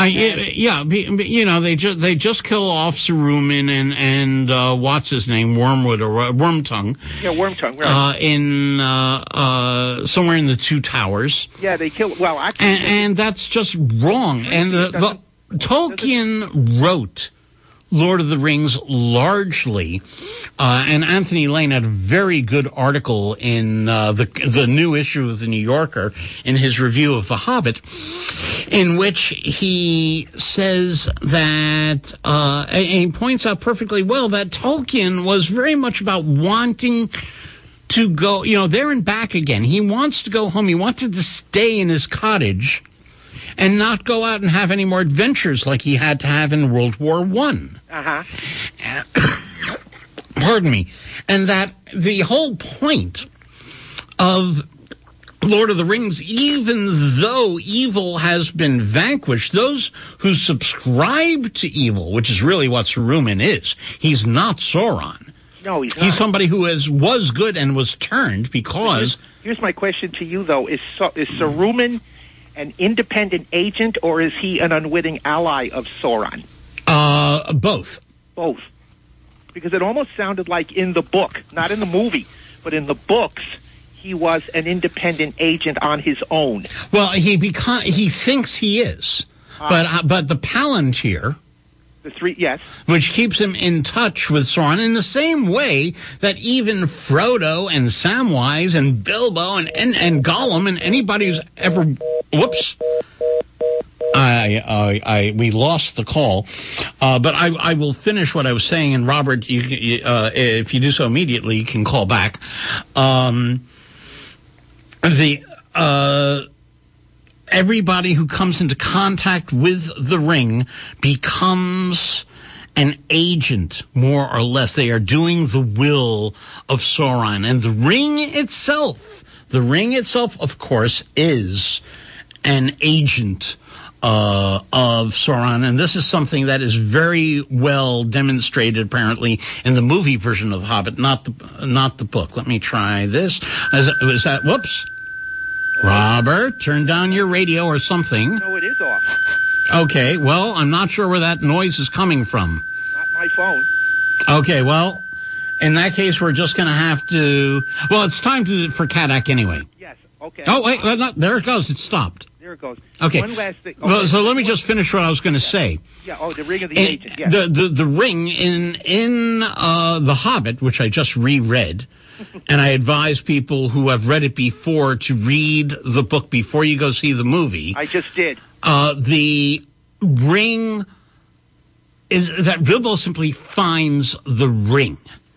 They just kill off Saruman and what's his name, Wormwood or Wormtongue. Yeah, Wormtongue, right? In somewhere in the Two Towers. Yeah, they kill. Well, actually, and that's just wrong. And Tolkien wrote Lord of the Rings largely, and Anthony Lane had a very good article in the new issue of the New Yorker in his review of The Hobbit, in which he says that, and he points out perfectly well that Tolkien was very much about wanting to go, there and back again. He wants to go home. He wanted to stay in his cottage and not go out and have any more adventures like he had to have in World War I. Pardon me. And that the whole point of Lord of the Rings, even though evil has been vanquished, those who subscribe to evil, which is really what Saruman is, he's not Sauron. No, he's not. He's somebody who was good and was turned because... Here's my question to you, though. Is Saruman an independent agent, or is he an unwitting ally of Sauron? Both. Both. Because it almost sounded like in the book, not in the movie, but in the books, he was an independent agent on his own. Well, he thinks he is. But the Palantir... The three, yes. Which keeps him in touch with Sauron in the same way that even Frodo and Samwise and Bilbo and Gollum and anybody who's ever... Whoops. We lost the call. But I will finish what I was saying, and Robert, if you do so immediately, you can call back. Everybody who comes into contact with the ring becomes an agent, more or less. They are doing the will of Sauron. And the ring itself, of course, is an agent of Sauron. And this is something that is very well demonstrated, apparently, in the movie version of The Hobbit, not the book. Let me try this. Is that, whoops. Robert, turn down your radio or something. No, it is off. Okay, well, I'm not sure where that noise is coming from. Not my phone. Okay, well, in that case, we're just going to have to... Well, it's time for Kadak anyway. Yes, okay. Oh, wait, there it goes. It stopped. There it goes. Okay. One last thing. Okay. Well, so let me just finish what I was going to say. Yeah, the ring of the agent, yes. The ring in The Hobbit, which I just reread... And I advise people who have read it before to read the book before you go see the movie. I just did. The ring is that Bilbo simply finds the ring.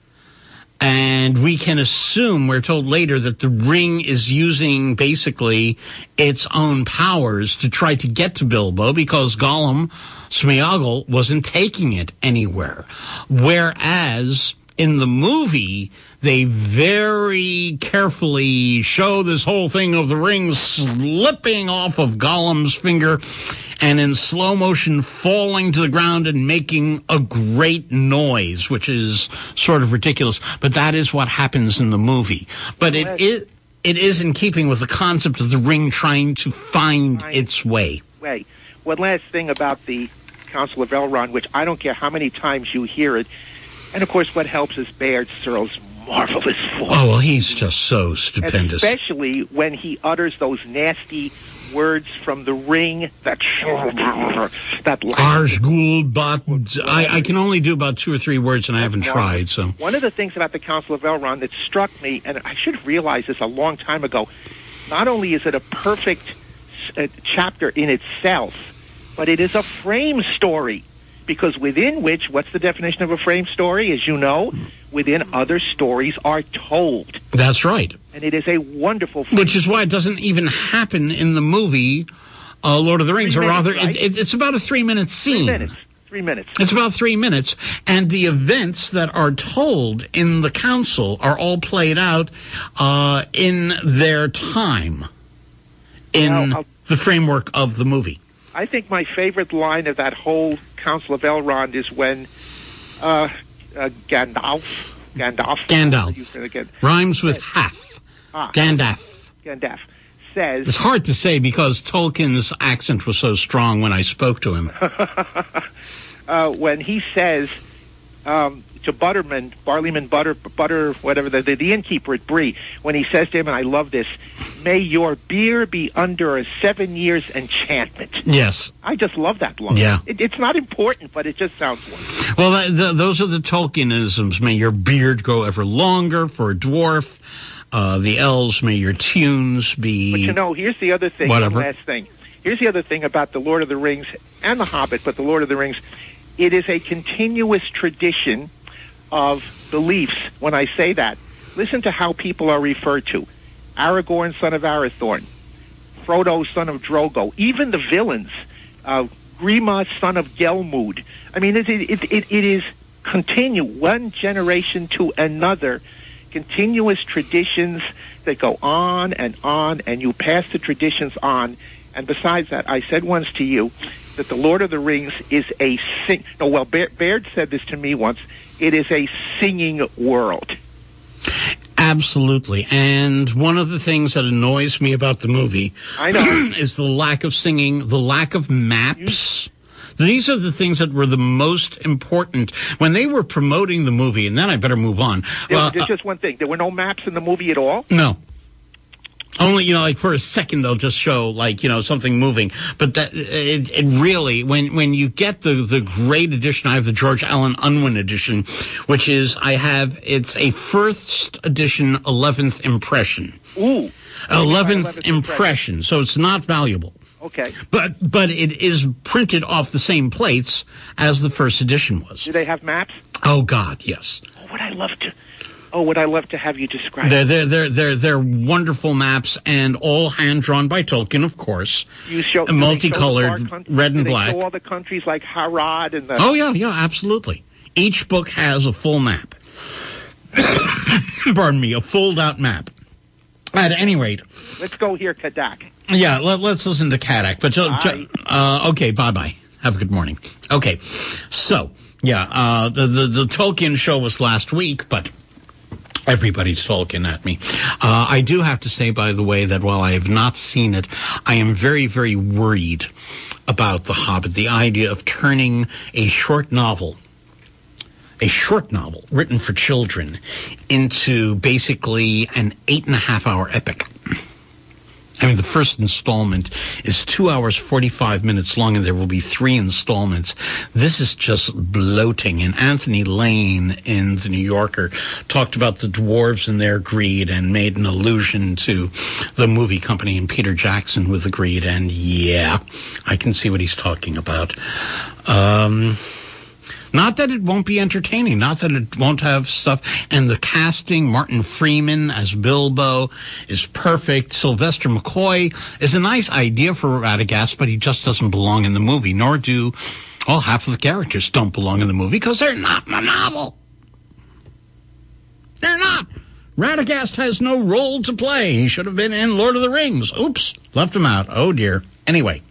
And we can assume, we're told later, that the ring is using basically its own powers to try to get to Bilbo because Gollum, Smeagol, wasn't taking it anywhere. Whereas in the movie, they very carefully show this whole thing of the ring slipping off of Gollum's finger and in slow motion falling to the ground and making a great noise, which is sort of ridiculous. But that is what happens in the movie. But it is in keeping with the concept of the ring trying to find its way. Wait, one last thing about the Council of Elrond, which I don't care how many times you hear it. And, of course, what helps is Bayard Searle's marvelous voice. Oh, well, he's just so stupendous. Especially when he utters those nasty words from the ring, that Arsgul, but I can only do about 2 or 3 words, and I haven't tried. So one of the things about the Council of Elrond that struck me, and I should have realized this a long time ago, not only is it a perfect chapter in itself, but it is a frame story. Because within which, what's the definition of a frame story? As you know, within other stories are told. That's right. And it is a wonderful frame. Which is why it doesn't even happen in the movie Lord of the Rings, or rather, right? It's about a 3-minute scene. 3 minutes. It's about 3 minutes, and the events that are told in the council are all played out in their time, in the framework of the movie. I think my favorite line of that whole Council of Elrond is when Gandalf rhymes with half. Gandalf says... It's hard to say because Tolkien's accent was so strong when I spoke to him. When he says to Barleyman Butter, whatever, the innkeeper at Bree, when he says to him, and I love this, "May your beer be under a 7 years enchantment." Yes. I just love that line. Yeah. It's not important, but it just sounds wonderful. Well, those are the Tolkienisms. May your beard grow ever longer for a dwarf. The elves, may your tunes be... But here's the other thing, whatever. One last thing. Here's the other thing about The Lord of the Rings and The Hobbit, but The Lord of the Rings, it is a continuous tradition of beliefs. When I say that, listen to how people are referred to. Aragorn, son of Arathorn. Frodo, son of Drogo. Even the villains. Grima, son of Gelmud. I mean, it is one generation to another. Continuous traditions that go on, and you pass the traditions on. And besides that, I said once to you that The Lord of the Rings is a Baird said this to me once. It is a singing world. Absolutely. And one of the things that annoys me about the movie is the lack of singing, the lack of maps. These are the things that were the most important when they were promoting the movie. And then I better move on. There's just one thing. There were no maps in the movie at all? No. Only, like for a second, they'll just show something moving. But that it really, when you get the great edition, I have the George Allen Unwin edition, which is, it's a first edition 11th impression. Ooh. 11th impression. So it's not valuable. Okay. But it is printed off the same plates as the first edition was. Do they have maps? Oh, God, yes. Would I love to have you describe They're wonderful maps, and all hand-drawn by Tolkien, of course. Multicolored, red and black. Do they show all the countries like Harad and the... Oh, yeah, absolutely. Each book has a full map. Pardon me, a fold-out map. At any rate... Let's go here, Kadak. Yeah, let's listen to Kadak. But okay, bye-bye. Have a good morning. Okay, so, the Tolkien show was last week, but... Everybody's talking at me. I do have to say, by the way, that while I have not seen it, I am very, very worried about The Hobbit. The idea of turning a short novel written for children, into basically an 8.5-hour epic. I mean, the first installment is 2 hours, 45 minutes long, and there will be 3 installments. This is just bloating. And Anthony Lane in The New Yorker talked about the dwarves and their greed and made an allusion to the movie company and Peter Jackson with the greed. And yeah, I can see what he's talking about. Not that it won't be entertaining, not that it won't have stuff. And the casting, Martin Freeman as Bilbo is perfect. Sylvester McCoy is a nice idea for Radagast, but he just doesn't belong in the movie, nor do, half of the characters don't belong in the movie because they're not in the novel. They're not. Radagast has no role to play. He should have been in Lord of the Rings. Oops, left him out. Oh, dear. Anyway.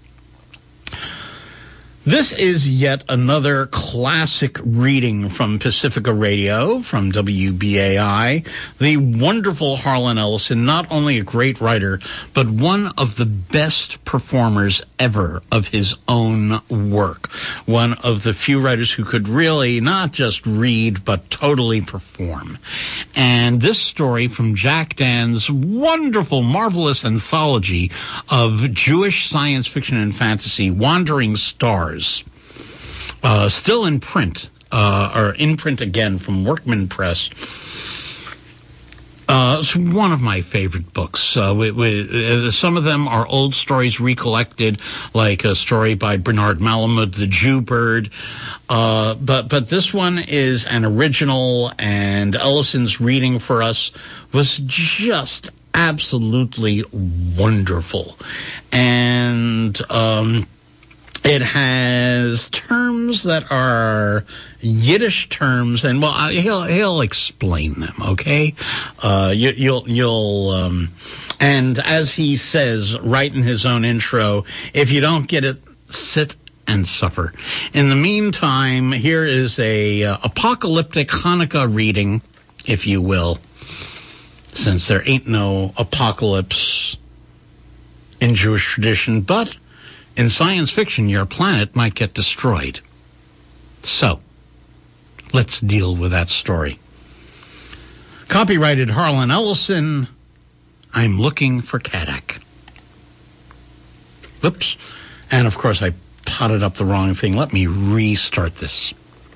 This is yet another classic reading from Pacifica Radio, from WBAI. The wonderful Harlan Ellison, not only a great writer, but one of the best performers ever of his own work. One of the few writers who could really not just read, but totally perform. And this story from Jack Dan's wonderful, marvelous anthology of Jewish science fiction and fantasy, Wandering Stars. Still in print, or in print again from Workman Press. It's one of my favorite books. Some of them are old stories recollected, like a story by Bernard Malamud, The Jew Bird. But this one is an original, and Ellison's reading for us was just absolutely wonderful. And it has terms that are Yiddish terms, and well, he'll explain them. Okay, you'll and as he says right in his own intro, if you don't get it, sit and suffer. In the meantime, here is a apocalyptic Hanukkah reading, if you will, since there ain't no apocalypse in Jewish tradition, but in science fiction, your planet might get destroyed. So, let's deal with that story. Copyrighted Harlan Ellison, I'm Looking for Kadak. Whoops. And of course, I potted up the wrong thing. Let me restart this.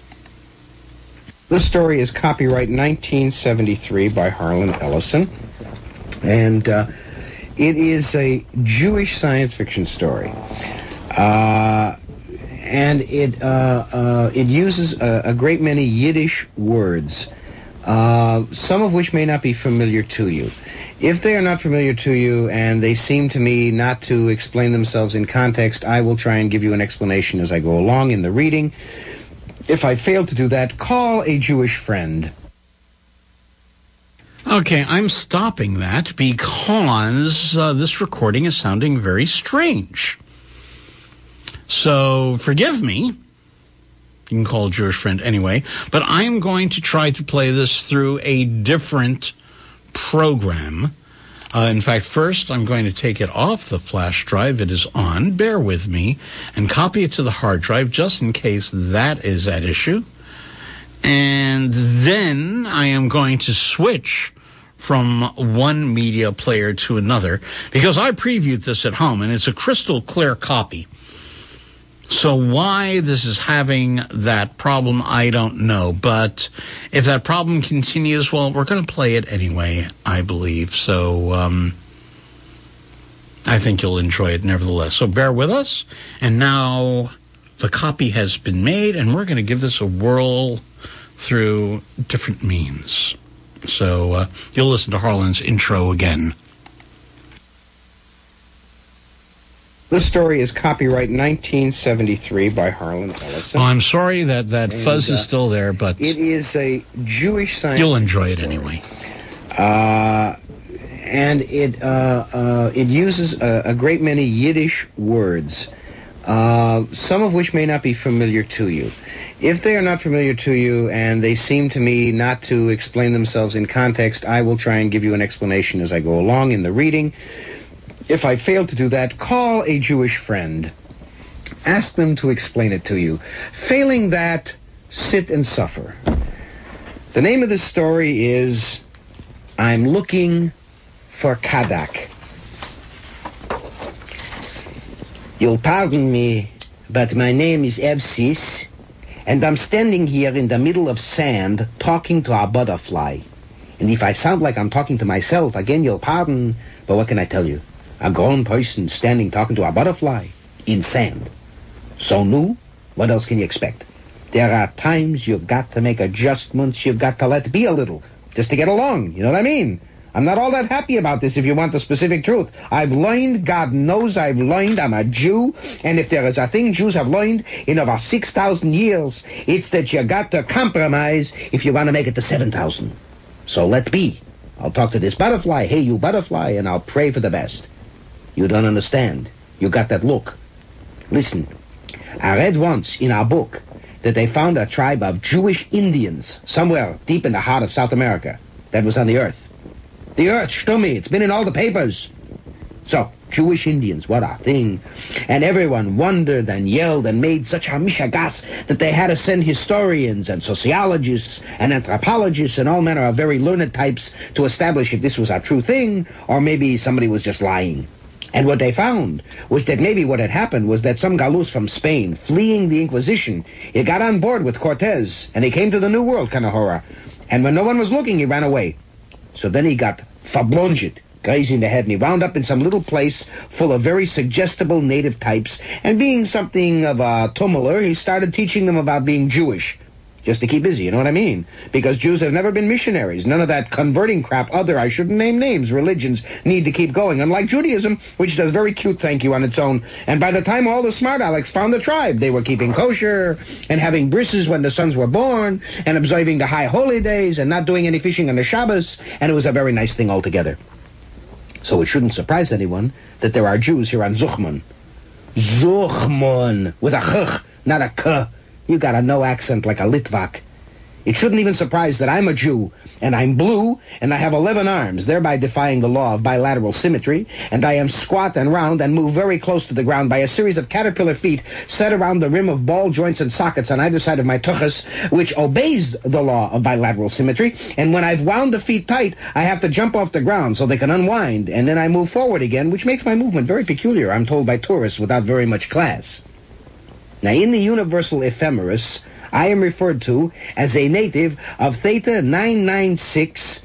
This story is copyright 1973 by Harlan Ellison. And it is a Jewish science fiction story. And it uses a great many Yiddish words, some of which may not be familiar to you. If they are not familiar to you and they seem to me not to explain themselves in context, I will try and give you an explanation as I go along in the reading. If I fail to do that, call a Jewish friend. Okay, I'm stopping that because this recording is sounding very strange. So, forgive me. You can call a Jewish friend anyway. But I'm going to try to play this through a different program. In fact, first, I'm going to take it off the flash drive it is on. Bear with me. And copy it to the hard drive, just in case that is at issue. And then I am going to switch from one media player to another, because I previewed this at home, and it's a crystal clear copy. So why this is having that problem, I don't know. But if that problem continues, well, we're going to play it anyway, I believe. So I think you'll enjoy it nevertheless. So bear with us. And now the copy has been made, and we're going to give this a whirl through different means. So you'll listen to Harlan's intro again. This story is copyright 1973 by Harlan Ellison. Oh, I'm sorry that fuzz is still there, but it is a Jewish science. You'll enjoy it anyway. And it uses a great many Yiddish words, some of which may not be familiar to you. If they are not familiar to you and they seem to me not to explain themselves in context, I will try and give you an explanation as I go along in the reading. If I fail to do that, call a Jewish friend. Ask them to explain it to you. Failing that, sit and suffer. The name of this story is I'm Looking for Kadak. You'll pardon me, but my name is Evsis, and I'm standing here in the middle of sand talking to a butterfly. And if I sound like I'm talking to myself, again, you'll pardon, but what can I tell you? A grown person standing talking to a butterfly in sand. So new? What else can you expect? There are times you've got to make adjustments, you've got to let be a little, just to get along, you know what I mean? I'm not all that happy about this if you want the specific truth. I've learned, God knows I've learned, I'm a Jew, and if there is a thing Jews have learned in over 6,000 years, it's that you got to compromise if you want to make it to 7,000. So let be. I'll talk to this butterfly, hey you butterfly, and I'll pray for the best. You don't understand. You got that look. Listen, I read once in our book that they found a tribe of Jewish Indians somewhere deep in the heart of South America that was on the earth. The earth, Stummy, it's been in all the papers. So, Jewish Indians, what a thing. And everyone wondered and yelled and made such a mishagas that they had to send historians and sociologists and anthropologists and all manner of very learned types to establish if this was a true thing or maybe somebody was just lying. And what they found was that maybe what had happened was that some galus from Spain, fleeing the Inquisition, he got on board with Cortez, and he came to the New World, kind of horror. And when no one was looking, he ran away. So then he got verblonget, crazy in the head, and he wound up in some little place full of very suggestible native types, and being something of a tummeler, he started teaching them about being Jewish. Just to keep busy, you know what I mean? Because Jews have never been missionaries. None of that converting crap. Other, I shouldn't name names, religions need to keep going. Unlike Judaism, which does very cute thank you on its own. And by the time all the smart Alecs found the tribe, they were keeping kosher and having brisses when the sons were born and observing the high holy days and not doing any fishing on the Shabbos. And it was a very nice thing altogether. So it shouldn't surprise anyone that there are Jews here on Zuchman. Zuchman, with a ch, not a k. You got a no accent like a Litvak. It shouldn't even surprise that I'm a Jew, and I'm blue, and I have 11 arms, thereby defying the law of bilateral symmetry, and I am squat and round and move very close to the ground by a series of caterpillar feet set around the rim of ball joints and sockets on either side of my tuchus, which obeys the law of bilateral symmetry, and when I've wound the feet tight, I have to jump off the ground so they can unwind, and then I move forward again, which makes my movement very peculiar, I'm told by tourists without very much class. Now, in the universal ephemeris, I am referred to as a native of Theta 996,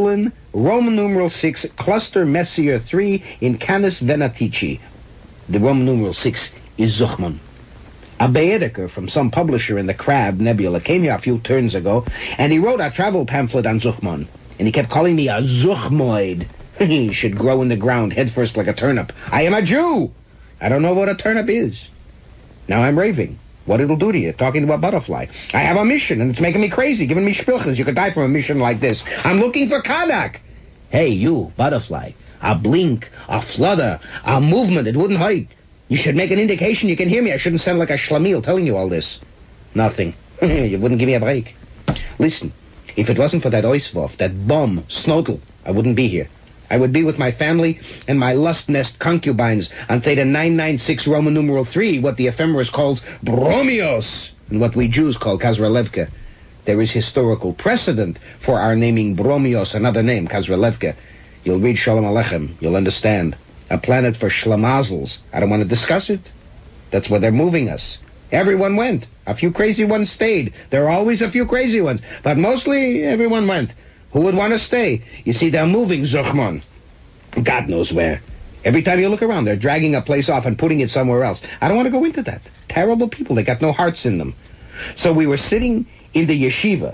Roman numeral 6, cluster Messier 3 in Canis Venatici. The Roman numeral 6 is Zuchman. A Baedeker from some publisher in the Crab Nebula came here a few turns ago, and he wrote a travel pamphlet on Zuchman. And he kept calling me a Zuchmoid. He should grow in the ground headfirst like a turnip. I am a Jew! I don't know what a turnip is. Now I'm raving. What it'll do to you, talking to a butterfly. I have a mission, and it's making me crazy, giving me spilchens. You could die from a mission like this. I'm looking for Kadak. Hey, you, butterfly. A blink, a flutter, a movement. It wouldn't hurt. You should make an indication you can hear me. I shouldn't sound like a schlemiel telling you all this. Nothing. You wouldn't give me a break. Listen, if it wasn't for that Oisvoff, that bum, Snodel, I wouldn't be here. I would be with my family and my lust nest concubines on Theta 996 Roman numeral 3, what the ephemeris calls Bromios, and what we Jews call Kazralevka. There is historical precedent for our naming Bromios another name, Kazralevka. You'll read Shalom Aleichem. You'll understand. A planet for schlamazels. I don't want to discuss it. That's where they're moving us. Everyone went. A few crazy ones stayed. There are always a few crazy ones, but mostly everyone went. Who would want to stay? You see, they're moving, Zuchman. God knows where. Every time you look around, they're dragging a place off and putting it somewhere else. I don't want to go into that. Terrible people. They got no hearts in them. So we were sitting in the yeshiva,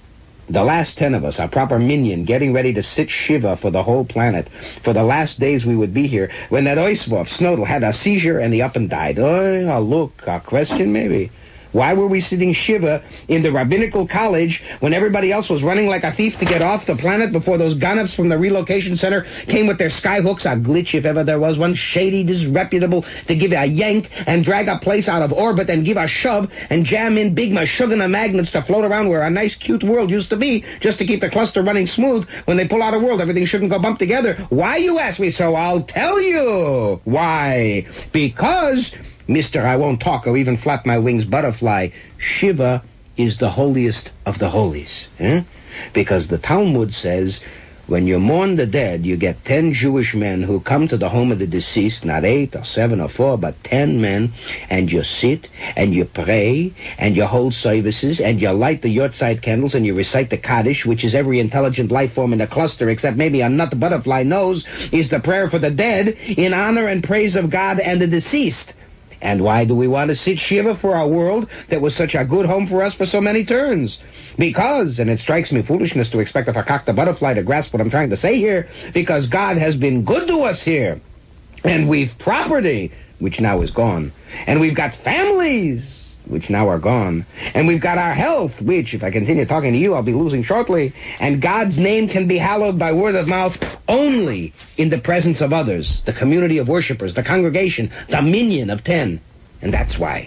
the last 10 of us, a proper minyan, getting ready to sit shiva for the whole planet. For the last days we would be here, when that Oisvov, Snodel, had a seizure and he up and died. Oh, look, a question maybe. Why were we sitting shiva in the rabbinical college when everybody else was running like a thief to get off the planet before those ganavs from the relocation center came with their skyhooks, a glitch if ever there was one, shady, disreputable, to give a yank and drag a place out of orbit and give a shove and jam in big mashugana magnets to float around where a nice, cute world used to be just to keep the cluster running smooth. When they pull out a world, everything shouldn't go bump together. Why, you ask me? So I'll tell you. Why? Because... Mr. I won't talk or even flap my wings butterfly, Shiva is the holiest of the holies. Because the Talmud says, when you mourn the dead, you get 10 Jewish men who come to the home of the deceased, not 8 or 7 or 4, but 10 men, and you sit, and you pray, and you hold services, and you light the Yortzeit candles, and you recite the Kaddish, which is every intelligent life form in the cluster, except maybe a nut butterfly knows, is the prayer for the dead in honor and praise of God and the deceased. And why do we want to sit shiva for our world that was such a good home for us for so many turns? Because, and it strikes me foolishness to expect a fakakta butterfly to grasp what I'm trying to say here, because God has been good to us here. And we've property, which now is gone. And we've got families, which now are gone. And we've got our health, which, if I continue talking to you, I'll be losing shortly. And God's name can be hallowed by word of mouth only in the presence of others, the community of worshipers, the congregation, the minyan of 10. And that's why.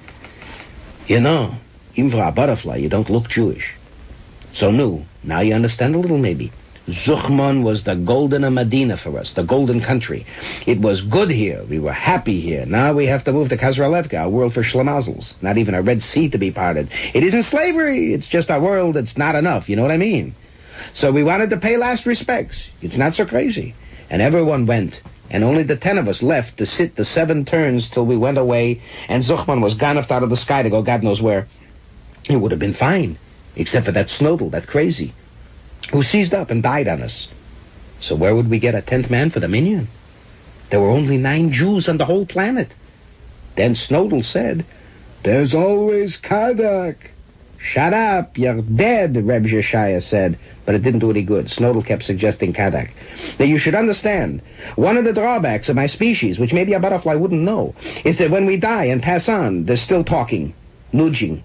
You know, even for a butterfly, you don't look Jewish. So now you understand a little maybe. Zuchman was the golden Medina for us, the golden country. It was good here. We were happy here. Now we have to move to Kazralevka, a world for schlamazels. Not even a Red Sea to be parted. It isn't slavery. It's just a world that's not enough. You know what I mean? So we wanted to pay last respects. It's not so crazy. And everyone went. And only the 10 of us left to sit the 7 turns till we went away. And Zuchman was ganefed out of the sky to go God knows where. It would have been fine. Except for that Snodel, that crazy. who seized up and died on us. So where would we get a 10th man for the minyan? There were only 9 Jews on the whole planet. Then Snowdell said, "There's always Kadak." "Shut up, you're dead," Reb Yeshaya said, but it didn't do any good. Snowdell kept suggesting Kadak. Now you should understand, one of the drawbacks of my species, which maybe a butterfly wouldn't know, is that when we die and pass on, they're still talking, nudging.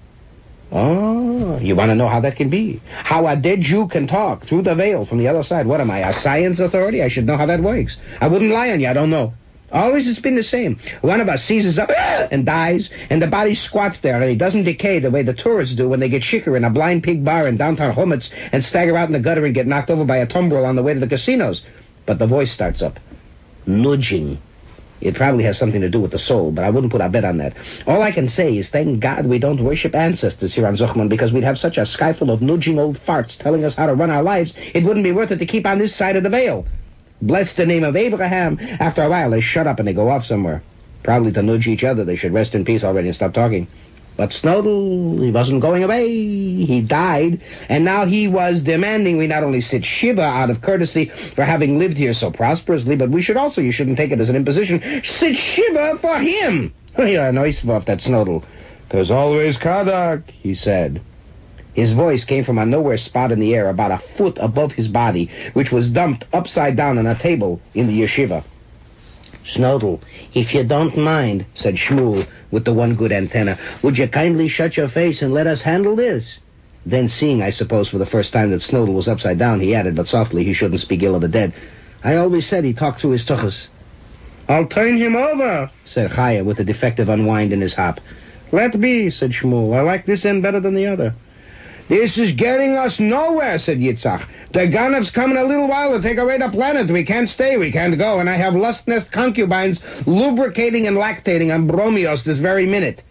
Oh, you want to know how that can be? How a dead Jew can talk through the veil from the other side. What am I, a science authority? I should know how that works. I wouldn't lie on you, I don't know. Always it's been the same. One of us seizes up and dies, and the body squats there, and he doesn't decay the way the tourists do when they get shikar in a blind pig bar in downtown Chometz and stagger out in the gutter and get knocked over by a tumbril on the way to the casinos. But the voice starts up. Nudging. It probably has something to do with the soul, but I wouldn't put a bet on that. All I can say is thank God we don't worship ancestors here on Zuchman, because we'd have such a sky full of nudging old farts telling us how to run our lives, it wouldn't be worth it to keep on this side of the veil. Bless the name of Abraham. After a while, they shut up and they go off somewhere. Probably to nudge each other. They should rest in peace already and stop talking. But Snowdell, he wasn't going away. He died, and now he was demanding we not only sit Shiva out of courtesy for having lived here so prosperously, but we should also, you shouldn't take it as an imposition, sit Shiva for him. You're an oisvov, that Snowdell. There's always Kadak, he said. His voice came from a nowhere spot in the air about a foot above his body, which was dumped upside down on a table in the yeshiva. Snowdell, if you don't mind, said Shmuel with the one good antenna, would you kindly shut your face and let us handle this? Then, seeing, I suppose, for the first time that Snowdell was upside down, he added, but softly, he shouldn't speak ill of the dead, I always said he talked through his tuchus. I'll turn him over, said Chaya with a defective unwind in his hop. Let be, said Shmuel. I like this end better than the other. This is getting us nowhere, said Yitzhak. The Ganev's come in a little while to take away the planet. We can't stay, we can't go, and I have lust nest concubines lubricating and lactating on Bromios this very minute.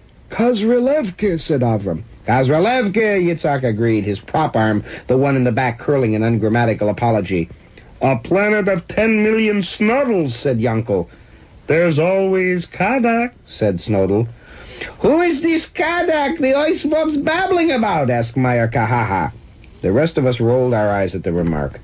Kozrelevke, said Avram. Kozrelevke, Yitzhak agreed, his prop arm, the one in the back, curling an ungrammatical apology. A planet of 10 million Snowdells, said Yankel. There's always Kadak, said Snowdell. Who is this Kadak the oisvov's babbling about? Asked Meyer Kahaha. The rest of us rolled our eyes at the remark.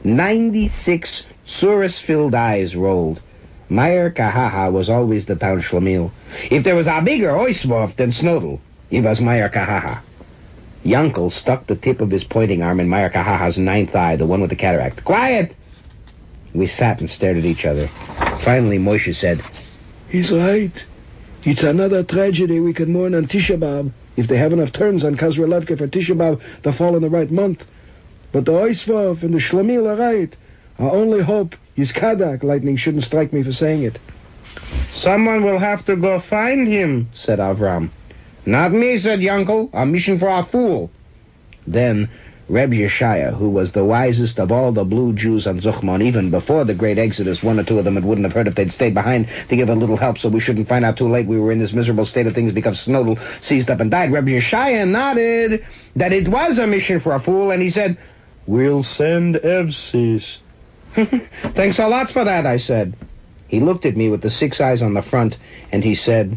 96 surus-filled eyes rolled. Meyer Kahaha was always the town schlemiel. If there was a bigger oisvov than Snowdell, it was Meyer Kahaha. Yankel stuck the tip of his pointing arm in Meyer Kahaha's 9th eye, the one with the cataract. Quiet! We sat and stared at each other. Finally, Moshe said, He's right. It's another tragedy we can mourn on Tisha B'Av. If they have enough turns on Kozrelevke for Tisha B'Av, they'll fall in the right month. But the Oisvov and the Shlemiel are right. Our only hope is Kadak. Lightning shouldn't strike me for saying it. Someone will have to go find him, said Avram. Not me, said Yankel. A mission for a fool. Then Reb Yeshaya, who was the wisest of all the blue Jews on Zuchman, even before the great exodus, one or two of them it wouldn't have heard if they'd stayed behind to give a little help so we shouldn't find out too late we were in this miserable state of things because Snowdell seized up and died. Reb Yeshaya nodded that it was a mission for a fool, and he said, We'll send Evsis. Thanks a lot for that, I said. He looked at me with the 6 eyes on the front, and he said,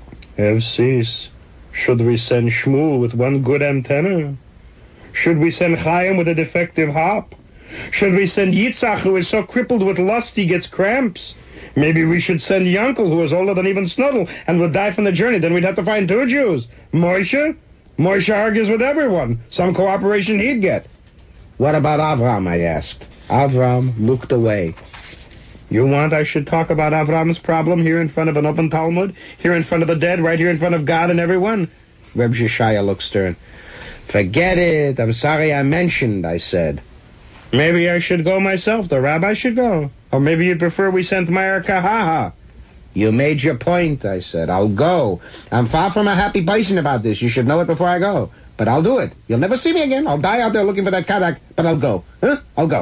Evsis, should we send Shmuel with one good antenna? Should we send Chaim with a defective hop? Should we send Yitzhak, who is so crippled with lust he gets cramps? Maybe we should send Yankel, who is older than even Snowdell, and would die from the journey. Then we'd have to find 2 Jews. Moshe? Moshe argues with everyone. Some cooperation he'd get. What about Avram, I asked. Avram looked away. You want I should talk about Avram's problem here in front of an open Talmud? Here in front of the dead? Right here in front of God and everyone? Reb Yeshaya looked stern. Forget it. I'm sorry I mentioned, I said. Maybe I should go myself. The rabbi should go. Or maybe you'd prefer we sent Meyer Kahaha. You made your point, I said. I'll go. I'm far from a happy person about this. You should know it before I go. But I'll do it. You'll never see me again. I'll die out there looking for that Kadak, but I'll go. Huh? I'll go.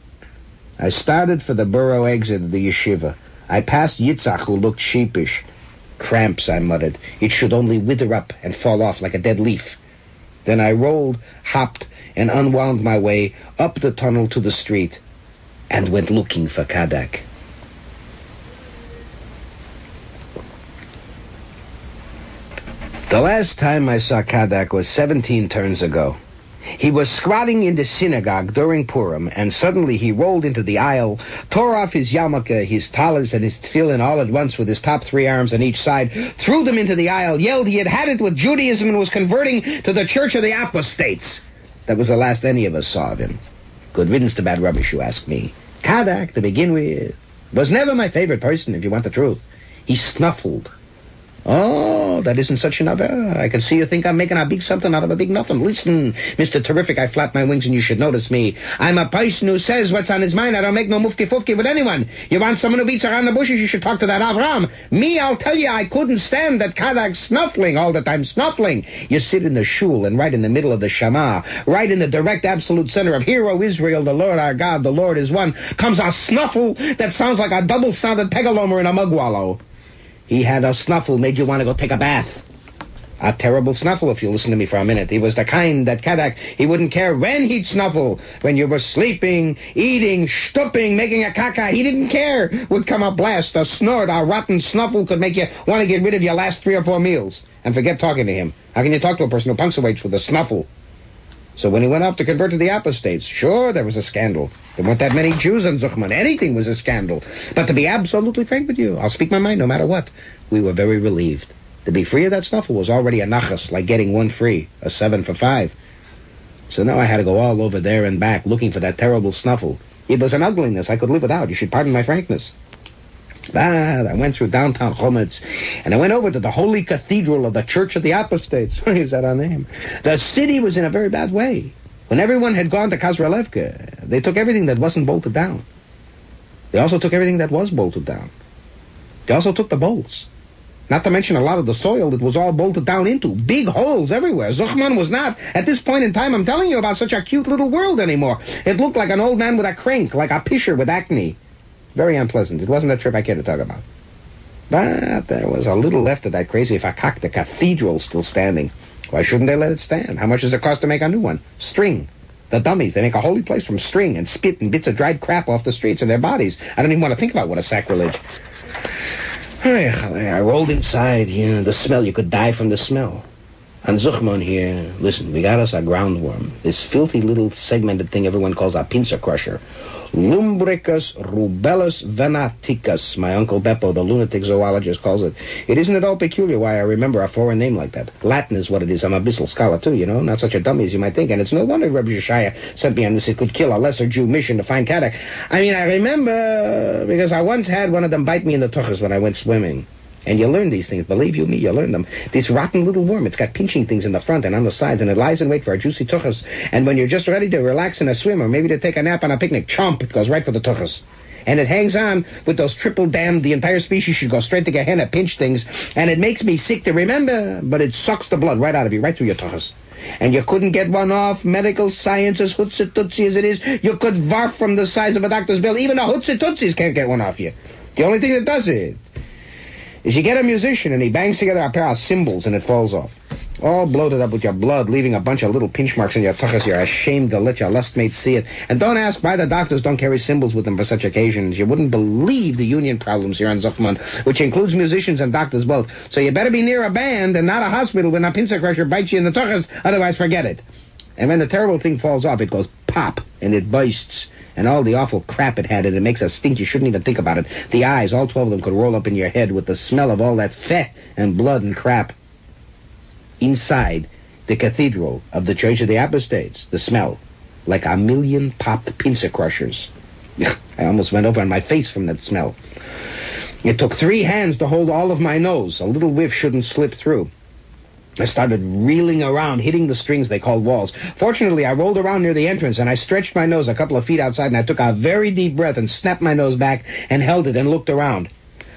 I started for the borough exit of the yeshiva. I passed Yitzhak, who looked sheepish. Cramps, I muttered. It should only wither up and fall off like a dead leaf. Then I rolled, hopped, and unwound my way up the tunnel to the street and went looking for Kadak. The last time I saw Kadak was 17 turns ago. He was squatting in the synagogue during Purim, and suddenly he rolled into the aisle, tore off his yarmulke, his talis, and his tefillin all at once with his top 3 arms on each side, threw them into the aisle, yelled he had it with Judaism and was converting to the Church of the Apostates. That was the last any of us saw of him. Good riddance to bad rubbish, you ask me. Kadak, to begin with, was never my favorite person, if you want the truth. He snuffled. Oh, that isn't such an affair. I can see you think I'm making a big something out of a big nothing. Listen, Mr. Terrific, I flap my wings and you should notice me. I'm a person who says what's on his mind. I don't make no mufki-fufki with anyone. You want someone who beats around the bushes, you should talk to that Avram. Me, I'll tell you, I couldn't stand that Kadak snuffling all the time, snuffling. You sit in the shul and right in the middle of the Shema, right in the direct absolute center of Hear, O Israel, the Lord our God, the Lord is one, comes a snuffle that sounds like a double-sounded pegalomer in a mug wallow. He had a snuffle, made you want to go take a bath. A terrible snuffle, if you listen to me for a minute. He was the kind that Kadak, he wouldn't care when he'd snuffle. When you were sleeping, eating, stooping, making a caca, he didn't care. Would come a blast, a snort, a rotten snuffle could make you want to get rid of your last 3 or 4 meals. And forget talking to him. How can you talk to a person who punctuates with a snuffle? So when he went off to convert to the apostates, sure, there was a scandal. There weren't that many Jews in Zuchman. Anything was a scandal. But to be absolutely frank with you, I'll speak my mind no matter what, we were very relieved. To be free of that snuffle was already a nachas, like getting 1 free, a 7 for 5. So now I had to go all over there and back looking for that terrible snuffle. It was an ugliness I could live without. You should pardon my frankness. But I went through downtown Chometz, and I went over to the Holy Cathedral of the Church of the Apostates. Is that our name? The city was in a very bad way. When everyone had gone to Kazralevka, they took everything that wasn't bolted down. They also took everything that was bolted down. They also took the bolts. Not to mention a lot of the soil that was all bolted down into. Big holes everywhere. Zuchman was not, at this point in time, I'm telling you about such a cute little world anymore. It looked like an old man with a crank, like a pisher with acne. Very unpleasant. It wasn't a trip I care to talk about. But there was a little left of that crazy fakak, the cathedral still standing. Why shouldn't they let it stand? How much does it cost to make a new one? String. The dummies, they make a holy place from string and spit and bits of dried crap off the streets and their bodies. I don't even want to think about what a sacrilege. I rolled inside here. The smell, you could die from the smell. And Zuchman here, listen, we got us a groundworm. This filthy little segmented thing everyone calls a pincer crusher. Lumbricus rubellus venaticus, my Uncle Beppo, the lunatic zoologist, calls it. It isn't at all peculiar why I remember a foreign name like that. Latin is what it is. I'm a Bissell scholar, too, you know. Not such a dummy as you might think. And it's no wonder Rebbe Yeshaya sent me on this. It could kill a lesser Jew mission to find Kadak. I mean, I remember because I once had one of them bite me in the tuchus when I went swimming. And you learn these things. Believe you me, you learn them. This rotten little worm, it's got pinching things in the front and on the sides, and it lies in wait for a juicy tuchus. And when you're just ready to relax in a swim, or maybe to take a nap on a picnic, chomp, it goes right for the tuchus. And it hangs on with those triple damned, the entire species should go straight to Gehenna, pinch things, and it makes me sick to remember, but it sucks the blood right out of you, right through your tuchus. And you couldn't get one off, medical science as hootsie-tootsie as it is, you could varf from the size of a doctor's bill. Even the hootsie-tootsies can't get one off you. The only thing that does it is you get a musician and he bangs together a pair of cymbals and it falls off. All bloated up with your blood, leaving a bunch of little pinch marks in your tuchus. You're ashamed to let your lustmates see it. And don't ask why the doctors don't carry cymbals with them for such occasions. You wouldn't believe the union problems here on Zuchman, which includes musicians and doctors both. So you better be near a band and not a hospital when a pincer crusher bites you in the tuchus, otherwise forget it. And when the terrible thing falls off, it goes pop and it bursts. And all the awful crap it had, and it makes a stink you shouldn't even think about it. The eyes, all 12 of them, could roll up in your head with the smell of all that fat and blood and crap. Inside the cathedral of the Church of the Apostates, the smell, like a million popped pincer crushers. I almost went over on my face from that smell. It took 3 hands to hold all of my nose. A little whiff shouldn't slip through. I started reeling around, hitting the strings they called walls. Fortunately, I rolled around near the entrance, and I stretched my nose a couple of feet outside, and I took a very deep breath and snapped my nose back and held it and looked around.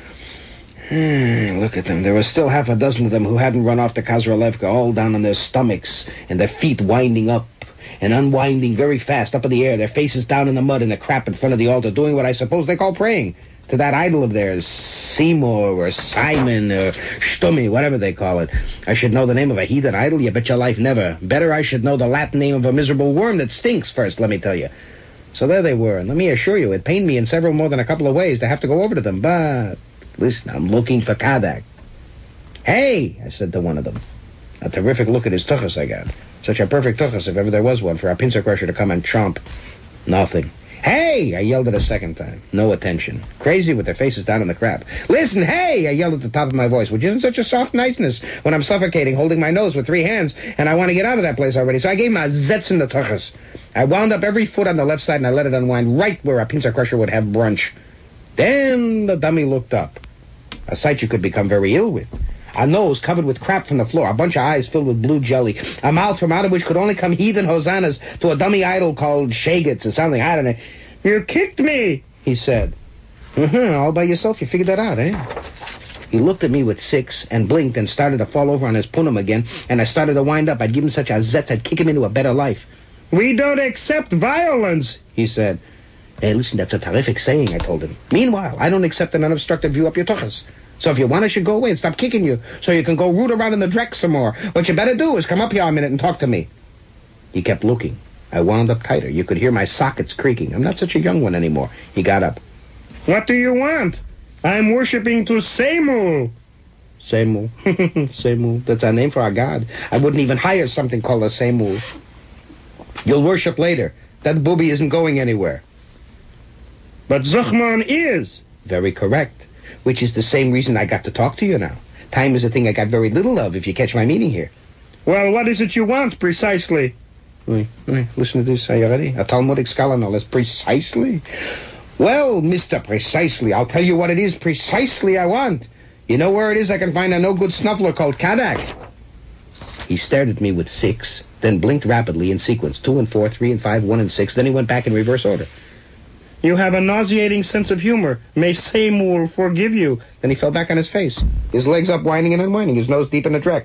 Look at them. There were still half a dozen of them who hadn't run off to Kazralevka, all down on their stomachs, and their feet winding up and unwinding very fast up in the air, their faces down in the mud and the crap in front of the altar, doing what I suppose they call praying to that idol of theirs, Seymour or Simon or Stummy, whatever they call it. I should know the name of a heathen idol? You bet your life never. Better I should know the Latin name of a miserable worm that stinks first, let me tell you. So there they were, and let me assure you, it pained me in several more than a couple of ways to have to go over to them, but listen, I'm looking for Kadak. Hey, I said to one of them, A terrific look at his tuchus I got. Such a perfect tuchus if ever there was one for a pincer crusher to come and chomp. Nothing. Hey! I yelled it a second time. No attention. Crazy with their faces down in the crap. Listen, hey! I yelled at the top of my voice, which isn't such a soft niceness when I'm suffocating, holding my nose with 3 hands, and I want to get out of that place already. So I gave him a zetz in the tuchus. I wound up every foot on the left side, and I let it unwind right where a pincer crusher would have brunch. Then the dummy looked up. A sight you could become very ill with. A nose covered with crap from the floor, a bunch of eyes filled with blue jelly, a mouth from out of which could only come heathen hosannas to a dummy idol called Shagets or something, I don't know. You kicked me, he said. All by yourself, you figured that out, eh? He looked at me with 6 and blinked and started to fall over on his punum again, and I started to wind up. I'd give him such a zet I'd kick him into a better life. We don't accept violence, he said. Hey, listen, that's a terrific saying, I told him. Meanwhile, I don't accept an unobstructed view up your tuchus. So if you want, I should go away and stop kicking you, so you can go root around in the dreck some more. What you better do is come up here a minute and talk to me. He kept looking. I wound up tighter. You could hear my sockets creaking. I'm not such a young one anymore. He got up. What do you want? I'm worshipping to Semu. Semu. Semu. That's our name for our god. I wouldn't even hire something called a Semu. You'll worship later. That booby isn't going anywhere. But Zuchman is. Very correct. Which is the same reason I got to talk to you now. Time is a thing I got very little of, if you catch my meaning here. Well, what is it you want, precisely? Listen to this. Are you ready? A Talmudic scholar, no less. Precisely? Well, Mr. Precisely, I'll tell you what it is precisely I want. You know where it is I can find a no-good snuffler called Kadak? He stared at me with 6, then blinked rapidly in sequence. 2 and 4, 3 and 5, 1 and 6. Then he went back in reverse order. You have a nauseating sense of humor. May Seymour forgive you. Then he fell back on his face, his legs up, whining and unwinding, his nose deep in the dreck.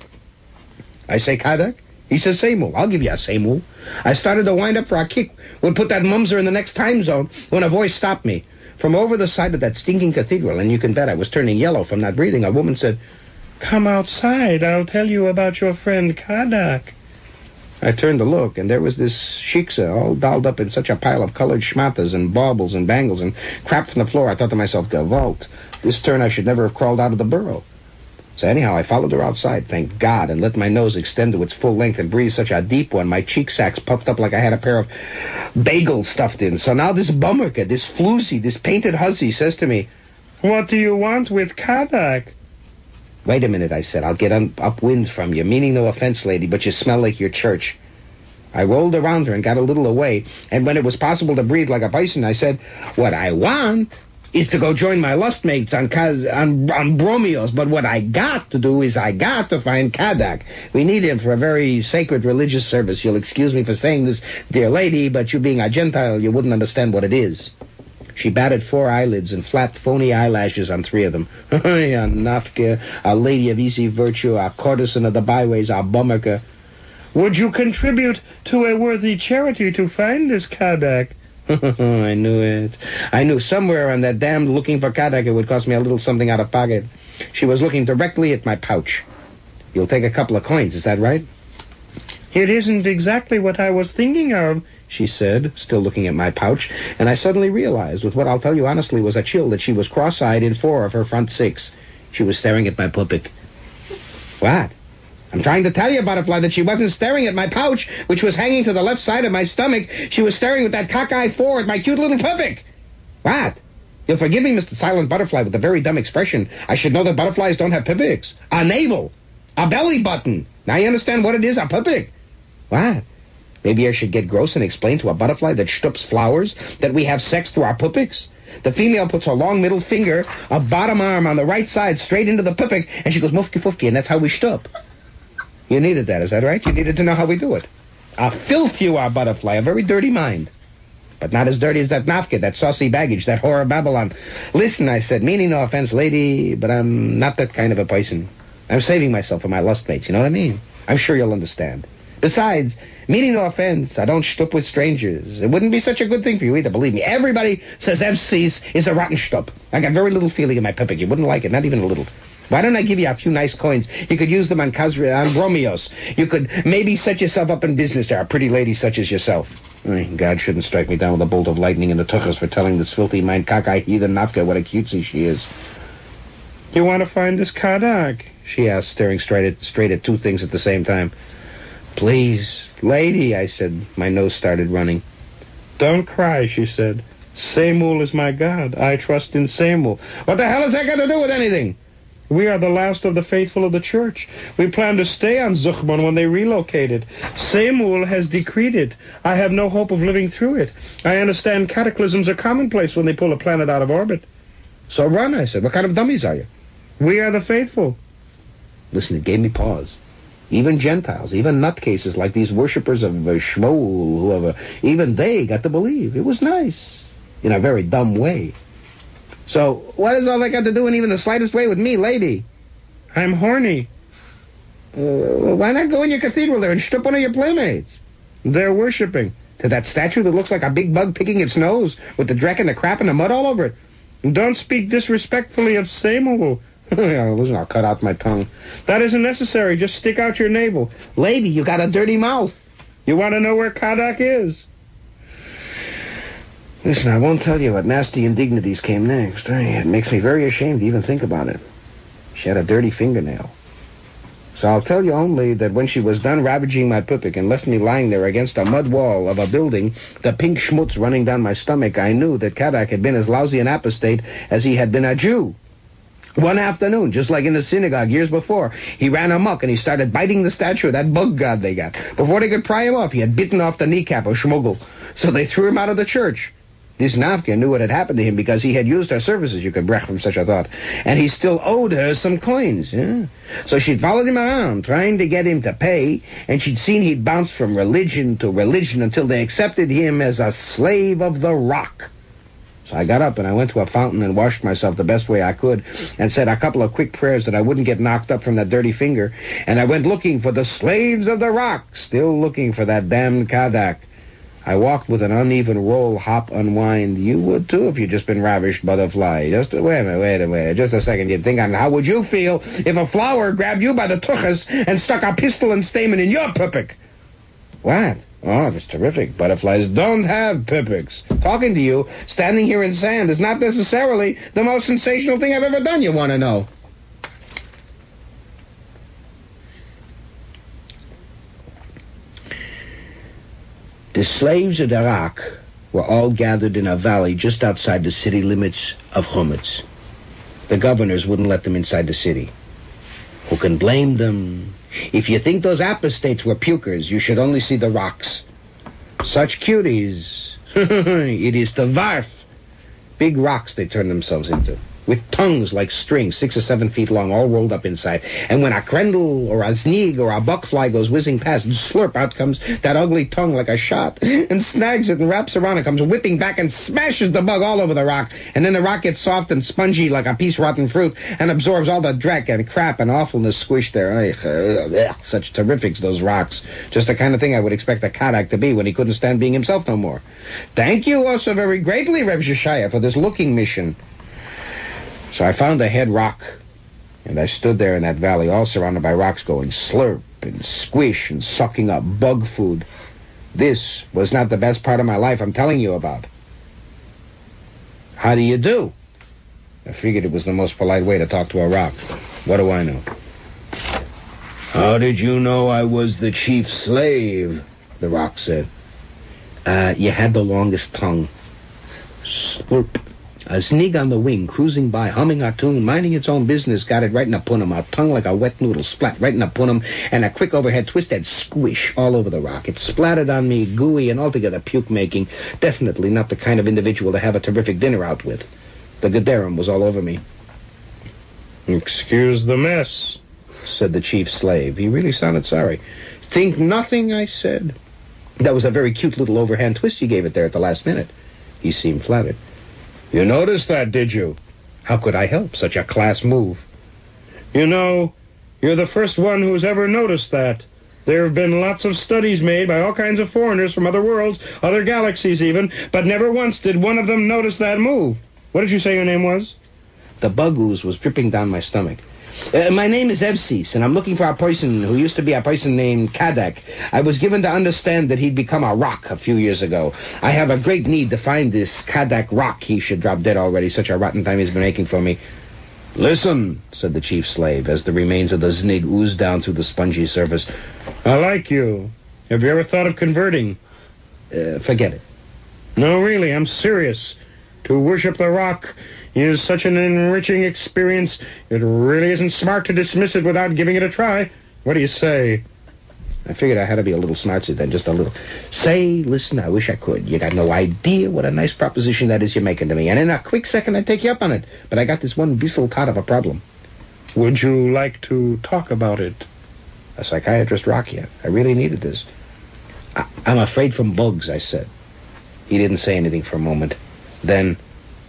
I say, Kadak? He says, Seymour. I'll give you a Seymour. I started to wind up for a kick. Would put that mumser in the next time zone when a voice stopped me. From over the side of that stinking cathedral, and you can bet I was turning yellow from not breathing, a woman said, Come outside. I'll tell you about your friend Kadak. I turned to look, and there was this shiksa all dolled up in such a pile of colored schmatas and baubles and bangles and crap from the floor. I thought to myself, Gewalt, this turn I should never have crawled out of the burrow. So anyhow, I followed her outside, thank God, and let my nose extend to its full length and breathe such a deep one. My cheek sacks puffed up like I had a pair of bagels stuffed in. So now this bummerka, this floozy, this painted hussy says to me, What do you want with Kadak? Wait a minute, I said. I'll get upwind from you. Meaning no offense, lady, but you smell like your church. I rolled around her and got a little away, and when it was possible to breathe like a bison, I said, What I want is to go join my lustmates on Bromios, but what I got to do is I got to find Kadak. We need him for a very sacred religious service. You'll excuse me for saying this, dear lady, but you being a Gentile, you wouldn't understand what it is. She batted 4 eyelids and flapped phony eyelashes on 3 of them. A nafka, a lady of easy virtue, a courtesan of the byways, a bummerka. Would you contribute to a worthy charity to find this Kadak? I knew it. I knew somewhere on that damned looking for Kadak it would cost me a little something out of pocket. She was looking directly at my pouch. You'll take a couple of coins, is that right? It isn't exactly what I was thinking of, she said, still looking at my pouch, and I suddenly realized, with what I'll tell you honestly was a chill, that she was cross-eyed in 4 of her front 6. She was staring at my pupik. What? I'm trying to tell you, Butterfly, that she wasn't staring at my pouch, which was hanging to the left side of my stomach. She was staring with that cockeye 4 at my cute little pupik. What? You'll forgive me, Mr. Silent Butterfly, with a very dumb expression. I should know that butterflies don't have pupiks. A navel. A belly button. Now you understand what it is, a pupik. What? Maybe I should get gross and explain to a butterfly that shtups flowers that we have sex through our pupiks? The female puts her long middle finger, a bottom arm on the right side, straight into the pupik, and she goes mufki fufki, and that's how we shtup. You needed that, is that right? You needed to know how we do it. A filth you are, Butterfly, a very dirty mind. But not as dirty as that nafka, that saucy baggage, that whore of Babylon. Listen, I said, meaning no offense, lady, but I'm not that kind of a person. I'm saving myself for my lustmates, you know what I mean? I'm sure you'll understand. Besides, meaning no offense, I don't shtup with strangers. It wouldn't be such a good thing for you either, believe me. Everybody says FC's is a rotten shtup. I got very little feeling in my pupik. You wouldn't like it, not even a little. Why don't I give you a few nice coins? You could use them on Bromios. You could maybe set yourself up in business there, a pretty lady such as yourself. God shouldn't strike me down with a bolt of lightning in the tuchus for telling this filthy mind cockeye heathen nafka what a cutesy she is. You want to find this Kadak? she asked, staring straight at two things at the same time. Please, lady, I said. My nose started running. Don't cry, she said. Samuel is my God. I trust in Samuel. What the hell has that got to do with anything? We are the last of the faithful of the church. We plan to stay on Zuchman when they relocated. Samuel has decreed it. I have no hope of living through it. I understand cataclysms are commonplace when they pull a planet out of orbit. So run, I said. What kind of dummies are you? We are the faithful. Listen, it gave me pause. Even Gentiles, even nutcases like these worshippers of Shmuel, whoever, even they got to believe. It was nice, in a very dumb way. So, what does all that got to do in even the slightest way with me, lady? I'm horny. Why not go in your cathedral there and strip one of your playmates? They're worshipping. To that statue that looks like a big bug picking its nose, with the dreck and the crap and the mud all over it. Don't speak disrespectfully of Samuel. Listen, I'll cut out my tongue. That isn't necessary. Just stick out your navel. Lady, you got a dirty mouth. You want to know where Kadak is? Listen, I won't tell you what nasty indignities came next. It makes me very ashamed to even think about it. She had a dirty fingernail. So I'll tell you only that when she was done ravaging my pupik and left me lying there against a mud wall of a building, the pink schmutz running down my stomach, I knew that Kadak had been as lousy an apostate as he had been a Jew. One afternoon, just like in the synagogue years before, he ran amok and he started biting the statue of that bug god they got. Before they could pry him off, he had bitten off the kneecap of Shmugel. So they threw him out of the church. This Navka knew what had happened to him because he had used her services, you could brech from such a thought. And he still owed her some coins. Yeah? So she'd followed him around, trying to get him to pay, and she'd seen he'd bounced from religion to religion until they accepted him as a slave of the rock. So I got up and I went to a fountain and washed myself the best way I could and said a couple of quick prayers that I wouldn't get knocked up from that dirty finger. And I went looking for the slaves of the rock, still looking for that damned Kadak. I walked with an uneven roll, hop, unwind. You would too if you'd just been ravished butterfly. Wait a minute, just a second. You'd think, how would you feel if a flower grabbed you by the tuchus and stuck a pistol and stamen in your pupik? What? Oh, that's terrific. Butterflies don't have pipiks. Talking to you, standing here in sand, is not necessarily the most sensational thing I've ever done, you want to know. The slaves of the rock were all gathered in a valley just outside the city limits of Chometz. The governors wouldn't let them inside the city. Who can blame them? If you think those apostates were pukers, you should only see the rocks. Such cuties. It is the varf. Big rocks they turn themselves into, with tongues like strings, 6 or 7 feet long, all rolled up inside. And when a krendel or a znig or a buckfly goes whizzing past, slurp, out comes that ugly tongue like a shot, and snags it and wraps around it, comes whipping back and smashes the bug all over the rock. And then the rock gets soft and spongy like a piece of rotten fruit and absorbs all the dreck and crap and awfulness squished there. Such terrifics, those rocks. Just the kind of thing I would expect a Kadak to be when he couldn't stand being himself no more. Thank you also very greatly, Reb Shishaya, for this looking mission. So I found the head rock, and I stood there in that valley, all surrounded by rocks going slurp and squish and sucking up bug food. This was not the best part of my life I'm telling you about. How do you do? I figured it was the most polite way to talk to a rock. What do I know? How did you know I was the chief slave? The rock said. You had the longest tongue. Slurp. A snig on the wing, cruising by, humming a tune, minding its own business, got it right in the punum, a tongue like a wet noodle, splat right in the punum, and a quick overhead twist that squish all over the rock. It splattered on me, gooey and altogether puke-making. Definitely not the kind of individual to have a terrific dinner out with. The Gederim was all over me. Excuse the mess, said the chief slave. He really sounded sorry. Think nothing, I said. That was a very cute little overhand twist you gave it there at the last minute. He seemed flattered. You noticed that, did you? How could I help such a class move? You know, you're the first one who's ever noticed that. There have been lots of studies made by all kinds of foreigners from other worlds, other galaxies even, but never once did one of them notice that move. What did you say your name was? The bug ooze was dripping down my stomach. My name is Evsis, and I'm looking for a person who used to be a person named Kadak. I was given to understand that he'd become a rock a few years ago. I have a great need to find this Kadak rock. He should drop dead already, such a rotten time he's been making for me. Listen, said the chief slave, as the remains of the Znig oozed down through the spongy surface. I like you. Have you ever thought of converting? Forget it. No, really, I'm serious. To worship the rock is such an enriching experience, it really isn't smart to dismiss it without giving it a try. What do you say? I figured I had to be a little smartsy then, just a little. Say, listen, I wish I could. You got no idea what a nice proposition that is you're making to me. And in a quick second, I'd take you up on it. But I got this one bissel tot of a problem. Would you like to talk about it? A psychiatrist rock yet. I really needed this. I'm afraid from bugs, I said. He didn't say anything for a moment. Then,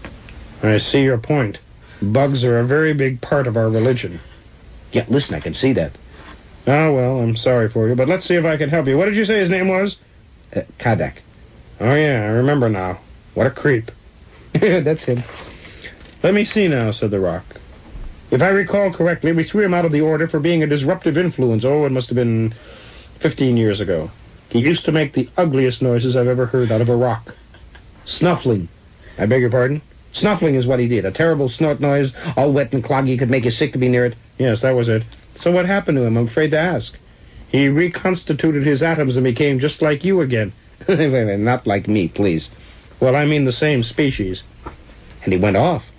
I see your point. Bugs are a very big part of our religion. Yeah, listen, I can see that. Oh, well, I'm sorry for you, but let's see if I can help you. What did you say his name was? Kadak. Oh, yeah, I remember now. What a creep. That's him. Let me see now, said the rock. If I recall correctly, we threw him out of the order for being a disruptive influence. Oh, it must have been 15 years ago. He used to make the ugliest noises I've ever heard out of a rock. Snuffling. I beg your pardon? Snuffling is what he did. A terrible snort noise, all wet and cloggy, could make you sick to be near it. Yes, that was it. So what happened to him? I'm afraid to ask. He reconstituted his atoms and became just like you again. Wait, not like me, please. Well, I mean the same species. And he went off?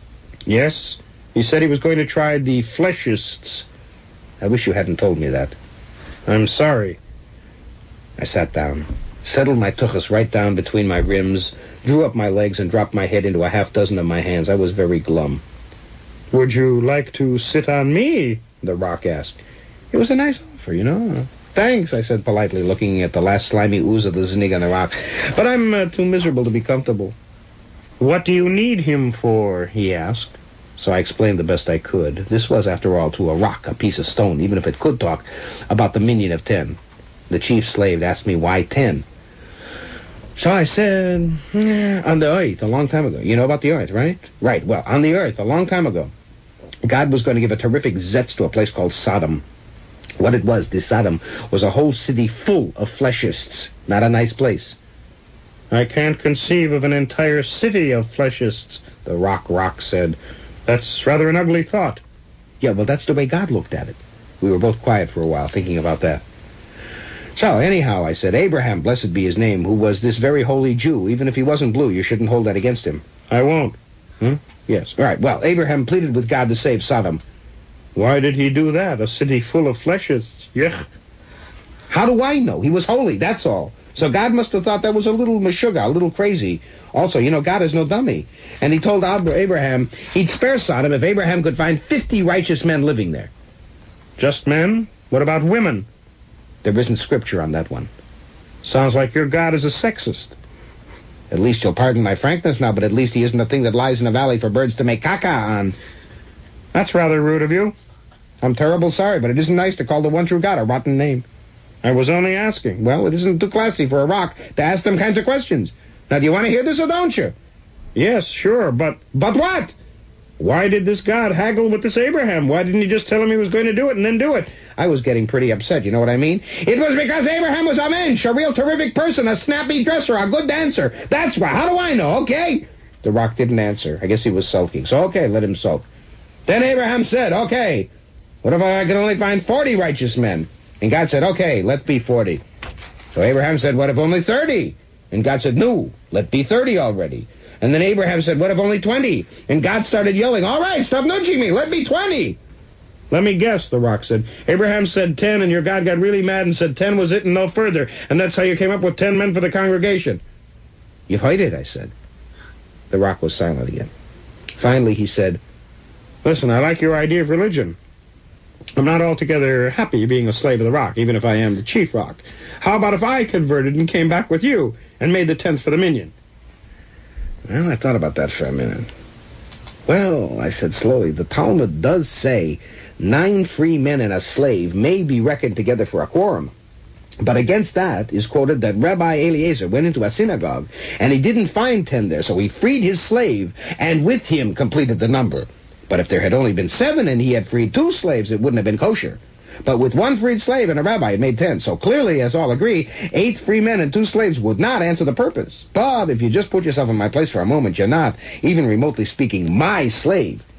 Yes. He said he was going to try the fleshists. I wish you hadn't told me that. I'm sorry. I sat down, settled my tuchus right down between my rims, drew up my legs, and dropped my head into a half dozen of my hands. I was very glum. Would you like to sit on me? The rock asked. It was a nice offer, you know. Thanks, I said politely, looking at the last slimy ooze of the Znig on the rock. But I'm too miserable to be comfortable. What do you need him for? He asked. So I explained the best I could. This was, after all, to a rock, a piece of stone, even if it could talk, about the minion of 10. The chief slave asked me why 10. So I said, on the earth, a long time ago. You know about the earth, right? Right, well, on the earth, a long time ago, God was going to give a terrific zetz to a place called Sodom. What it was, this Sodom, was a whole city full of fleshists. Not a nice place. I can't conceive of an entire city of fleshists, the rock said. That's rather an ugly thought. Yeah, well, that's the way God looked at it. We were both quiet for a while, thinking about that. So, anyhow, I said, Abraham, blessed be his name, who was this very holy Jew, even if he wasn't blue, you shouldn't hold that against him. I won't. Yes. All right. Well, Abraham pleaded with God to save Sodom. Why did he do that? A city full of fleshists. Yuck. How do I know? He was holy, that's all. So God must have thought that was a little meshuggah, a little crazy. Also, you know, God is no dummy. And he told Abraham he'd spare Sodom if Abraham could find 50 righteous men living there. Just men? What about women? There isn't scripture on that one. Sounds like your God is a sexist. At least you'll pardon my frankness now, but at least he isn't a thing that lies in a valley for birds to make caca on. That's rather rude of you. I'm terrible sorry, but it isn't nice to call the one true God a rotten name. I was only asking. Well, it isn't too classy for a rock to ask them kinds of questions. Now, do you want to hear this or don't you? Yes, sure, but... But what? Why did this God haggle with this Abraham? Why didn't he just tell him he was going to do it and then do it? I was getting pretty upset, you know what I mean? It was because Abraham was a mensch, a real terrific person, a snappy dresser, a good dancer. That's why. How do I know? Okay. The rock didn't answer. I guess he was sulking. So, okay, let him sulk. Then Abraham said, okay, what if I can only find 40 righteous men? And God said, okay, let be 40. So Abraham said, what if only 30? And God said, no, let be 30 already. And then Abraham said, what if only 20? And God started yelling, all right, stop nudging me, let be 20. Let me guess, the rock said. Abraham said 10, and your God got really mad and said 10 was it and no further. And that's how you came up with 10 men for the congregation. You've heard it, I said. The rock was silent again. Finally, he said, listen, I like your idea of religion. I'm not altogether happy being a slave of the rock, even if I am the chief rock. How about if I converted and came back with you and made the 10th for the minion? Well, I thought about that for a minute. Well, I said slowly, the Talmud does say 9 free men and a slave may be reckoned together for a quorum. But against that is quoted that Rabbi Eliezer went into a synagogue and he didn't find 10 there, so he freed his slave and with him completed the number. But if there had only been 7 and he had freed 2 slaves, it wouldn't have been kosher. But with 1 freed slave and a rabbi, it made 10. So clearly, as all agree, 8 free men and 2 slaves would not answer the purpose. But if you just put yourself in my place for a moment, you're not, even remotely speaking, my slave.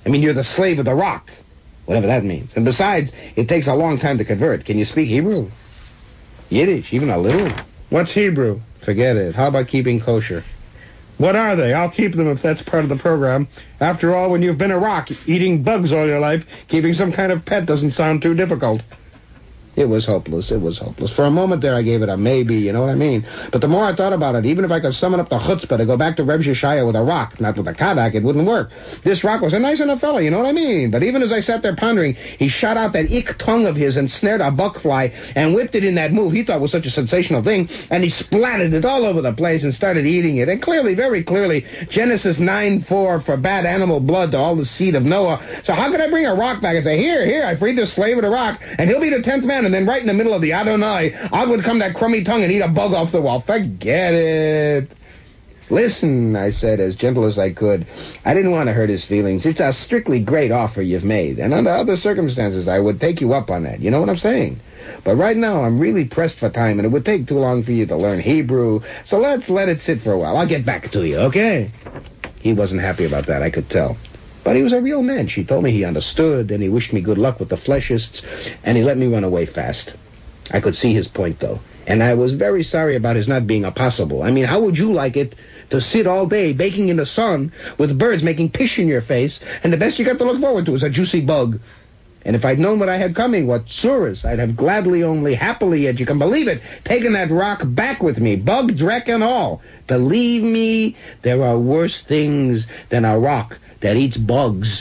I mean, you're the slave of the rock, whatever that means. And besides, it takes a long time to convert. Can you speak Hebrew? Yiddish, even a little? What's Hebrew? Forget it. How about keeping kosher? What are they? I'll keep them if that's part of the program. After all, when you've been a rock, eating bugs all your life, keeping some kind of pet doesn't sound too difficult. It was hopeless. It was hopeless. For a moment there, I gave it a maybe, you know what I mean? But the more I thought about it, even if I could summon up the chutzpah to go back to Reb Shishaya with a rock, not with a kadak, it wouldn't work. This rock was a nice enough fella, you know what I mean? But even as I sat there pondering, he shot out that ick tongue of his and snared a buckfly and whipped it in that move he thought was such a sensational thing, and he splattered it all over the place and started eating it. And clearly, very clearly, Genesis 9:4 forbade animal blood to all the seed of Noah. So how could I bring a rock back and say, here, I freed this slave of the rock, and he'll be the 10th man, and then right in the middle of the Adonai, out would come that crummy tongue and eat a bug off the wall. Forget it. Listen, I said, as gentle as I could. I didn't want to hurt his feelings. It's a strictly great offer you've made, and under other circumstances, I would take you up on that. You know what I'm saying? But right now, I'm really pressed for time, and it would take too long for you to learn Hebrew, so let's let it sit for a while. I'll get back to you, okay? He wasn't happy about that, I could tell. But he was a real man. She told me he understood, and he wished me good luck with the fleshists, and he let me run away fast. I could see his point, though, and I was very sorry about his not being a possible. I mean, how would you like it to sit all day baking in the sun with birds making pish in your face, and the best you got to look forward to is a juicy bug? And if I'd known what I had coming, what tsuras, I'd have gladly, only happily, yet you can believe it, taken that rock back with me, bug, dreck, and all. Believe me, there are worse things than a rock that eats bugs.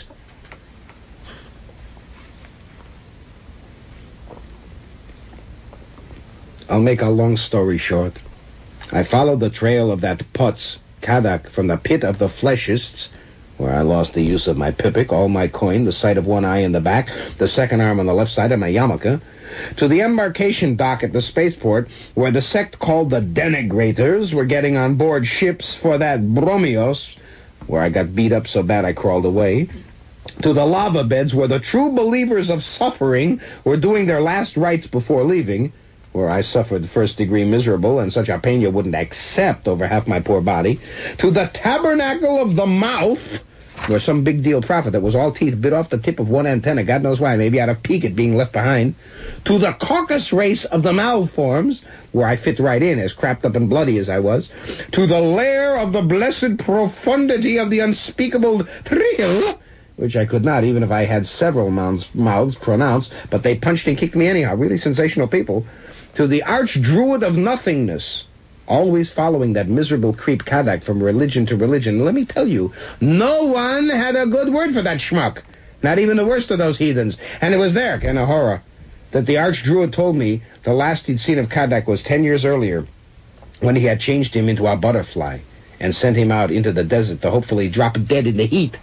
I'll make a long story short. I followed the trail of that putz, kadak, from the pit of the fleshists, where I lost the use of my pipik, all my coin, the sight of one eye in the back, the second arm on the left side of my yarmulke, to the embarkation dock at the spaceport, where the sect called the Denigrators were getting on board ships for that Bromios, where I got beat up so bad I crawled away, to the lava beds where the true believers of suffering were doing their last rites before leaving, where I suffered first-degree miserable and such a pain you wouldn't accept over half my poor body, to the tabernacle of the mouth, where some big-deal prophet that was all teeth bit off the tip of one antenna, God knows why, maybe out of pique at being left behind, to the caucus race of the malforms, where I fit right in, as crapped up and bloody as I was, to the lair of the blessed profundity of the unspeakable thrill, which I could not, even if I had several mouths pronounced, but they punched and kicked me anyhow, really sensational people, to the arch-druid of nothingness, always following that miserable creep Kadak from religion to religion. Let me tell you, no one had a good word for that schmuck, not even the worst of those heathens. And it was there, kind of horror, that the arch-druid told me the last he'd seen of Kadak was 10 years earlier, when he had changed him into a butterfly and sent him out into the desert to hopefully drop dead in the heat.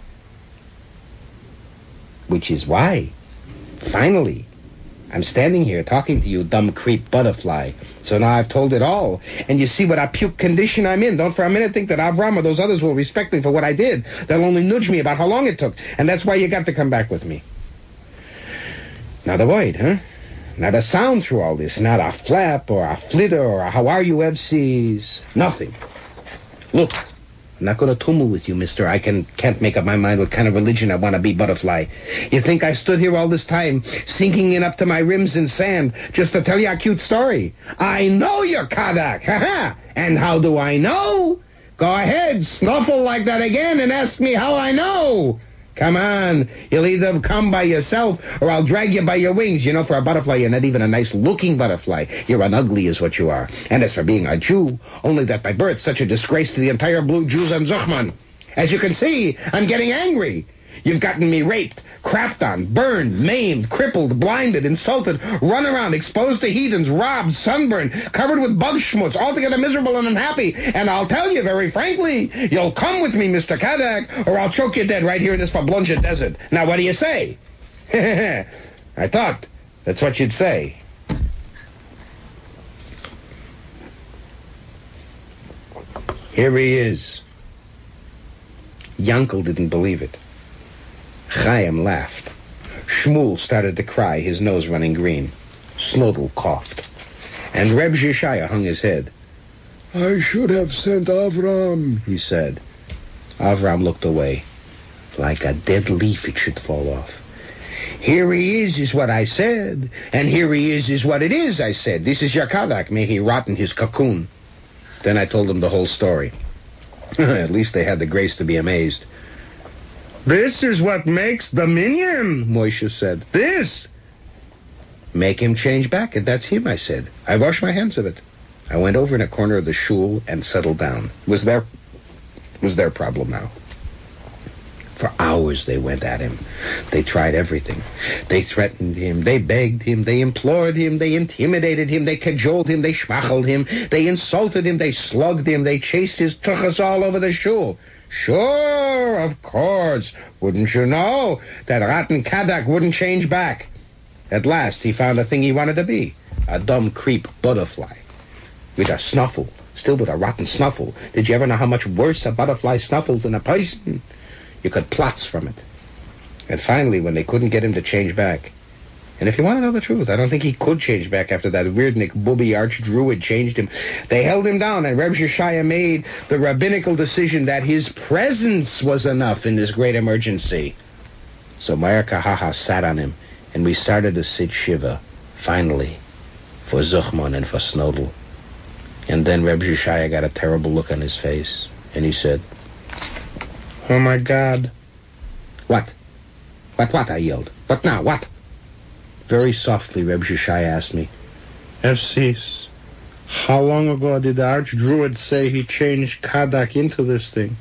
Which is why, finally, I'm standing here talking to you, dumb creep butterfly. So now I've told it all. And you see what a puke condition I'm in. Don't for a minute think that Avram or those others will respect me for what I did. They'll only nudge me about how long it took. And that's why you got to come back with me. Not a word, huh? Not a sound through all this. Not a flap or a flitter or a how are you FCs. Nothing. Look. I'm not going to tumble with you, mister. I can't make up my mind what kind of religion I want to be, butterfly. You think I stood here all this time, sinking in up to my rims in sand, just to tell you a cute story? I know you're Kadak, ha-ha! And how do I know? Go ahead, snuffle like that again and ask me how I know. Come on, you'll either come by yourself or I'll drag you by your wings. You know, for a butterfly, you're not even a nice-looking butterfly. You're an ugly is what you are. And as for being a Jew, only that by birth such a disgrace to the entire blue Jews and Zuchman. As you can see, I'm getting angry. You've gotten me raped, crapped on, burned, maimed, crippled, blinded, insulted, run around, exposed to heathens, robbed, sunburned, covered with bug schmutz, altogether miserable and unhappy. And I'll tell you very frankly, you'll come with me, Mr. Kadak, or I'll choke you dead right here in this Fablunja desert. Now, what do you say? I thought that's what you'd say. Here he is. Yankel didn't believe it. Chaim laughed. Shmuel started to cry, his nose running green. Snodel coughed. And Reb Shishaya hung his head. I should have sent Avram, he said. Avram looked away. Like a dead leaf, it should fall off. Here he is what I said, and here he is what it is, I said. This is your Kadak, may he rot in his cocoon. Then I told them the whole story. At least they had the grace to be amazed. This is what makes Dominion, Moshe said. This. Make him change back, and that's him, I said. I washed my hands of it. I went over in a corner of the shul and settled down. It was their problem now. For hours they went at him. They tried everything. They threatened him. They begged him. They implored him. They intimidated him. They cajoled him. They schmacheled him. They insulted him. They slugged him. They chased his tuchas all over the shul. Sure, of course. Wouldn't you know that Rotten Kadak wouldn't change back? At last he found the thing he wanted to be. A dumb creep butterfly. With a snuffle. Still with a rotten snuffle. Did you ever know how much worse a butterfly snuffles than a person? You could plots from it. And finally, when they couldn't get him to change back, and if you want to know the truth, I don't think he could change back after that weirdnik booby arch-druid changed him. They held him down, and Reb Shishaya made the rabbinical decision that his presence was enough in this great emergency. So Meir Kahaha sat on him, and we started to sit Shiva, finally, for Zuchman and for Snodel. And then Reb Shishaya got a terrible look on his face, and he said, "Oh, my God." What? What? I yelled. What now? What? Very softly, Reb Shishai asked me, FCs, how long ago did the Archdruid say he changed Kadak into this thing?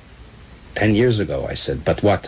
10 years ago, I said. But what?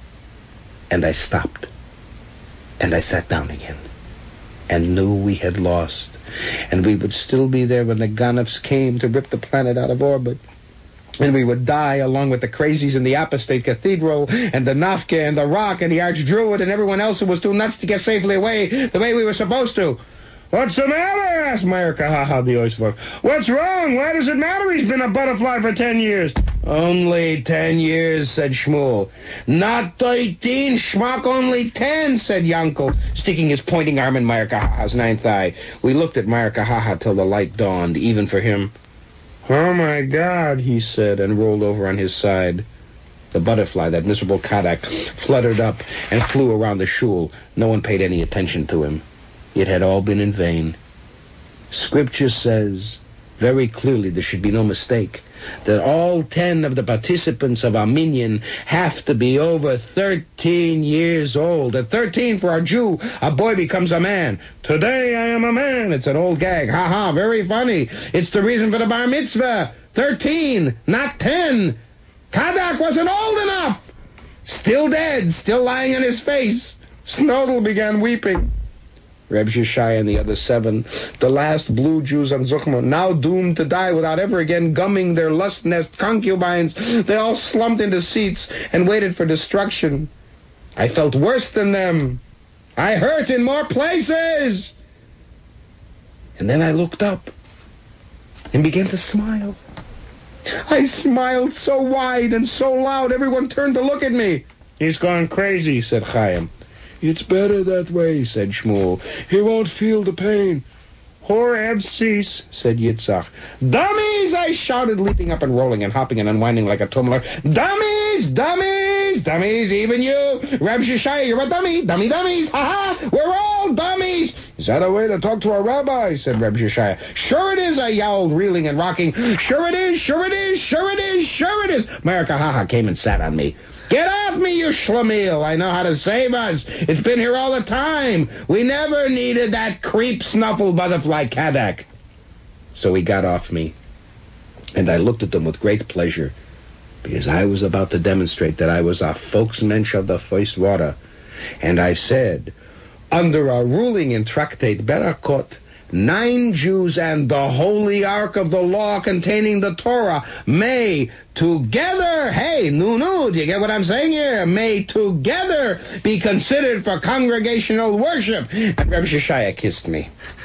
And I stopped. And I sat down again. And knew we had lost. And we would still be there when the Ganefs came to rip the planet out of orbit. And we would die along with the crazies in the Apostate Cathedral and the Nafka and the Rock and the Archdruid and everyone else who was too nuts to get safely away the way we were supposed to. What's the matter? Asked Meir Kahaha, the Oisvok. What's wrong? Why does it matter he's been a butterfly for 10 years? Only 10 years, said Shmuel. Not 13, Schmuck, only 10, said Yankel, sticking his pointing arm in Meir Kahaha's ninth eye. We looked at Meir Kahaha till the light dawned, even for him. Oh, my God, he said, and rolled over on his side. The butterfly, that miserable Kadak, fluttered up and flew around the shul. No one paid any attention to him. It had all been in vain. Scripture says, very clearly, there should be no mistake, that all 10 of the participants of our minyan have to be over 13 years old. At 13, for a Jew, a boy becomes a man. Today I am a man. It's an old gag. Ha, very funny. It's the reason for the bar mitzvah. 13, not 10. Kadak wasn't old enough. Still dead, still lying on his face. Snodel began weeping. Reb Shishai and the other 7, the last blue Jews on Zuchma, now doomed to die without ever again gumming their lust nest concubines, they all slumped into seats and waited for destruction. I felt worse than them. I hurt in more places. And then I looked up and began to smile. I smiled so wide and so loud, everyone turned to look at me. He's gone crazy, said Chaim. It's better that way, said Shmuel. He won't feel the pain. Hor Evsis, said Yitzhak. Dummies, I shouted, leaping up and rolling and hopping and unwinding like a tumbler. Dummies, dummies, dummies, even you. Reb Shishai, you're a dummy. Dummies, ha-ha, we're all dummies. Is that a way to talk to a rabbi, said Reb Shishai. Sure it is, I yowled, reeling and rocking. Sure it is, sure it is, sure it is, sure it is. Meir Kahaha came and sat on me. Get off me, you schlemiel. I know how to save us. It's been here all the time. We never needed that creep snuffle butterfly Kadak. So he got off me, and I looked at them with great pleasure, because I was about to demonstrate that I was a folksmensch of the first water. And I said, under a ruling in Tractate Berakot, 9 Jews and the Holy Ark of the Law containing the Torah may together, hey, do you get what I'm saying here? May together be considered for congregational worship. And Reb Shishaya kissed me.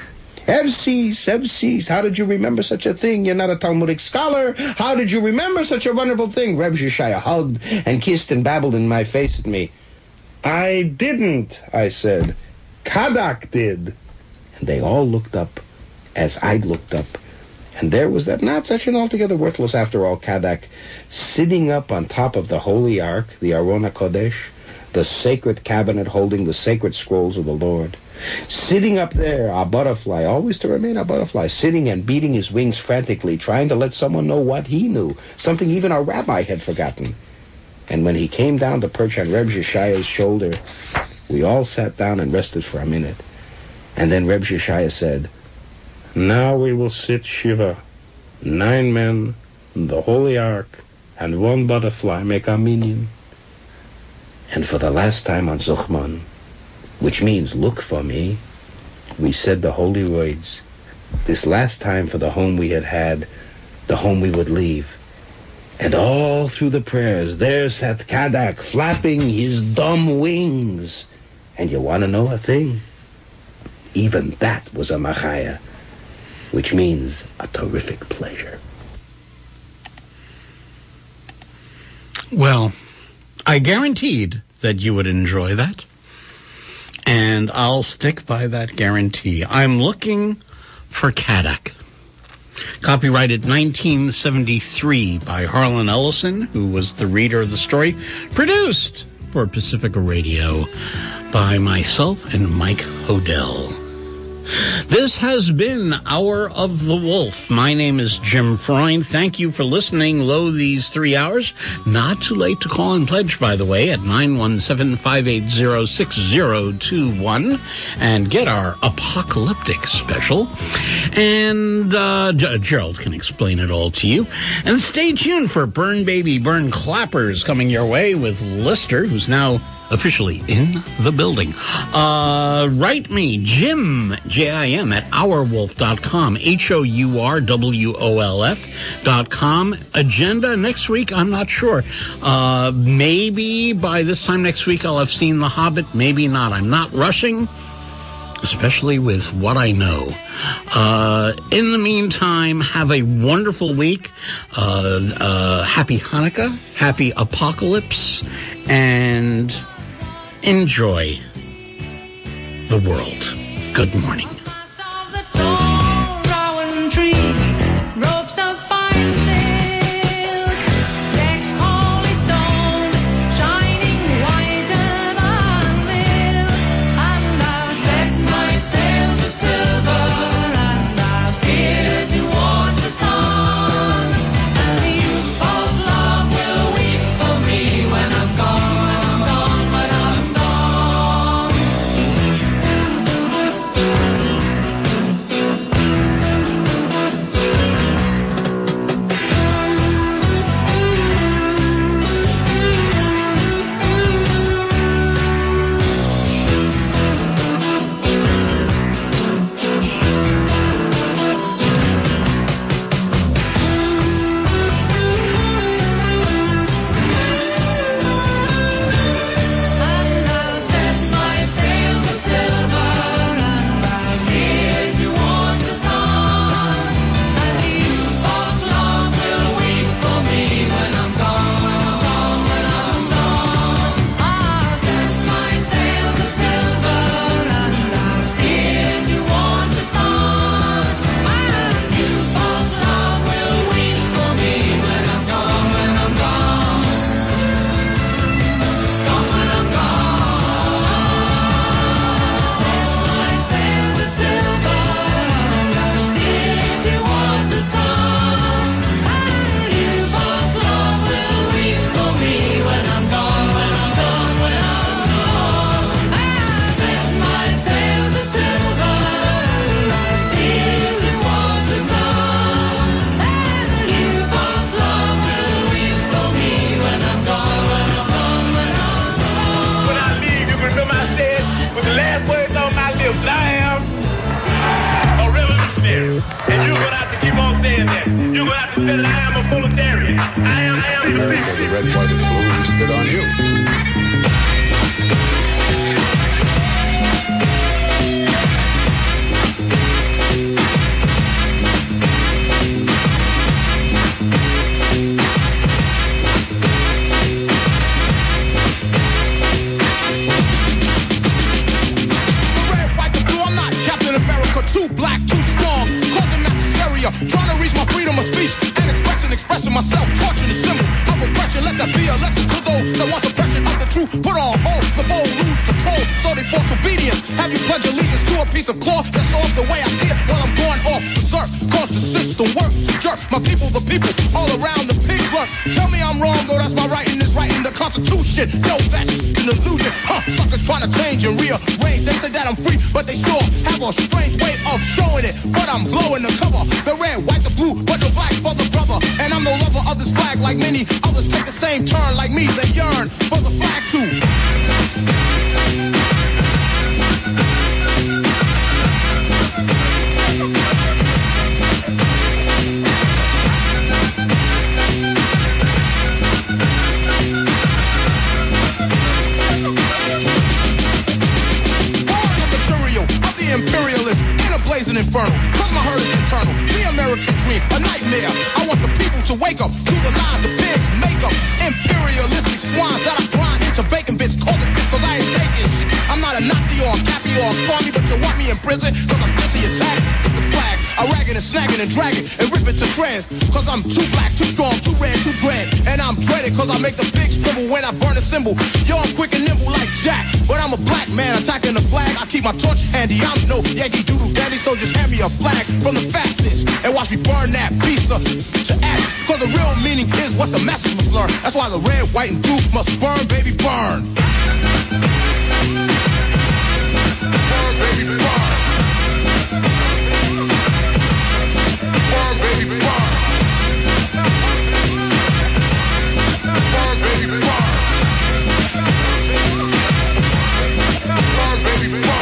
Evsis, how did you remember such a thing? You're not a Talmudic scholar. How did you remember such a wonderful thing? Reb Shishaya hugged and kissed and babbled in my face at me. I didn't, I said. Kadak did. And they all looked up as I looked up, And there was that not such an altogether worthless after all Kadak sitting up on top of the Holy Ark, the Aron HaKodesh, the sacred cabinet holding the sacred scrolls of the Lord. Sitting up there, a butterfly, always to remain a butterfly, sitting and beating his wings frantically, trying to let someone know what he knew, something even a rabbi had forgotten. And when he came down to perch on Reb Yeshaya's shoulder, we all sat down and rested for a minute. And then Reb Yeshaya said, "Now we will sit Shiva. 9 men, the Holy Ark, and 1 butterfly make a minyan." And for the last time on Zuchman, which means look for me, we said the holy words. This last time for the home we had, the home we would leave. And all through the prayers, there sat Kadak flapping his dumb wings. And you want to know a thing? Even that was a machaya, which means a terrific pleasure. Well, I guaranteed that you would enjoy that, and I'll stick by that guarantee. I'm looking for Kadak. Copyrighted 1973 by Harlan Ellison, who was the reader of the story. Produced for Pacifica Radio by myself and Mike Hodel. This has been Hour of the Wolf. My name is Jim Freund. Thank you for listening these 3 hours. Not too late to call and pledge, by the way, at 917-580-6021 and get our apocalyptic special. And Gerald can explain it all to you. And stay tuned for Burn Baby Burn Clappers coming your way with Lister, who's now officially in the building. Write me, Jim, J-I-M, at ourwolf.com, HOURWOLF.com. Agenda next week, I'm not sure. Maybe by this time next week I'll have seen The Hobbit, maybe not. I'm not rushing, especially with what I know. In the meantime, have a wonderful week. Happy Hanukkah, happy apocalypse, and enjoy the world. Good morning. Too black, too strong, causing mass hysteria. superior, trying to reach my freedom of speech and expressing myself, torching the symbol of oppression. Let that be a lesson to those that want suppression of the truth. Put on hold, the bold lose control, so they force obedience. Have you pledge allegiance to a piece of cloth that's off the way I see it while I'm going off berserk? Cause the system work to jerk my people, the people all around the pig run. Tell me I'm wrong, though that's my writing is writing the Constitution. Yo, that's an illusion. Suckers trying to change and rearrange. They say that I'm free, but they sure have a strange way of showing it. But I'm blowing the cover, the red, white, the blue, but the black for the brother. And I'm no lover of this flag like many others take the same turn like me. They yearn for the flag too. Imperialist in a blazing inferno, cause my hurt is internal. The American dream, a nightmare. I want the people to wake up to the lies the pigs make up. Imperialistic swines that I grind into bacon bits. Call it bits cause I ain't taking shit. I'm not a Nazi or a Cappy or a crummy, but you want me in prison cause I'm busy attacking with the flag. I ragging and snagging and dragging and rip it to shreds. Cause I'm too black, too strong, too red, too dread. And I'm dreaded cause I make the pigs tremble when I burn a symbol. Yo, I'm quick and nimble like Jack, but I'm a black man attacking the flag. I keep my torch handy. I'm no Yankee Doodle Dandy, so just hand me a flag from the fascists and watch me burn that beast to ashes. Cause the real meaning is what the message must learn. That's why the red, white, and blue must burn, baby, burn. Burn, baby, burn. Burn, baby, burn. Burn, baby, burn. Burn, baby, burn.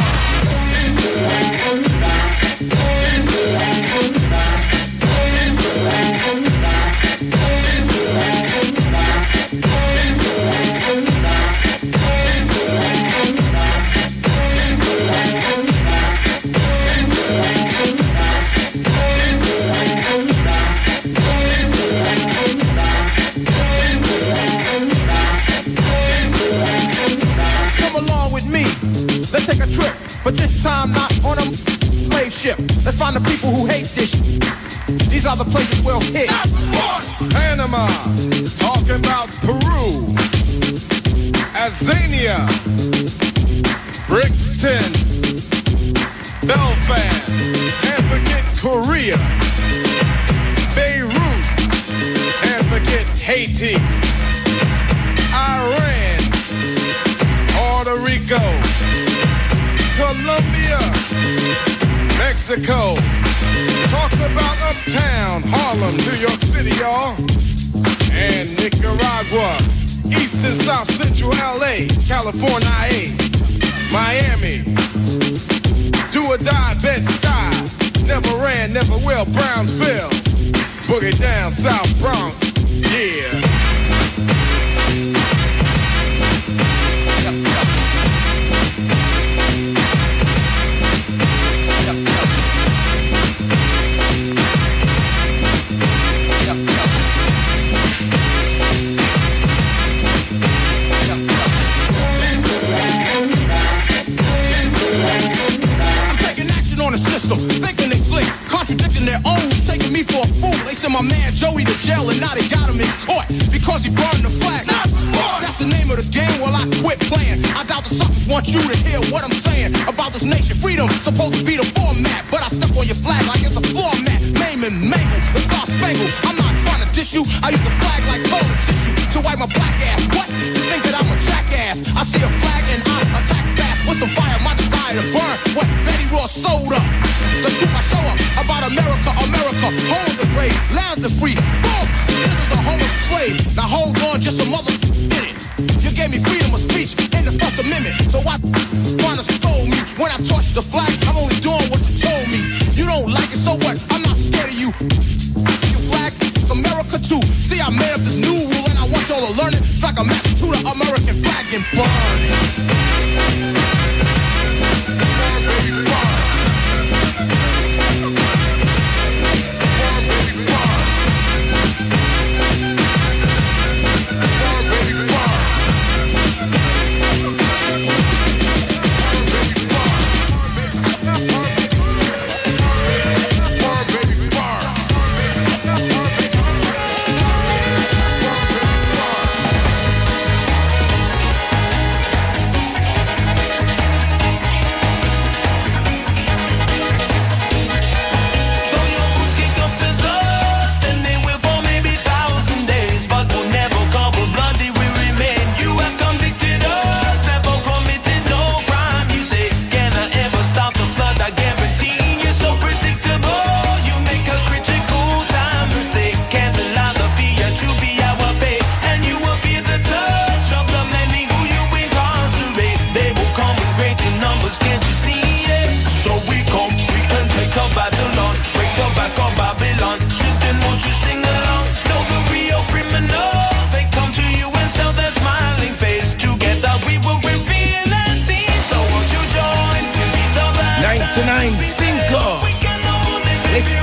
Let's take a trip, but this time not on a slave ship. Let's find the people who hate this shit. These are the places we'll hit. Panama, talking about Peru, Azania, Brixton, Belfast, and forget Korea, Beirut, and forget Haiti, Iran, Puerto Rico, Colombia, Mexico, talking about Uptown, Harlem, New York City, y'all, and Nicaragua, East and South Central LA, California, Miami, do or die, Bed-Stuy, never ran, never will, Brownsville, boogie down, South Bronx, yeah. Thinking they slick, contradicting their own, taking me for a fool. They sent my man Joey to jail and now they got him in court because he burned the flag. That's the name of the game. Well, I quit playing. I doubt the suckers want you to hear what I'm saying about this nation. Freedom supposed to be the format, but I step on your flag like it's a floor mat. Maim and mangle, the star spangled. I'm not trying to dish you. I use the flag like toilet tissue to wipe my black ass. What? You think that I'm a jackass? I see a flag and I attack fast with some fire. My desire to burn what Betty Ross sold up. The truth I show up about America, America, home of the brave, land of the free. Boom! This is the home of the slave. Now hold on just a mother minute. You gave me freedom of speech in the First Amendment. So why trying to stole me? When I touch the flag, I'm only doing what you told me. You don't like it, so what? I'm not scared of you. You flag America too. See, I made up this new rule and I want y'all to learn it. Strike a match to the American flag and burn it. Burn, baby, burn.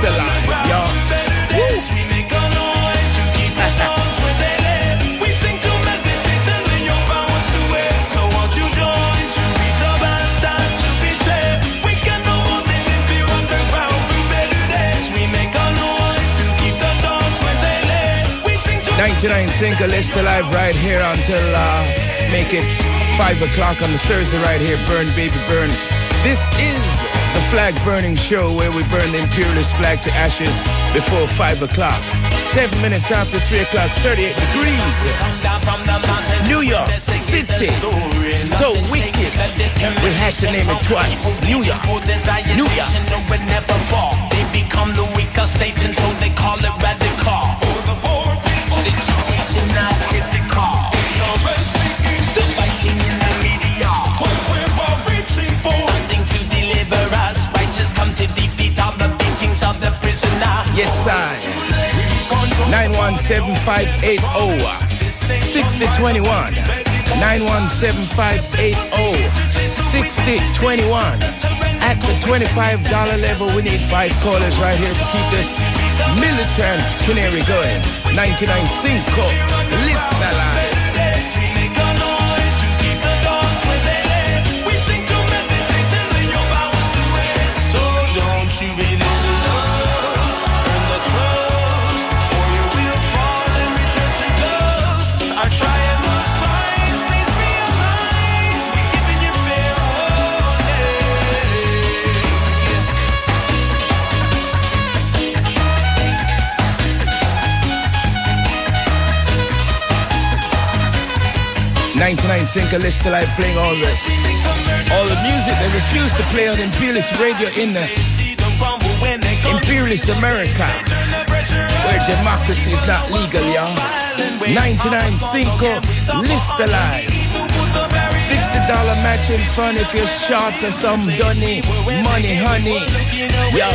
Listerline, y'all. Single List Alive right here until make it 5 o'clock on the Thursday right here. Burn, baby, burn. This is the flag burning show where we burn the imperialist flag to ashes before 5 o'clock. 7 minutes after 3 o'clock, 38 degrees. New York City, so wicked. We had to name it twice. New York, New York. They become the weaker state and so they call it radical. Situation not critical. Still fighting in the media. What we're all reaching for. Something to deliver us. Righteous come to defeat all the beatings of the prisoner. Yes, I. 917-580-6021. 917-580-6021. At the $25 level, we need 5 callers right here to keep this militant canary going. 99.5. Listen alive. So don't you be lost, earn the trust, or you will fall and return to dust. Our triumph must rise, please realize we're giving you fair '99 Single List Alive playing all the music they refuse to play on Imperialist Radio in Imperialist America, where democracy is not legal, y'all. 99 Cinco List Alive. $60 matching fun if you're short of some dunny money, honey. Yo,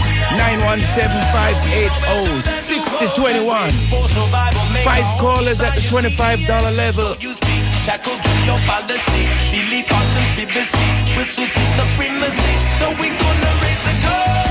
917-580-6021. 5 callers at the $25 level. Shackled to your policy, Billy Bottom's BBC, whistle supremacy. So we gonna raise a cup.